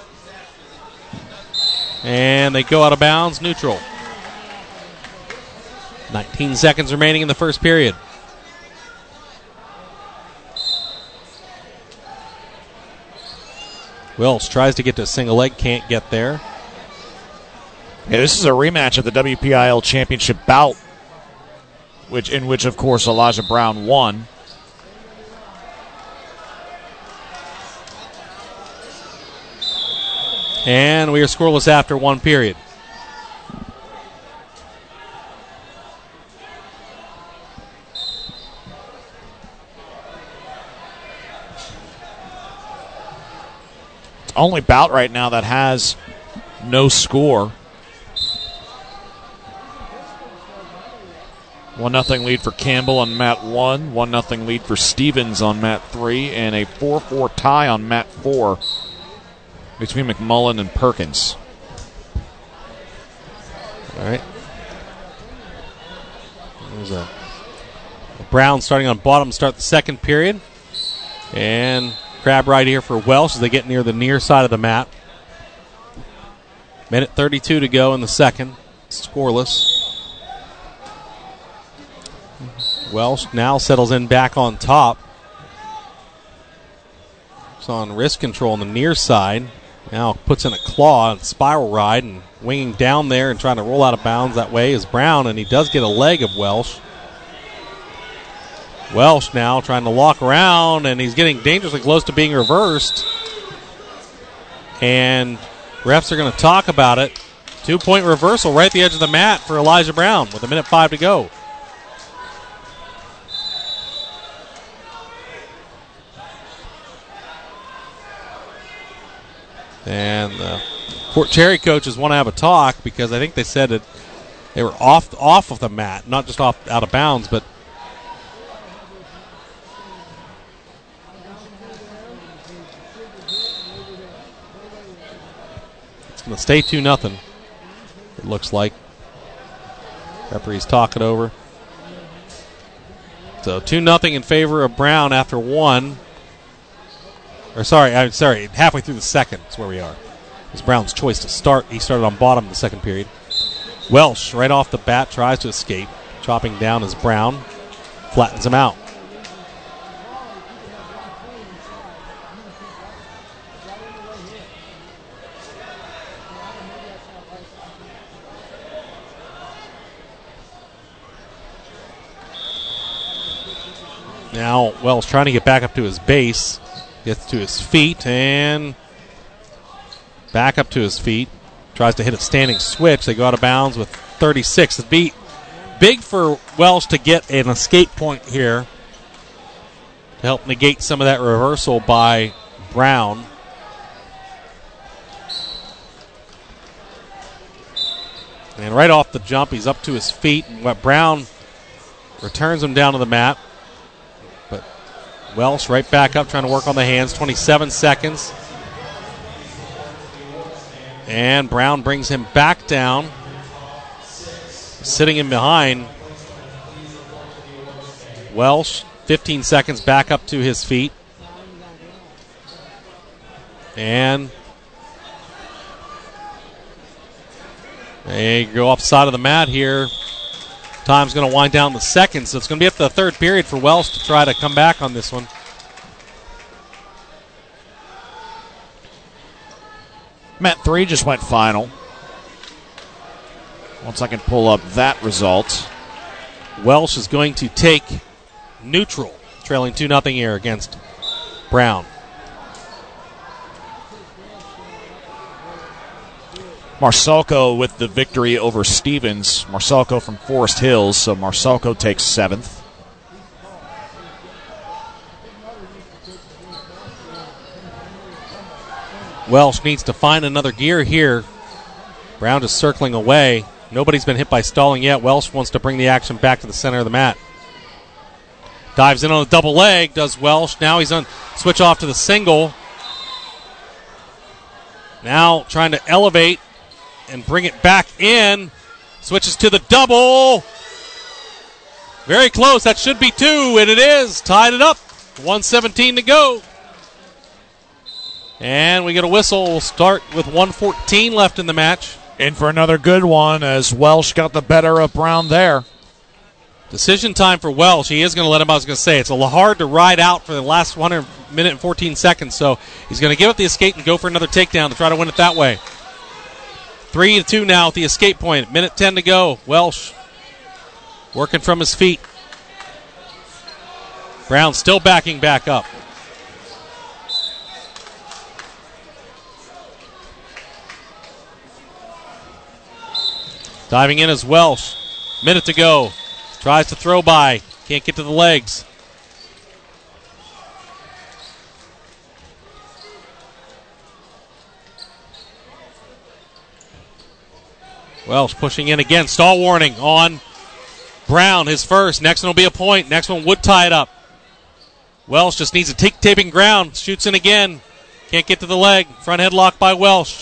And they go out of bounds, neutral. nineteen seconds remaining in the first period. Welsh tries to get to a single leg, can't get there. Yeah, this is a rematch of the W P I L Championship bout, which in which, of course, Elijah Brown won. And we are scoreless after one period. Only bout right now that has no score. One nothing lead for Campbell on mat one, one nothing lead for Stevens on mat three, and a four four tie on mat four between McMullen and Perkins. All right. There's a, a Brown starting on bottom to start the second period. And crab right here for Welsh as they get near the near side of the mat. Minute thirty-two to go in the second. scoreless. Welsh now settles in back on top. It's on wrist control on the near side. Now puts in a claw and spiral ride and winging down there and trying to roll out of bounds that way is Brown, and he does get a leg of Welsh. Welsh now trying to lock around, and he's getting dangerously close to being reversed. And refs are going to talk about it. Two-point reversal right at the edge of the mat for Elijah Brown with a minute five to go. And the Port Cherry coaches want to have a talk because I think they said that they were off off of the mat, not just off out of bounds, but it's going to stay two nothing. It looks like referee's talking over. So two nothing in favor of Brown after one. Or sorry, I'm sorry, halfway through the second is where we are. It was Brown's choice to start. He started on bottom in the second period. Welsh, right off the bat, tries to escape. Chopping down is Brown. Flattens him out. Now Welsh trying to get back up to his base. Gets to his feet and back up to his feet. Tries to hit a standing switch. They go out of bounds with thirty-six. It'd be big for Welsh to get an escape point here to help negate some of that reversal by Brown. And right off the jump, he's up to his feet. And what Brown returns him down to the mat. Welsh right back up, trying to work on the hands. twenty-seven seconds. And Brown brings him back down. Sitting him behind. Welsh, fifteen seconds, back up to his feet. And they go off the side of the mat here. Time's going to wind down the seconds, so it's going to be up to the third period for Welsh to try to come back on this one. Met three just went final. Once I can pull up that result. Welsh is going to take neutral, trailing two nothing here against Brown. Marcelco with the victory over Stevens. Marcelco from Forest Hills, so Marcelco takes seventh. Welsh needs to find another gear here. Brown just circling away. Nobody's been hit by stalling yet. Welsh wants to bring the action back to the center of the mat. Dives in on a double leg, does Welsh. Now he's on switch off to the single. Now trying to elevate and bring it back in. Switches to the double. Very close. That should be two, and it is. Tied it up. one seventeen to go. And we get a whistle. We'll start with one fourteen left in the match. In for another good one as Welsh got the better of Brown there. Decision time for Welsh. He is going to let him, I was going to say, it's a little hard to ride out for the last one minute and fourteen seconds, so he's going to give it the escape and go for another takedown to try to win it that way. Three to two now at the escape point. Minute ten to go. Welsh working from his feet. Brown still backing back up. Diving in is Welsh. Minute to go. Tries to throw by. Can't get to the legs. Welsh pushing in again. Stall warning on Brown. His first. Next one will be a point. Next one would tie it up. Welsh just needs to take taping ground. Shoots in again. Can't get to the leg. Front headlock by Welsh.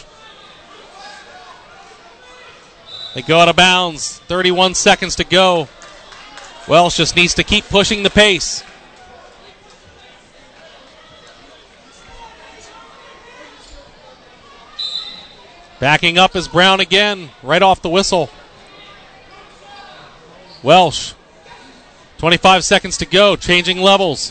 They go out of bounds. thirty-one seconds to go. Welsh just needs to keep pushing the pace. Backing up is Brown again, right off the whistle. Welsh, twenty-five seconds to go, changing levels.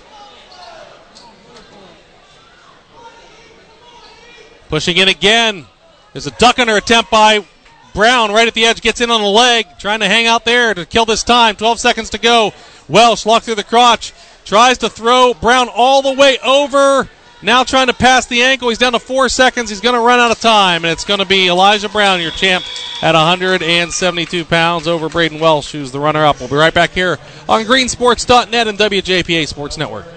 Pushing in again. There's a duck under attempt by Brown right at the edge, gets in on the leg, trying to hang out there to kill this time. twelve seconds to go. Welsh locked through the crotch, tries to throw Brown all the way over. Now trying to pass the ankle. He's down to four seconds. He's going to run out of time, and it's going to be Elijah Brown, your champ, at one hundred seventy-two pounds over Braden Welsh, who's the runner-up. We'll be right back here on green sports dot net and W J P A Sports Network.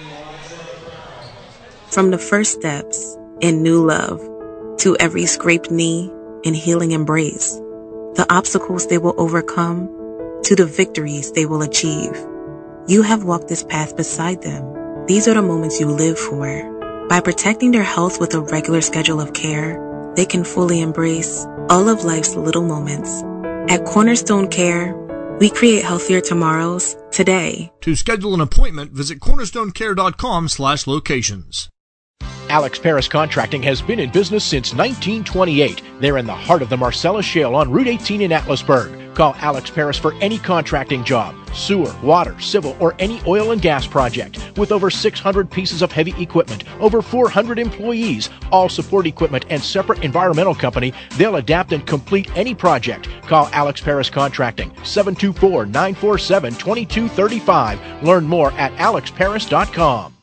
From the first steps in new love to every scraped knee and healing embrace, the obstacles they will overcome to the victories they will achieve. You have walked this path beside them. These are the moments you live for. By protecting their health with a regular schedule of care, they can fully embrace all of life's little moments. At Cornerstone Care, we create healthier tomorrows today. To schedule an appointment, visit cornerstonecare.com slash locations. Alex Paris Contracting has been in business since nineteen twenty-eight. They're in the heart of the Marcellus Shale on Route eighteen in Atlasburg. Call Alex Paris for any contracting job, sewer, water, civil, or any oil and gas project. With over six hundred pieces of heavy equipment, over four hundred employees, all support equipment, and separate environmental company, they'll adapt and complete any project. Call Alex Paris Contracting, seven two four, nine four seven, two two three five. Learn more at alex paris dot com.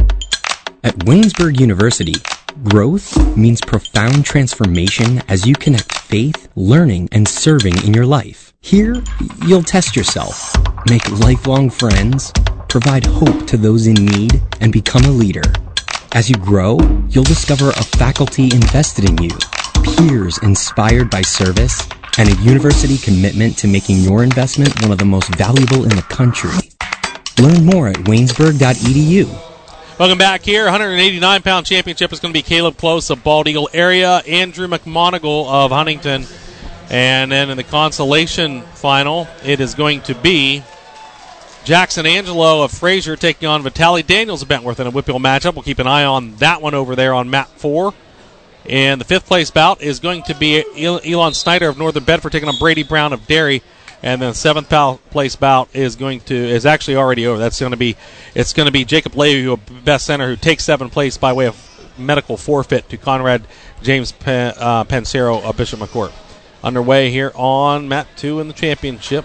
At Waynesburg University, growth means profound transformation as you connect faith, learning, and serving in your life. Here, you'll test yourself, make lifelong friends, provide hope to those in need, and become a leader. As you grow, you'll discover a faculty invested in you, peers inspired by service, and a university commitment to making your investment one of the most valuable in the country. Learn more at waynesburg dot e d u. Welcome back here. one hundred eighty-nine pound championship is going to be Caleb Close of Bald Eagle area, Andrew McMonigal of Huntington. And then in the consolation final, it is going to be Jackson Angelo of Fraser taking on Vitaly Daniels of Bentworth in a Whitfield matchup. We'll keep an eye on that one over there on map four. And the fifth place bout is going to be Elon Snyder of Northern Bedford taking on Brady Brown of Derry. And then the seventh place bout is going to is actually already over. That's going to be it's going to be Jacob Levy, who best center, who takes seventh place by way of medical forfeit to Conrad James Pen, uh, Pansero of Bishop McCourt. Underway here on mat two in the championship.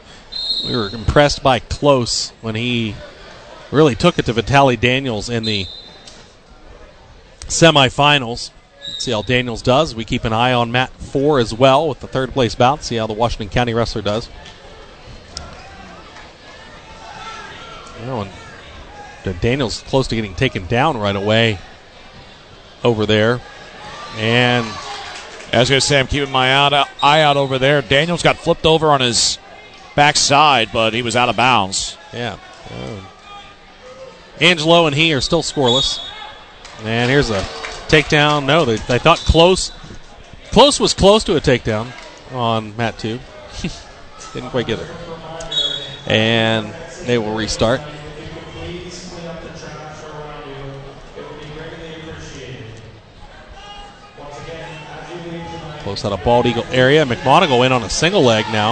We were impressed by Close when he really took it to Vitaly Daniels in the semifinals. Let's see how Daniels does. We keep an eye on mat four as well with the third place bout. See how the Washington County wrestler does. Oh, and Daniels close to getting taken down right away over there. And I was going to say, I'm keeping my eye out over there. Daniels got flipped over on his backside, but he was out of bounds. Yeah. Oh. Angelo and he are still scoreless. And here's a takedown. No, they, they thought Close. Close was close to a takedown on mat two. Didn't quite get it. And they will restart. Close out of Bald Eagle area. McMonigal in on a single leg now.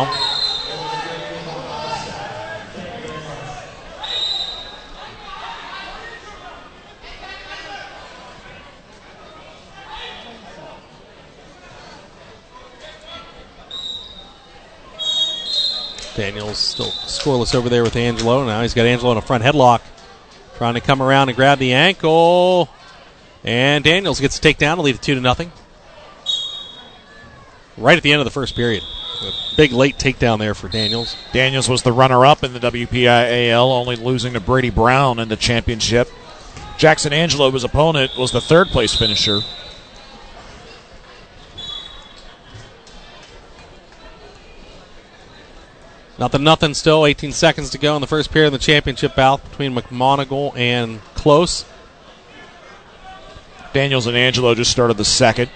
Daniels still scoreless over there with Angelo. Now he's got Angelo in a front headlock. Trying to come around and grab the ankle. And Daniels gets a takedown to lead it two to nothing. Right at the end of the first period. A big late takedown there for Daniels. Daniels was the runner-up in the W P I A L, only losing to Brady Brown in the championship. Jackson Angelo, his opponent, was the third-place finisher. Nothing, nothing still. eighteen seconds to go in the first period of the championship bout between McMonigal and Close. Daniels and Angelo just started the second.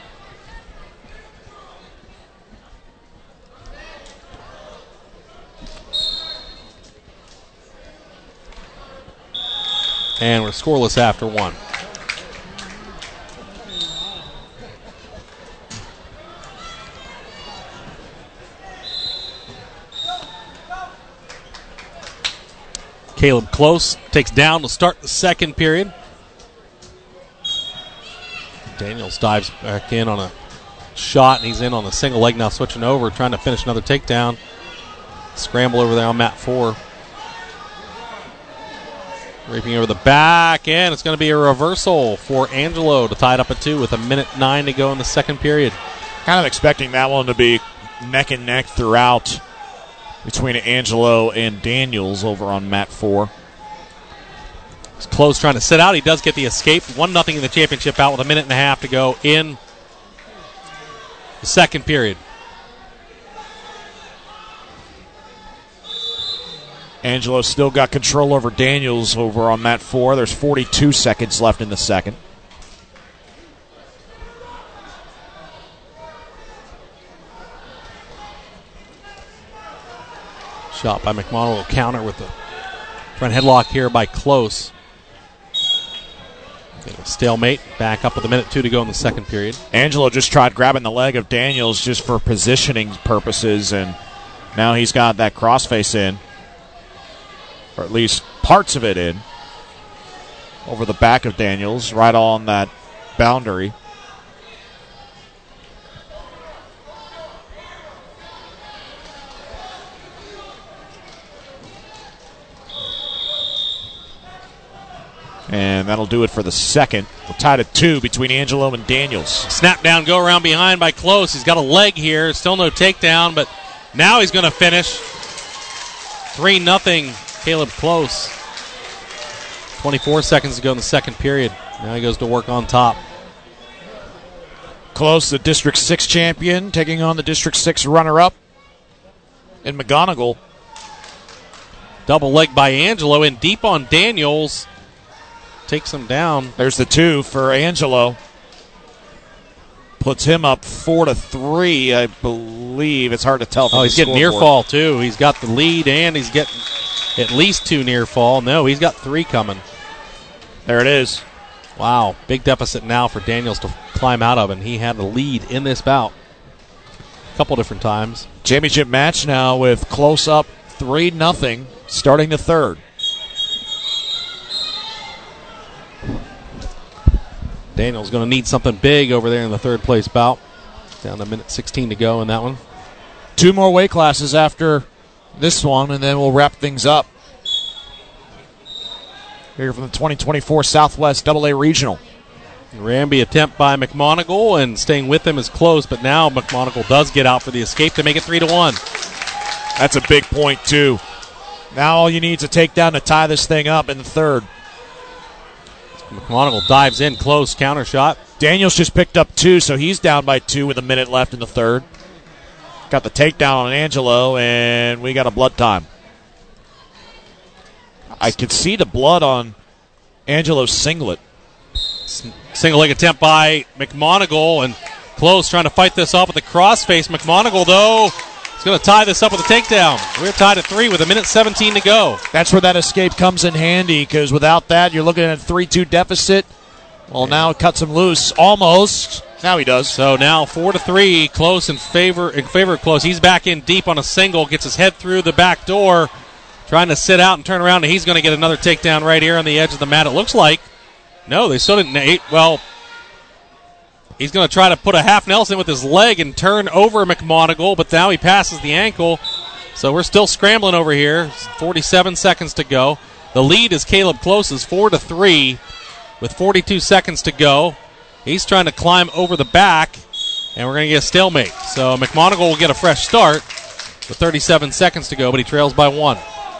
And we're scoreless after one. Caleb Close takes down to start the second period. Daniels dives back in on a shot, and he's in on a single leg now, switching over, trying to finish another takedown. Scramble over there on mat four. Raping over the back, and it's going to be a reversal for Angelo to tie it up at two with a minute nine to go in the second period. Kind of expecting that one to be neck and neck throughout between Angelo and Daniels over on mat four. It's Close trying to sit out. He does get the escape. one nothing in the championship out with a minute and a half to go in the second period. Angelo still got control over Daniels over on mat four. There's forty-two seconds left in the second. Shot by McMonagall. Counter with the front headlock here by Close. Stalemate. Back up with a minute two to go in the second period. Angelo just tried grabbing the leg of Daniels just for positioning purposes, and now he's got that crossface in. Or at least parts of it in, over the back of Daniels, right on that boundary. And that'll do it for the second. We're tied at two between Angelo and Daniels. Snap down, go around behind by Close. He's got a leg here. Still no takedown, but now he's going to finish. three nothing. Caleb Close. twenty-four seconds to go in the second period. Now he goes to work on top. Close, the District six champion, taking on the District six runner-up in McGonigal. Double leg by Angelo, and deep on Daniels. Takes him down. There's the two for Angelo. Puts him up four to three, I believe. It's hard to tell. From oh, he's the getting near fall too. He's got the lead, and he's getting at least two near fall. No, he's got three coming. There it is. Wow, big deficit now for Daniels to climb out of, and he had the lead in this bout a couple different times. Championship match now with Close up three nothing, starting the third. Daniels going to need something big over there in the third place bout. Down to minute sixteen to go in that one. Two more weight classes after this one, and then we'll wrap things up. Here from the twenty twenty-four Southwest double A Regional. Ramby attempt by McMonagall, and staying with him is Close, but now McMonagall does get out for the escape to make it three to one. That's a big point, too. Now all you need is a takedown to tie this thing up in the third. McMonagall dives in, Close, counter shot. Daniels just picked up two, so he's down by two with a minute left in the third. Got the takedown on Angelo, and we got a blood time. I could see the blood on Angelo's singlet. Single leg attempt by McMonagall, and Close trying to fight this off with the crossface. McMonagall, though, is going to tie this up with a takedown. We're tied at three with a minute seventeen to go. That's where that escape comes in handy, because without that, you're looking at a three two deficit. Well, now it cuts him loose, almost. Now he does. So now four to three, Close in favor in favor of Close. He's back in deep on a single, gets his head through the back door, trying to sit out and turn around, and he's going to get another takedown right here on the edge of the mat. It looks like. No, they still didn't. Well, he's going to try to put a half Nelson with his leg and turn over McMonagall, but now he passes the ankle. So we're still scrambling over here. forty-seven seconds to go. The lead is Caleb Close's four to three with forty-two seconds to go. He's trying to climb over the back, and we're going to get a stalemate. So McMonagall will get a fresh start with thirty-seven seconds to go, but he trails by one.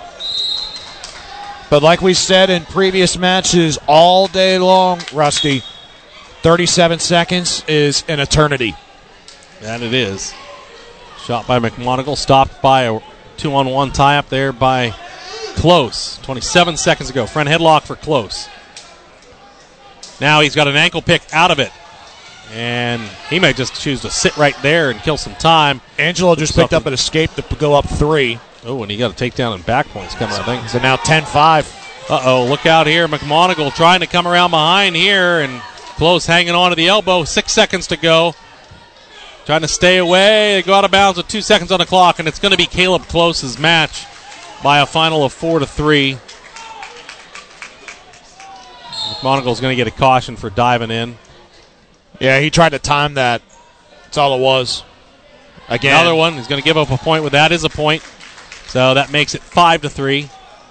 But like we said in previous matches all day long, Rusty, thirty-seven seconds is an eternity. That it is. Shot by McMonagall, stopped by a two-on-one tie-up there by Close. twenty-seven seconds ago. Front headlock for Close. Now he's got an ankle pick out of it. And he may just choose to sit right there and kill some time. Angelo just picked up an escape to go up three. Oh, and he got a takedown and back points coming, I think. So now ten five. Uh-oh, look out here. McMonagall trying to come around behind here, and Close hanging on to the elbow. Six seconds to go. Trying to stay away. They go out of bounds with two seconds on the clock, and it's going to be Caleb Close's match by a final of four to three. Monagle's going to get a caution for diving in. Yeah, he tried to time that. That's all it was. Again. Another one. He's going to give up a point. Well, that is a point. So that makes it five to three.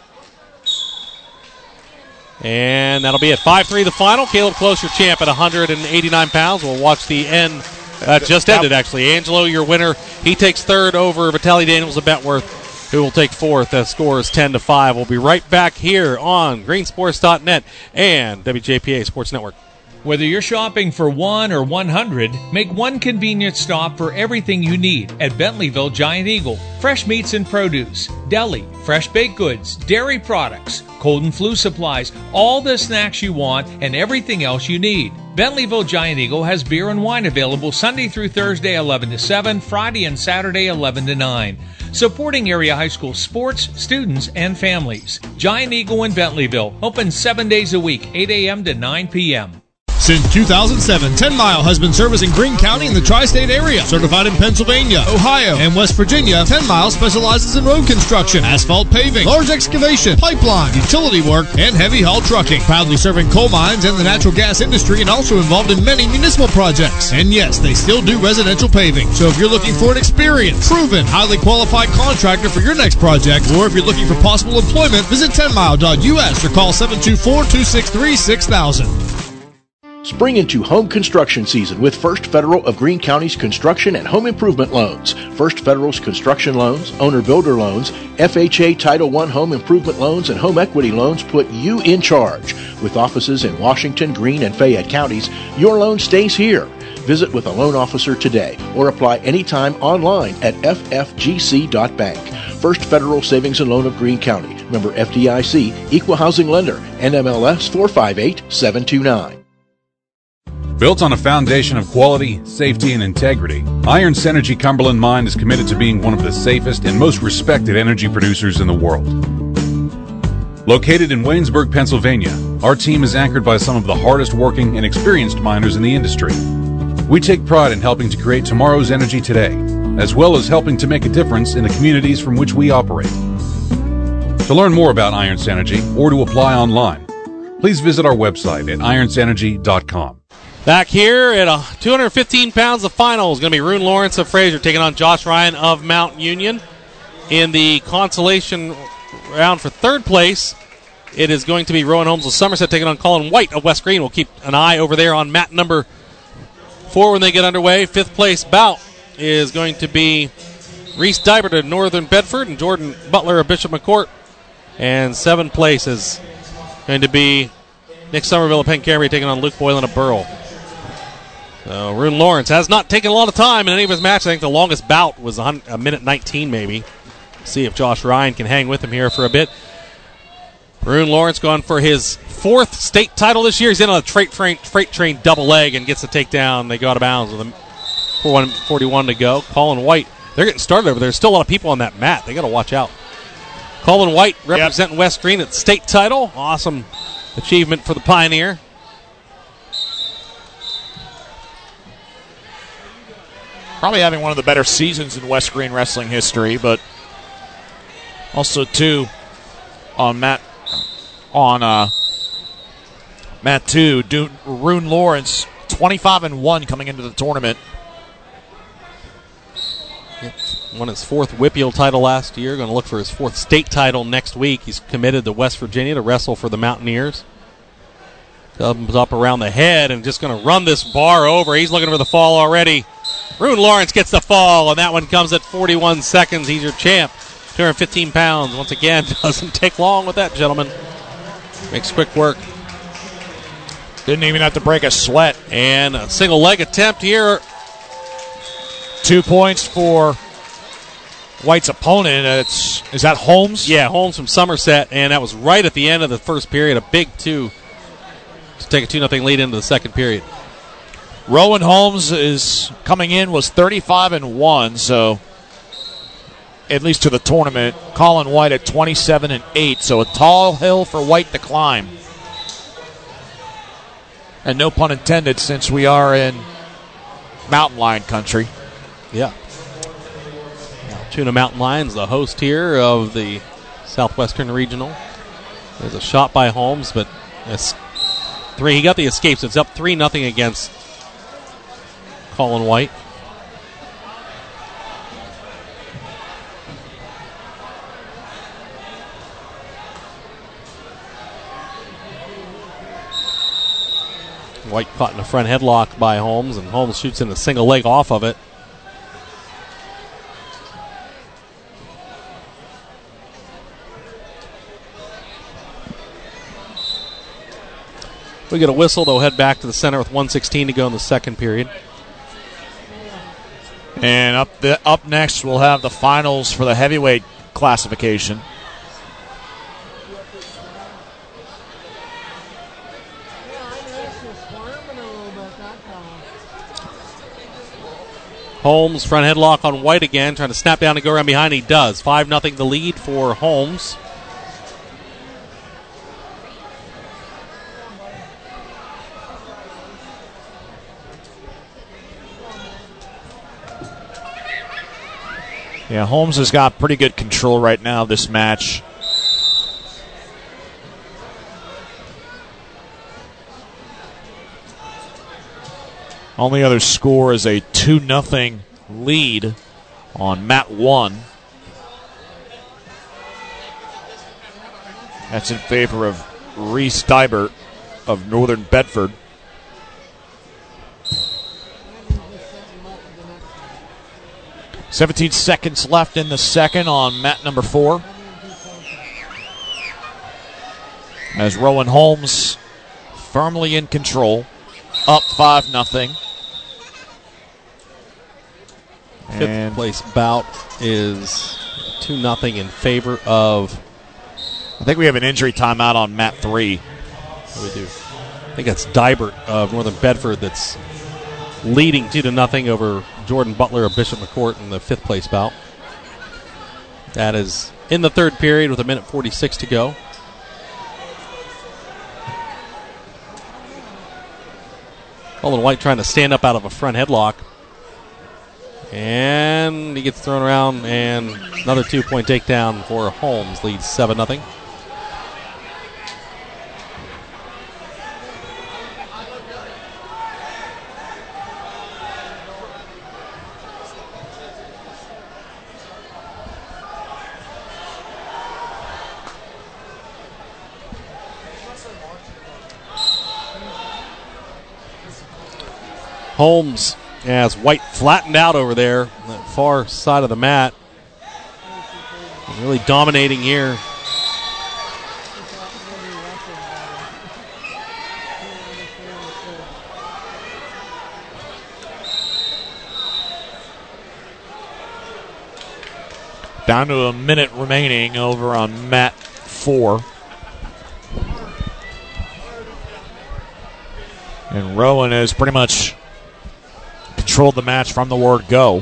And that'll be it. five three the final. Caleb Close, your champ at one hundred eighty-nine pounds. We'll watch the end. Uh, just ended, actually. Angelo, your winner. He takes third over Vitaly Daniels of Bentworth, who will take fourth. That score is ten to five. We'll be right back here on green sports dot net and W J P A Sports Network. Whether you're shopping for one or one hundred, make one convenient stop for everything you need at Bentleyville Giant Eagle. Fresh meats and produce, deli, fresh baked goods, dairy products, cold and flu supplies, all the snacks you want, and everything else you need. Bentleyville Giant Eagle has beer and wine available Sunday through Thursday eleven to seven, Friday and Saturday eleven to nine. Supporting area high school sports, students, and families. Giant Eagle in Bentleyville, open seven days a week, eight a.m. to nine p.m. Since two thousand seven, ten mile has been servicing Greene County in the tri-state area. Certified in Pennsylvania, Ohio, and West Virginia, ten mile specializes in road construction, asphalt paving, large excavation, pipeline, utility work, and heavy haul trucking. Proudly serving coal mines and the natural gas industry, and also involved in many municipal projects. And yes, they still do residential paving. So if you're looking for an experienced, proven, highly qualified contractor for your next project, or if you're looking for possible employment, visit ten mile dot U S or call seven two four, two six three, six thousand. Spring into home construction season with First Federal of Greene County's construction and home improvement loans. First Federal's construction loans, owner-builder loans, F H A Title one home improvement loans, and home equity loans put you in charge. With offices in Washington, Greene, and Fayette counties, your loan stays here. Visit with a loan officer today or apply anytime online at f f g c dot bank. First Federal Savings and Loan of Greene County. Member F D I C, Equal Housing Lender, N M L S four five eight seven two nine. Built on a foundation of quality, safety, and integrity, Iron Synergy Cumberland Mine is committed to being one of the safest and most respected energy producers in the world. Located in Waynesburg, Pennsylvania, our team is anchored by some of the hardest working and experienced miners in the industry. We take pride in helping to create tomorrow's energy today, as well as helping to make a difference in the communities from which we operate. To learn more about Iron Synergy or to apply online, please visit our website at iron synergy dot com. Back here at uh, two hundred fifteen pounds, the final is going to be Rune Lawrence of Fraser taking on Josh Ryan of Mount Union. In the consolation round for third place, it is going to be Rowan Holmes of Somerset taking on Colin White of West Green. We'll keep an eye over there on mat number four when they get underway. Fifth place bout is going to be Reese Dybert of Northern Bedford and Jordan Butler of Bishop McCourt. And seventh place is going to be Nick Somerville of Penn Canterbury taking on Luke Boylan of Burrell. So Rune Lawrence has not taken a lot of time in any of his matches. I think the longest bout was a minute nineteen maybe. See if Josh Ryan can hang with him here for a bit. Rune Lawrence going for his fourth state title this year. He's in on a freight train, freight train double leg and gets the takedown. They go out of bounds with a four forty-one to go. Colin White, they're getting started over there. There's still a lot of people on that mat. They got to watch out. Colin White representing yep. West Green at the state title. Awesome achievement for the Pioneer. Probably having one of the better seasons in West Green wrestling history, but also too on Matt on uh, Matt two, Do- Rune Lawrence twenty-five and one coming into the tournament. Won his fourth Whippeal title last year. Going to look for his fourth state title next week. He's committed to West Virginia to wrestle for the Mountaineers. Comes up around the head and just going to run this bar over. He's looking for the fall already. Rune Lawrence gets the fall, and that one comes at forty-one seconds. He's your champ. two hundred fifteen pounds. Once again, doesn't take long with that gentleman. Makes quick work. Didn't even have to break a sweat. And a single leg attempt here. Two points for White's opponent. It's is that Holmes? Yeah, Holmes from Somerset, and that was right at the end of the first period. A big two to take a two nothing lead into the second period. Rowan Holmes is coming in, was thirty-five and one, so at least to the tournament. Colin White at twenty-seven and eight, so a tall hill for White to climb. And no pun intended, since we are in mountain lion country. Yeah. Altoona Mountain Lions, the host here of the Southwestern Regional. There's a shot by Holmes, but it's three. He got the escape, so it's up three nothing against Colin White. White caught in a front headlock by Holmes, and Holmes shoots in a single leg off of it. We get a whistle. They'll head back to the center with one sixteen to go in the second period. And up the, up next, we'll have the finals for the heavyweight classification. Holmes, front headlock on White again, trying to snap down and go around behind. He does. five nothing the lead for Holmes. Yeah, Holmes has got pretty good control right now of this match. Only other score is a two nothing lead on Mat one. That's in favor of Reese Dybert of Northern Bedford. seventeen seconds left in the second on mat number four. As Rowan Holmes firmly in control, up five nothing. Fifth place bout is two nothing in favor of... I think we have an injury timeout on mat three. Oh, we do. I think that's Dybert of Northern Bedford that's leading two to nothing over Jordan Butler of Bishop McCourt in the fifth place bout. That is in the third period with a minute forty-six to go. Colin White trying to stand up out of a front headlock. And he gets thrown around, and another two-point takedown for Holmes, leads seven nothing. Holmes as White flattened out over there on that far side of the mat. Really dominating here. Down to a minute remaining over on mat four. And Rowan has pretty much controlled the match from the word go.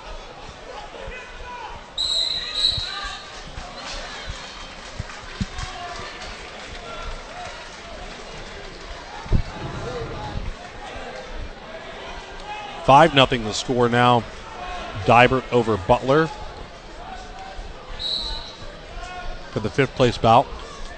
Five nothing the score now. Dybert over Butler for the fifth place bout.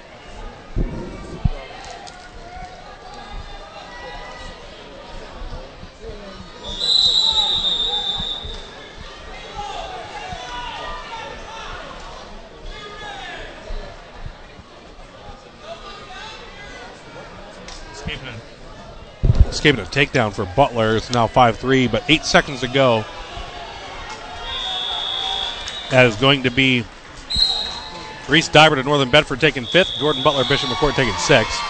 Escaping a takedown for Butler. It's now five three, but eight seconds to go. That is going to be Reese Dybert of Northern Bedford taking fifth. Jordan Butler, Bishop McCourt taking sixth.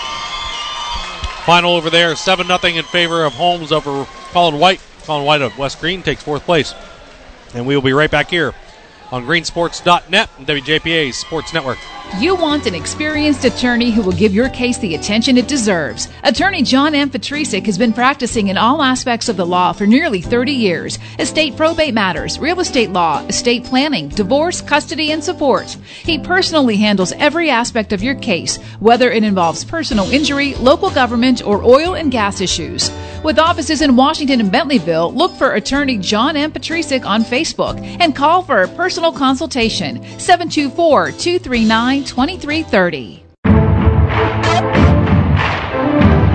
Final over there, seven nothing in favor of Holmes over Colin White. Colin White of West Green takes fourth place. And we will be right back here on green sports dot net and W J P A's Sports Network. You want an experienced attorney who will give your case the attention it deserves. Attorney John M. Petrisic has been practicing in all aspects of the law for nearly thirty years. Estate probate matters, real estate law, estate planning, divorce, custody, and support. He personally handles every aspect of your case, whether it involves personal injury, local government, or oil and gas issues. With offices in Washington and Bentleyville, look for Attorney John M. Petrisic on Facebook and call for a personal consultation, seven two four, two three nine, two three three zero.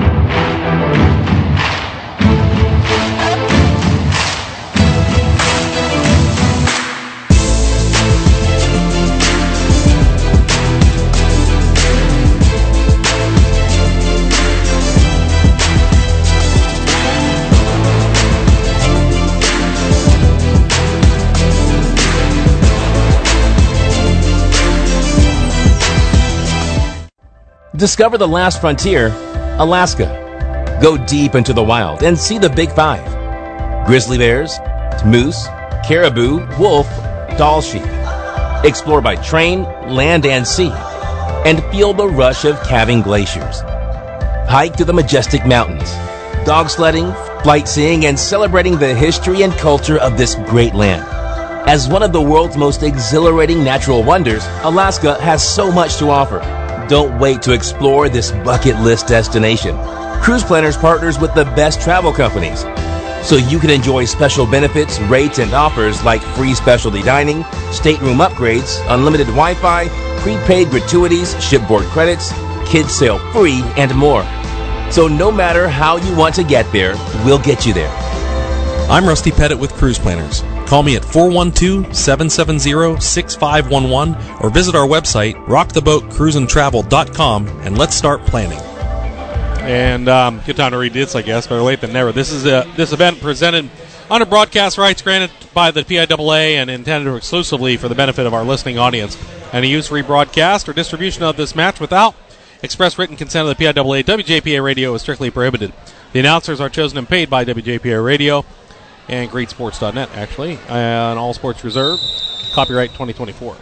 Discover the last frontier, Alaska. Go deep into the wild and see the Big Five. Grizzly bears, moose, caribou, wolf, Dall sheep. Explore by train, land, and sea. And feel the rush of calving glaciers. Hike to the majestic mountains. Dog sledding, flight seeing, and celebrating the history and culture of this great land. As one of the world's most exhilarating natural wonders, Alaska has so much to offer. Don't wait to explore this bucket list destination. Cruise Planners partners with the best travel companies, so you can enjoy special benefits, rates, and offers like free specialty dining, stateroom upgrades, unlimited Wi-Fi, prepaid gratuities, shipboard credits, kids sail free, and more. So no matter how you want to get there, we'll get you there. I'm Rusty Pettit with Cruise Planners. Call me at four one two, seven seven zero, six five one one or visit our website, rock the boat cruise and travel dot com, and let's start planning. And um, good time to read this, I guess, better late than never. This is a, this event presented under broadcast rights granted by the P I A A and intended exclusively for the benefit of our listening audience. Any use, rebroadcast, or distribution of this match without express written consent of the P I A A, W J P A Radio is strictly prohibited. The announcers are chosen and paid by W J P A Radio and great sports dot net, actually, and all sports reserved. Copyright twenty twenty-four.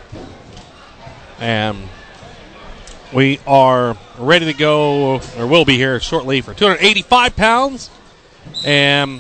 And we are ready to go, or will be here shortly, for two hundred eighty-five pounds. And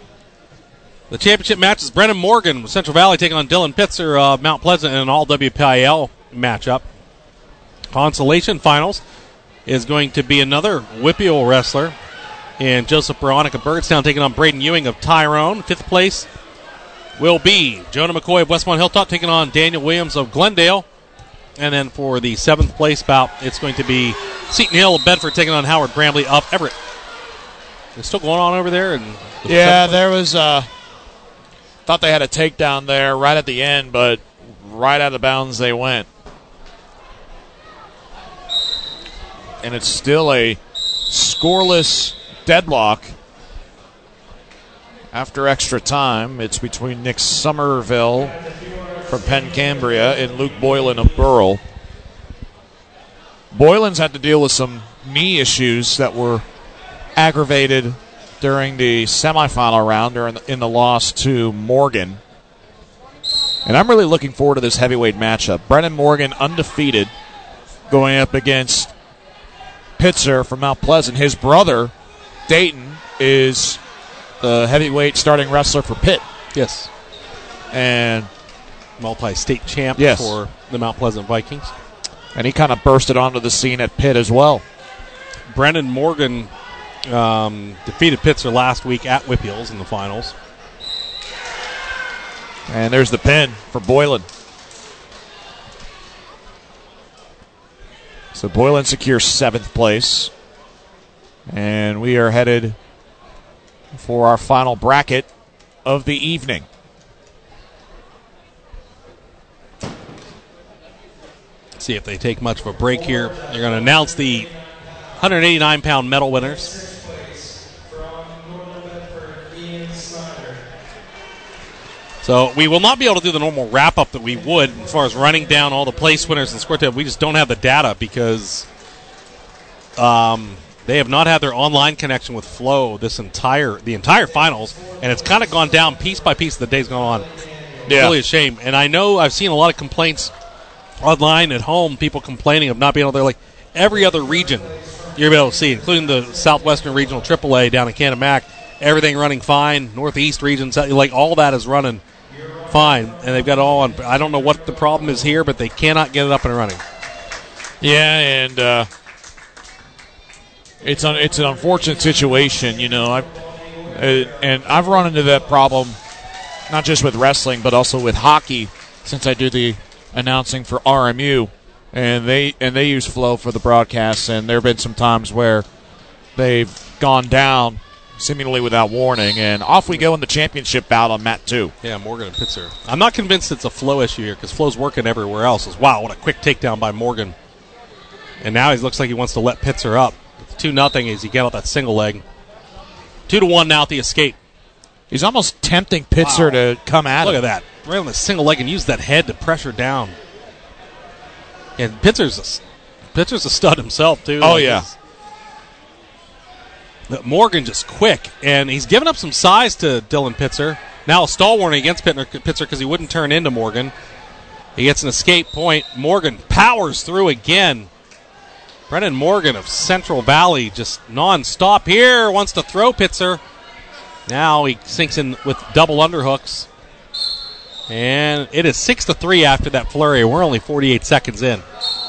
the championship match is Brennan Morgan with Central Valley taking on Dylan Pitzer of Mount Pleasant in an all W P I L matchup. Consolation finals is going to be another Whippeal wrestler in Joseph Veronica Birdstown taking on Braden Ewing of Tyrone. Fifth place will be Jonah McCoy of Westmont Hilltop taking on Daniel Williams of Glendale. And then for the seventh place bout, it's going to be Seton Hill of Bedford taking on Howard Bramley of Everett. It's still going on over there. And yeah, there was, uh, thought they had a takedown there right at the end, but right out of bounds they went. And it's still a scoreless deadlock after extra time. It's between Nick Somerville from Penn Cambria and Luke Boylan of Burrell. Boylan's had to deal with some knee issues that were aggravated during the semifinal round or in the, in the loss to Morgan. And I'm really looking forward to this heavyweight matchup. Brennan Morgan undefeated going up against Pitzer from Mount Pleasant. His brother, Dayton, is the heavyweight starting wrestler for Pitt. Yes. And multi-state champ yes. for the Mount Pleasant Vikings. And he kind of bursted onto the scene at Pitt as well. Brennan Morgan um, defeated Pitzer last week at Whippeals in the finals. And there's the pin for Boylan. So Boylan secures seventh place. And we are headed for our final bracket of the evening. See if they take much of a break here. They're going to announce the one hundred eighty-nine pound medal winners. So we will not be able to do the normal wrap-up that we would as far as running down all the place winners and score tab. We just don't have the data because um, they have not had their online connection with Flow this entire the entire finals, and it's kind of gone down piece by piece as the day's gone on. Yeah. Really a shame. And I know I've seen a lot of complaints online at home, people complaining of not being able to, like, every other region you're able to see, including the Southwestern Regional triple A down in Canamac, everything running fine. Northeast region, like, all that is running fine, and they've got it all on. I don't know what the problem is here, but they cannot get it up and running. Yeah, and uh, it's un- it's an unfortunate situation, you know. I've, uh, and I've run into that problem not just with wrestling, but also with hockey since I do the announcing for R M U, and they and they use Flow for the broadcasts, and there have been some times where they've gone down seemingly without warning, and off we go in the championship bout on mat two. Yeah, Morgan and Pitzer. I'm not convinced it's a Flow issue here because Flow's working everywhere else. It's, wow, what a quick takedown by Morgan. And now he looks like he wants to let Pitzer up. It's two nothing as he get out that single leg. two to one now at the escape. He's almost tempting Pitzer wow. to come at Look him. Look at that. Right on the single leg and use that head to pressure down. And Pitzer's a Pitcher's a stud himself, too. Oh, like yeah. Morgan just quick, and he's given up some size to Dylan Pitzer. Now a stall warning against Pitzer because he wouldn't turn into Morgan. He gets an escape point. Morgan powers through again. Brennan Morgan of Central Valley just non-stop here. Wants to throw Pitzer. Now he sinks in with double underhooks. And it is six to three after that flurry. We're only forty-eight seconds in.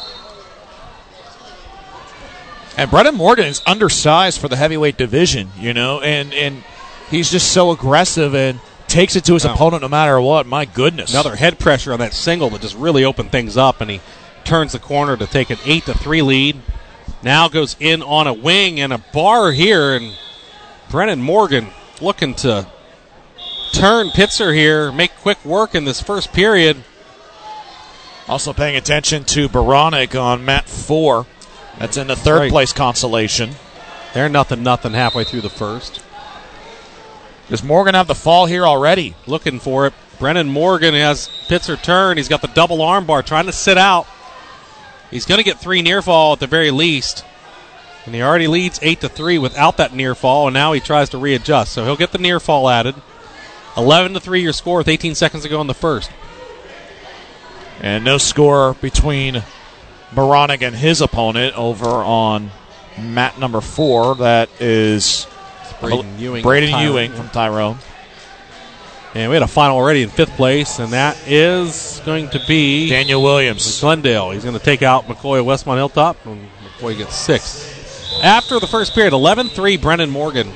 And Brennan Morgan is undersized for the heavyweight division, you know, and, and he's just so aggressive and takes it to his wow. opponent no matter what. My goodness. Another head pressure on that single that just really opened things up, and he turns the corner to take an eight to three lead. Now goes in on a wing and a bar here, and Brennan Morgan looking to turn Pitzer here, make quick work in this first period. Also paying attention to Baronic on mat four. That's in the third right. place consolation. They're nothing, nothing halfway through the first. Does Morgan have the fall here already? Looking for it. Brennan Morgan has Pitzer turn. He's got the double arm bar trying to sit out. He's going to get three near fall at the very least. And he already leads eight to three without that near fall, and now he tries to readjust. So he'll get the near fall added. eleven to three your score with eighteen seconds to go in the first. And no score between Baronic and his opponent over on mat number four. That is Braden Ewing, Braden from Ewing from Tyrone. And we had a final already in fifth place, and that is going to be Daniel Williams. Glendale. He's going to take out McCoy of Westmont Hilltop, and McCoy gets six. After the first period, eleven three Brennan Morgan.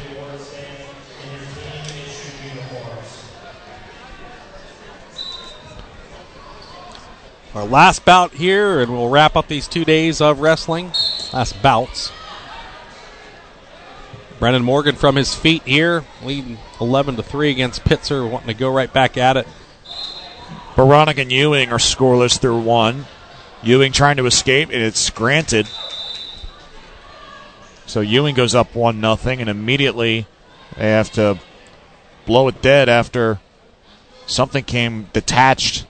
Our last bout here, and we'll wrap up these two days of wrestling. Last bouts. Brennan Morgan from his feet here, leading eleven to three against Pitzer, wanting to go right back at it. Baronic and Ewing are scoreless through one. Ewing trying to escape, and it's granted. So Ewing goes up one nothing, and immediately they have to blow it dead after something came detached.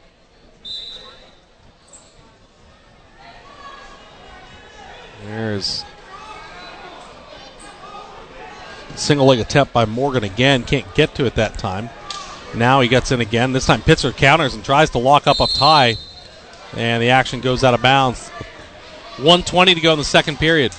There's a single leg attempt by Morgan again. Can't get to it that time. Now he gets in again. This time Pitzer counters and tries to lock up up high. And the action goes out of bounds. one twenty to go in the second period.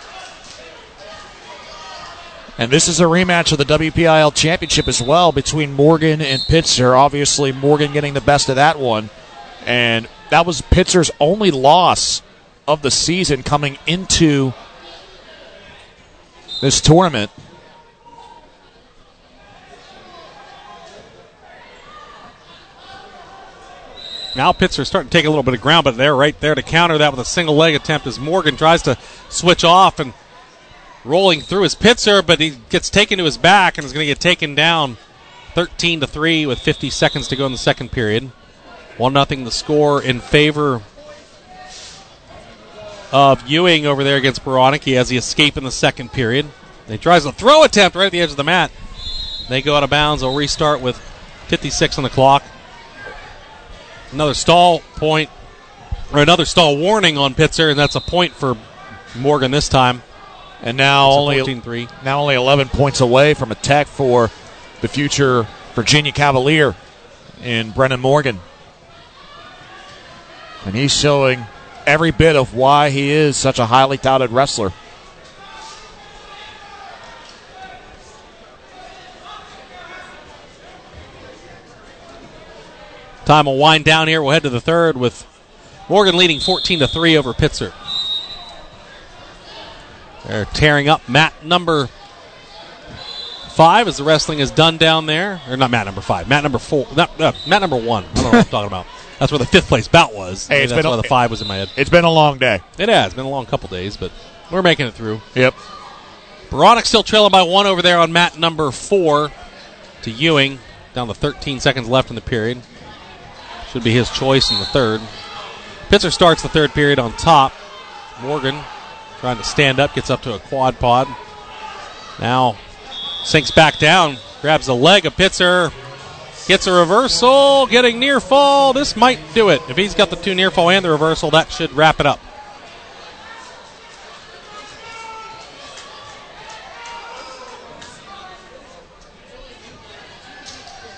And this is a rematch of the W P I L Championship as well between Morgan and Pitzer. Obviously, Morgan getting the best of that one. And that was Pitzer's only loss of the season coming into this tournament. Now Pitzer starting to take a little bit of ground, but they're right there to counter that with a single leg attempt as Morgan tries to switch off and rolling through his Pitzer, but he gets taken to his back and is going to get taken down thirteen to three with fifty seconds to go in the second period. one nothing the score in favor of Ewing over there against Baronic. He has the escape in the second period. He tries a throw attempt right at the edge of the mat. They go out of bounds. They'll restart with fifty-six on the clock. Another stall point, or another stall warning on Pitzer, and that's a point for Morgan this time. And now only fourteen three. Now only eleven points away from a tech for the future Virginia Cavalier in Brennan Morgan. And he's showing every bit of why he is such a highly touted wrestler. Time will wind down here. We'll head to the third with Morgan leading fourteen to three over Pitzer. They're tearing up mat number five as the wrestling is done down there. Or not mat number five, mat number four. Not, uh, mat number one. I don't know what I'm talking about. That's where the fifth place bout was. Hey, it's that's been why a, the five was in my head. It's been a long day. It has. It's been a long couple days, but we're making it through. Yep. Baronic still trailing by one over there on mat number four to Ewing. Down to thirteen seconds left in the period. Should be his choice in the third. Pitzer starts the third period on top. Morgan trying to stand up, gets up to a quad pod. Now sinks back down, grabs the leg of Pitzer, gets a reversal, getting near fall. This might do it. If he's got the two near fall and the reversal, that should wrap it up.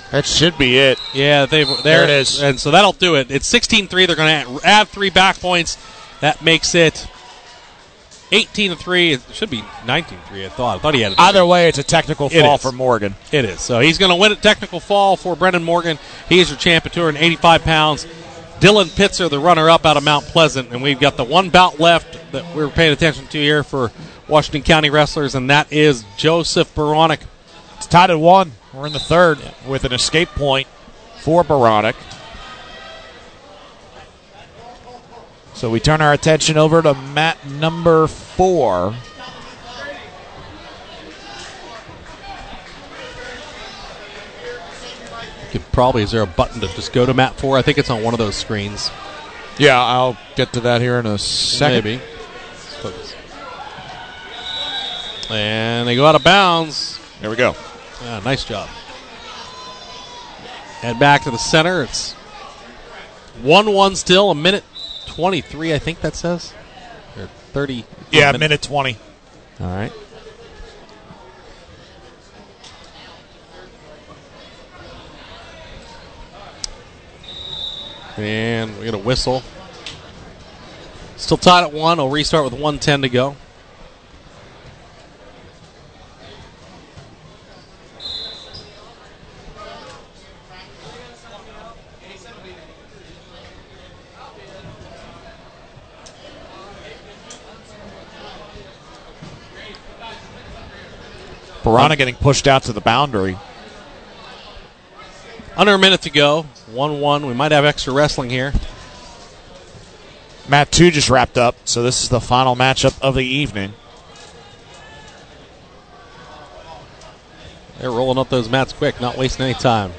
That should be it. Yeah, they've there, there it is. And so that'll do it. It's sixteen three. They're going to add three back points. That makes it eighteen to three. It should be nineteen three, I thought. I thought he had it. Either way, it's a technical fall for Morgan. It is. So he's going to win a technical fall for Brendan Morgan. He is your champ at two hundred eighty-five pounds. Dylan Pitzer, the runner-up out of Mount Pleasant. And we've got the one bout left that we're paying attention to here for Washington County wrestlers, and that is Joseph Baranek. It's tied at one. We're in the third with an escape point for Baranek. So we turn our attention over to mat number four. You could probably, is there a button to just go to mat four? I think it's on one of those screens. Yeah, I'll get to that here in a second. Maybe. Focus. And they go out of bounds. There we go. Yeah, nice job. Head back to the center. It's one one still, a minute twenty-three, I think that says. Or thirty. Yeah, minute. minute twenty. All right. And we got a whistle. Still tied at one. We'll restart with one ten to go. Baranek getting pushed out to the boundary. Under a minute to go. one one. We might have extra wrestling here. Mat two just wrapped up, so this is the final matchup of the evening. They're rolling up those mats quick, not wasting any time.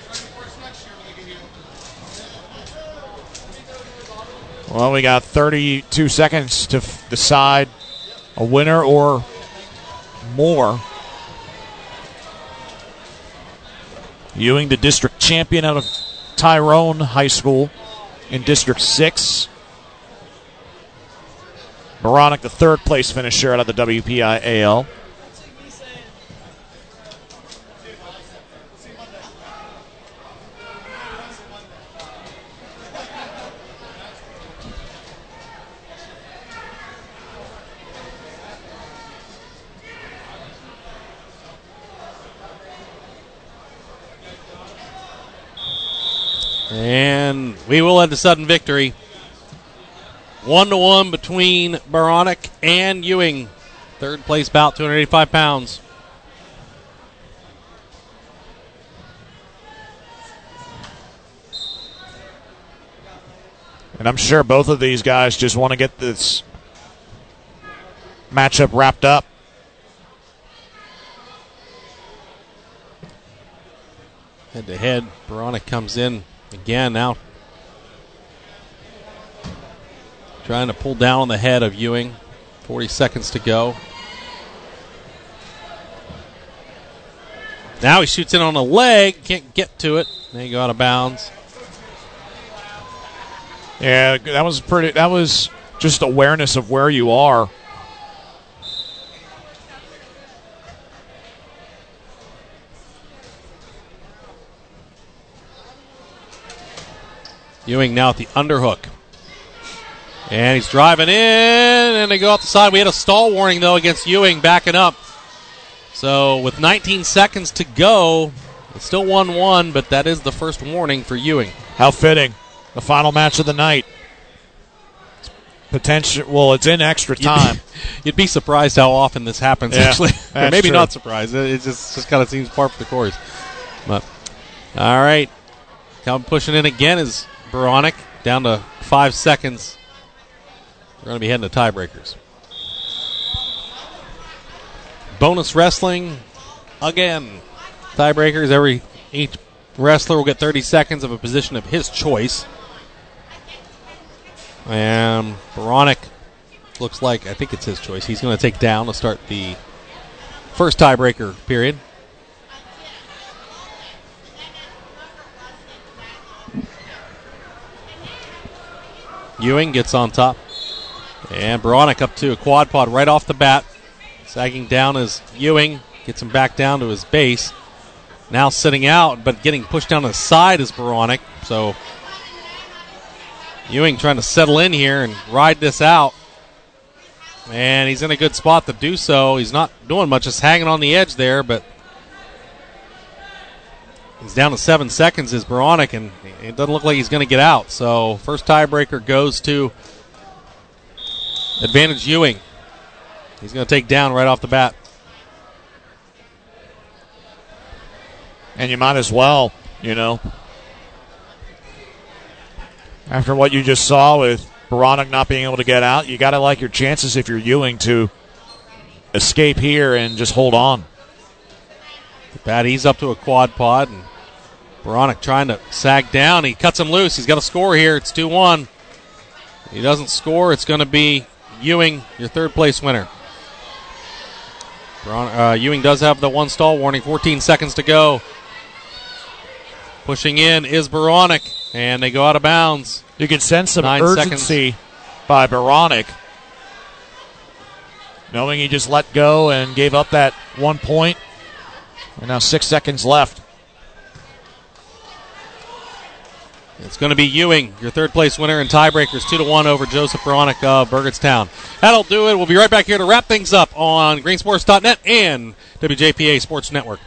Well, we got thirty-two seconds to f- decide a winner or more. Ewing, the district champion out of Tyrone High School in District six. Baranek, the third place finisher out of the W P I A L. And we will have the sudden victory. One to one between Baranek and Ewing. Third place bout, two hundred eighty-five pounds. And I'm sure both of these guys just want to get this matchup wrapped up. Head to head, Baranek comes in again now. Trying to pull down on the head of Ewing. forty seconds to go. Now he shoots in on a leg. Can't get to it. They go out of bounds. Yeah, that was pretty. That was just awareness of where you are. Ewing now at the underhook. And he's driving in, and they go off the side. We had a stall warning, though, against Ewing backing up. So with nineteen seconds to go, it's still one one, but that is the first warning for Ewing. How fitting. The final match of the night. Potential. Well, it's in extra time. You'd be, you'd be surprised how often this happens, yeah, actually. Or maybe true. not surprised. It just, just kind of seems par for the course. But, all right. Come pushing in again is Baranek, down to five seconds. We're going to be heading to tiebreakers. Bonus wrestling again. Tiebreakers. Every each wrestler will get thirty seconds of a position of his choice. And Baranek looks like, I think it's his choice. He's going to take down to start the first tiebreaker period. Ewing gets on top. And Baranek up to a quad pod right off the bat. Sagging down as Ewing gets him back down to his base. now sitting out, but getting pushed down to the side is Baronic. So Ewing trying to settle in here and ride this out. And he's in a good spot to do so. He's not doing much, just hanging on the edge there, but he's down to seven seconds is Baronic, and it doesn't look like he's going to get out. So first tiebreaker goes to advantage Ewing. He's going to take down right off the bat. And you might as well, you know, after what you just saw with Baronic not being able to get out, you got to like your chances if you're Ewing to escape here and just hold on. The bat ease up to a quad pod, and Baronic trying to sag down. He cuts him loose. He's got to score here. It's two one. He doesn't score. It's going to be Ewing, your third place winner. Uh, Ewing does have the one stall warning. fourteen seconds to go. Pushing in is Baronic, and they go out of bounds. You can sense some Nine urgency seconds. by Baronic, knowing he just let go and gave up that one point. And now six seconds left. It's going to be Ewing, your third place winner in tiebreakers, two to one over Joseph Baronic of Burgettstown. That'll do it. We'll be right back here to wrap things up on green sports dot net and W J P A Sports Network.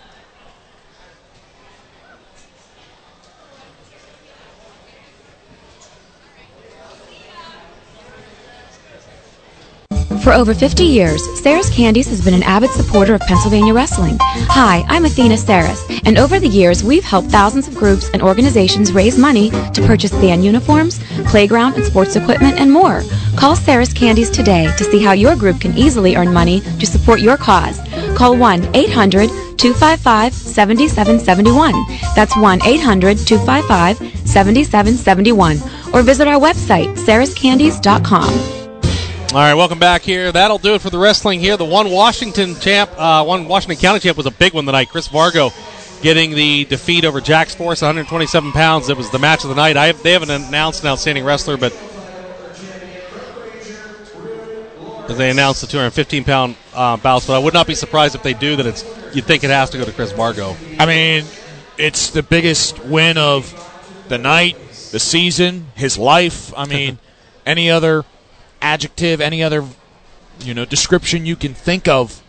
For over fifty years, Sarah's Candies has been an avid supporter of Pennsylvania wrestling. Hi, I'm Athena Saris, and over the years, we've helped thousands of groups and organizations raise money to purchase band uniforms, playground and sports equipment, and more. Call Sarah's Candies today to see how your group can easily earn money to support your cause. Call one eight hundred two five five seven seven seven one. That's one eight hundred two five five seven seven seven one. Or visit our website, sarahs candies dot com. All right, welcome back here. That'll do it for the wrestling here. The one Washington champ, uh, one Washington County champ was a big one tonight. Chris Vargo getting the defeat over Jack Force, one hundred twenty-seven pounds. It was the match of the night. I have, they haven't announced an outstanding wrestler, but as they announced the two hundred fifteen pound uh, bouts, but I would not be surprised if they do that. It's you'd think it has to go to Chris Vargo. I mean, it's the biggest win of the night, the season, his life. I mean, any other adjective, any other, you know, description you can think of.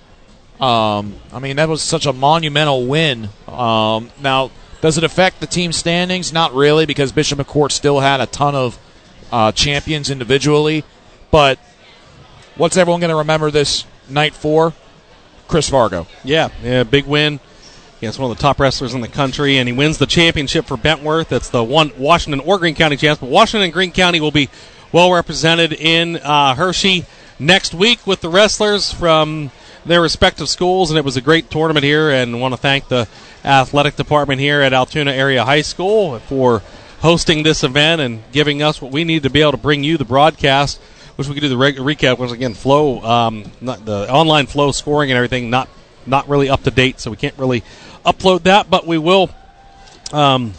Um, I mean, that was such a monumental win. Um, now, does it affect the team standings? Not really, because Bishop McCourt still had a ton of uh, champions individually. But what's everyone going to remember this night for? Chris Vargo. Yeah, yeah, big win. Against one of the top wrestlers in the country, and he wins the championship for Bentworth. That's the one Washington or Greene County champs, but Washington and Greene County will be well represented in uh, Hershey next week with the wrestlers from their respective schools, and it was a great tournament here, and I want to thank the athletic department here at Altoona Area High School for hosting this event and giving us what we need to be able to bring you the broadcast. Wish we could do the reg- recap. Once again, flow, um, not the online flow scoring and everything, not not really up to date, so we can't really upload that, but we will um,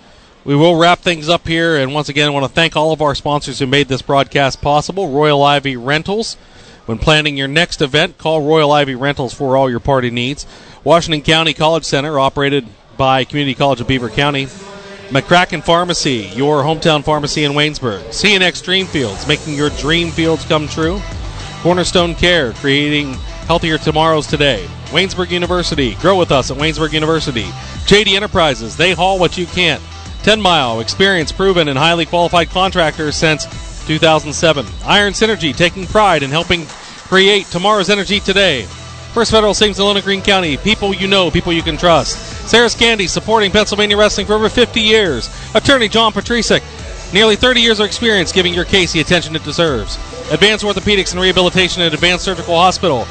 we will wrap things up here. And once again, I want to thank all of our sponsors who made this broadcast possible. Royal Ivy Rentals. When planning your next event, call Royal Ivy Rentals for all your party needs. Washington County College Center, operated by Community College of Beaver County. McCracken Pharmacy, your hometown pharmacy in Waynesburg. C N X Dreamfields, making your dream fields come true. Cornerstone Care, creating healthier tomorrows today. Waynesburg University, grow with us at Waynesburg University. J D Enterprises, they haul what you can't. ten mile, experienced, proven, and highly qualified contractors since two thousand seven. Iron Synergy, taking pride in helping create tomorrow's energy today. First Federal Savings Alona, Greene County, people you know, people you can trust. Sarah's Candy, supporting Pennsylvania wrestling for over fifty years. Attorney John Petrisik, nearly thirty years of experience giving your case the attention it deserves. Advanced Orthopedics and Rehabilitation at Advanced Surgical Hospital.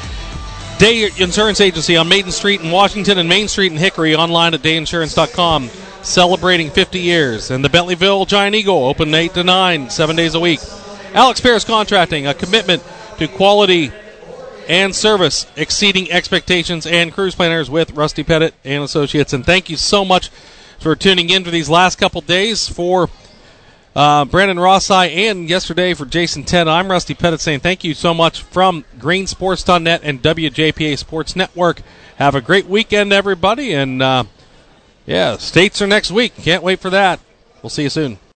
Day Insurance Agency on Maiden Street in Washington and Main Street in Hickory, online at day insurance dot com. Celebrating fifty years. And the Bentleyville Giant Eagle, open eight to nine, seven days a week. Alex Paris Contracting, a commitment to quality and service exceeding expectations, and Cruise Planners with Rusty Pettit and Associates. And thank you so much for tuning in for these last couple days for uh, Brandon Rossi and yesterday for Jason Ted. I'm Rusty Pettit saying thank you so much from green sports dot net and W J P A Sports Network. Have a great weekend, everybody, and uh, Yeah, states are next week. Can't wait for that. We'll see you soon.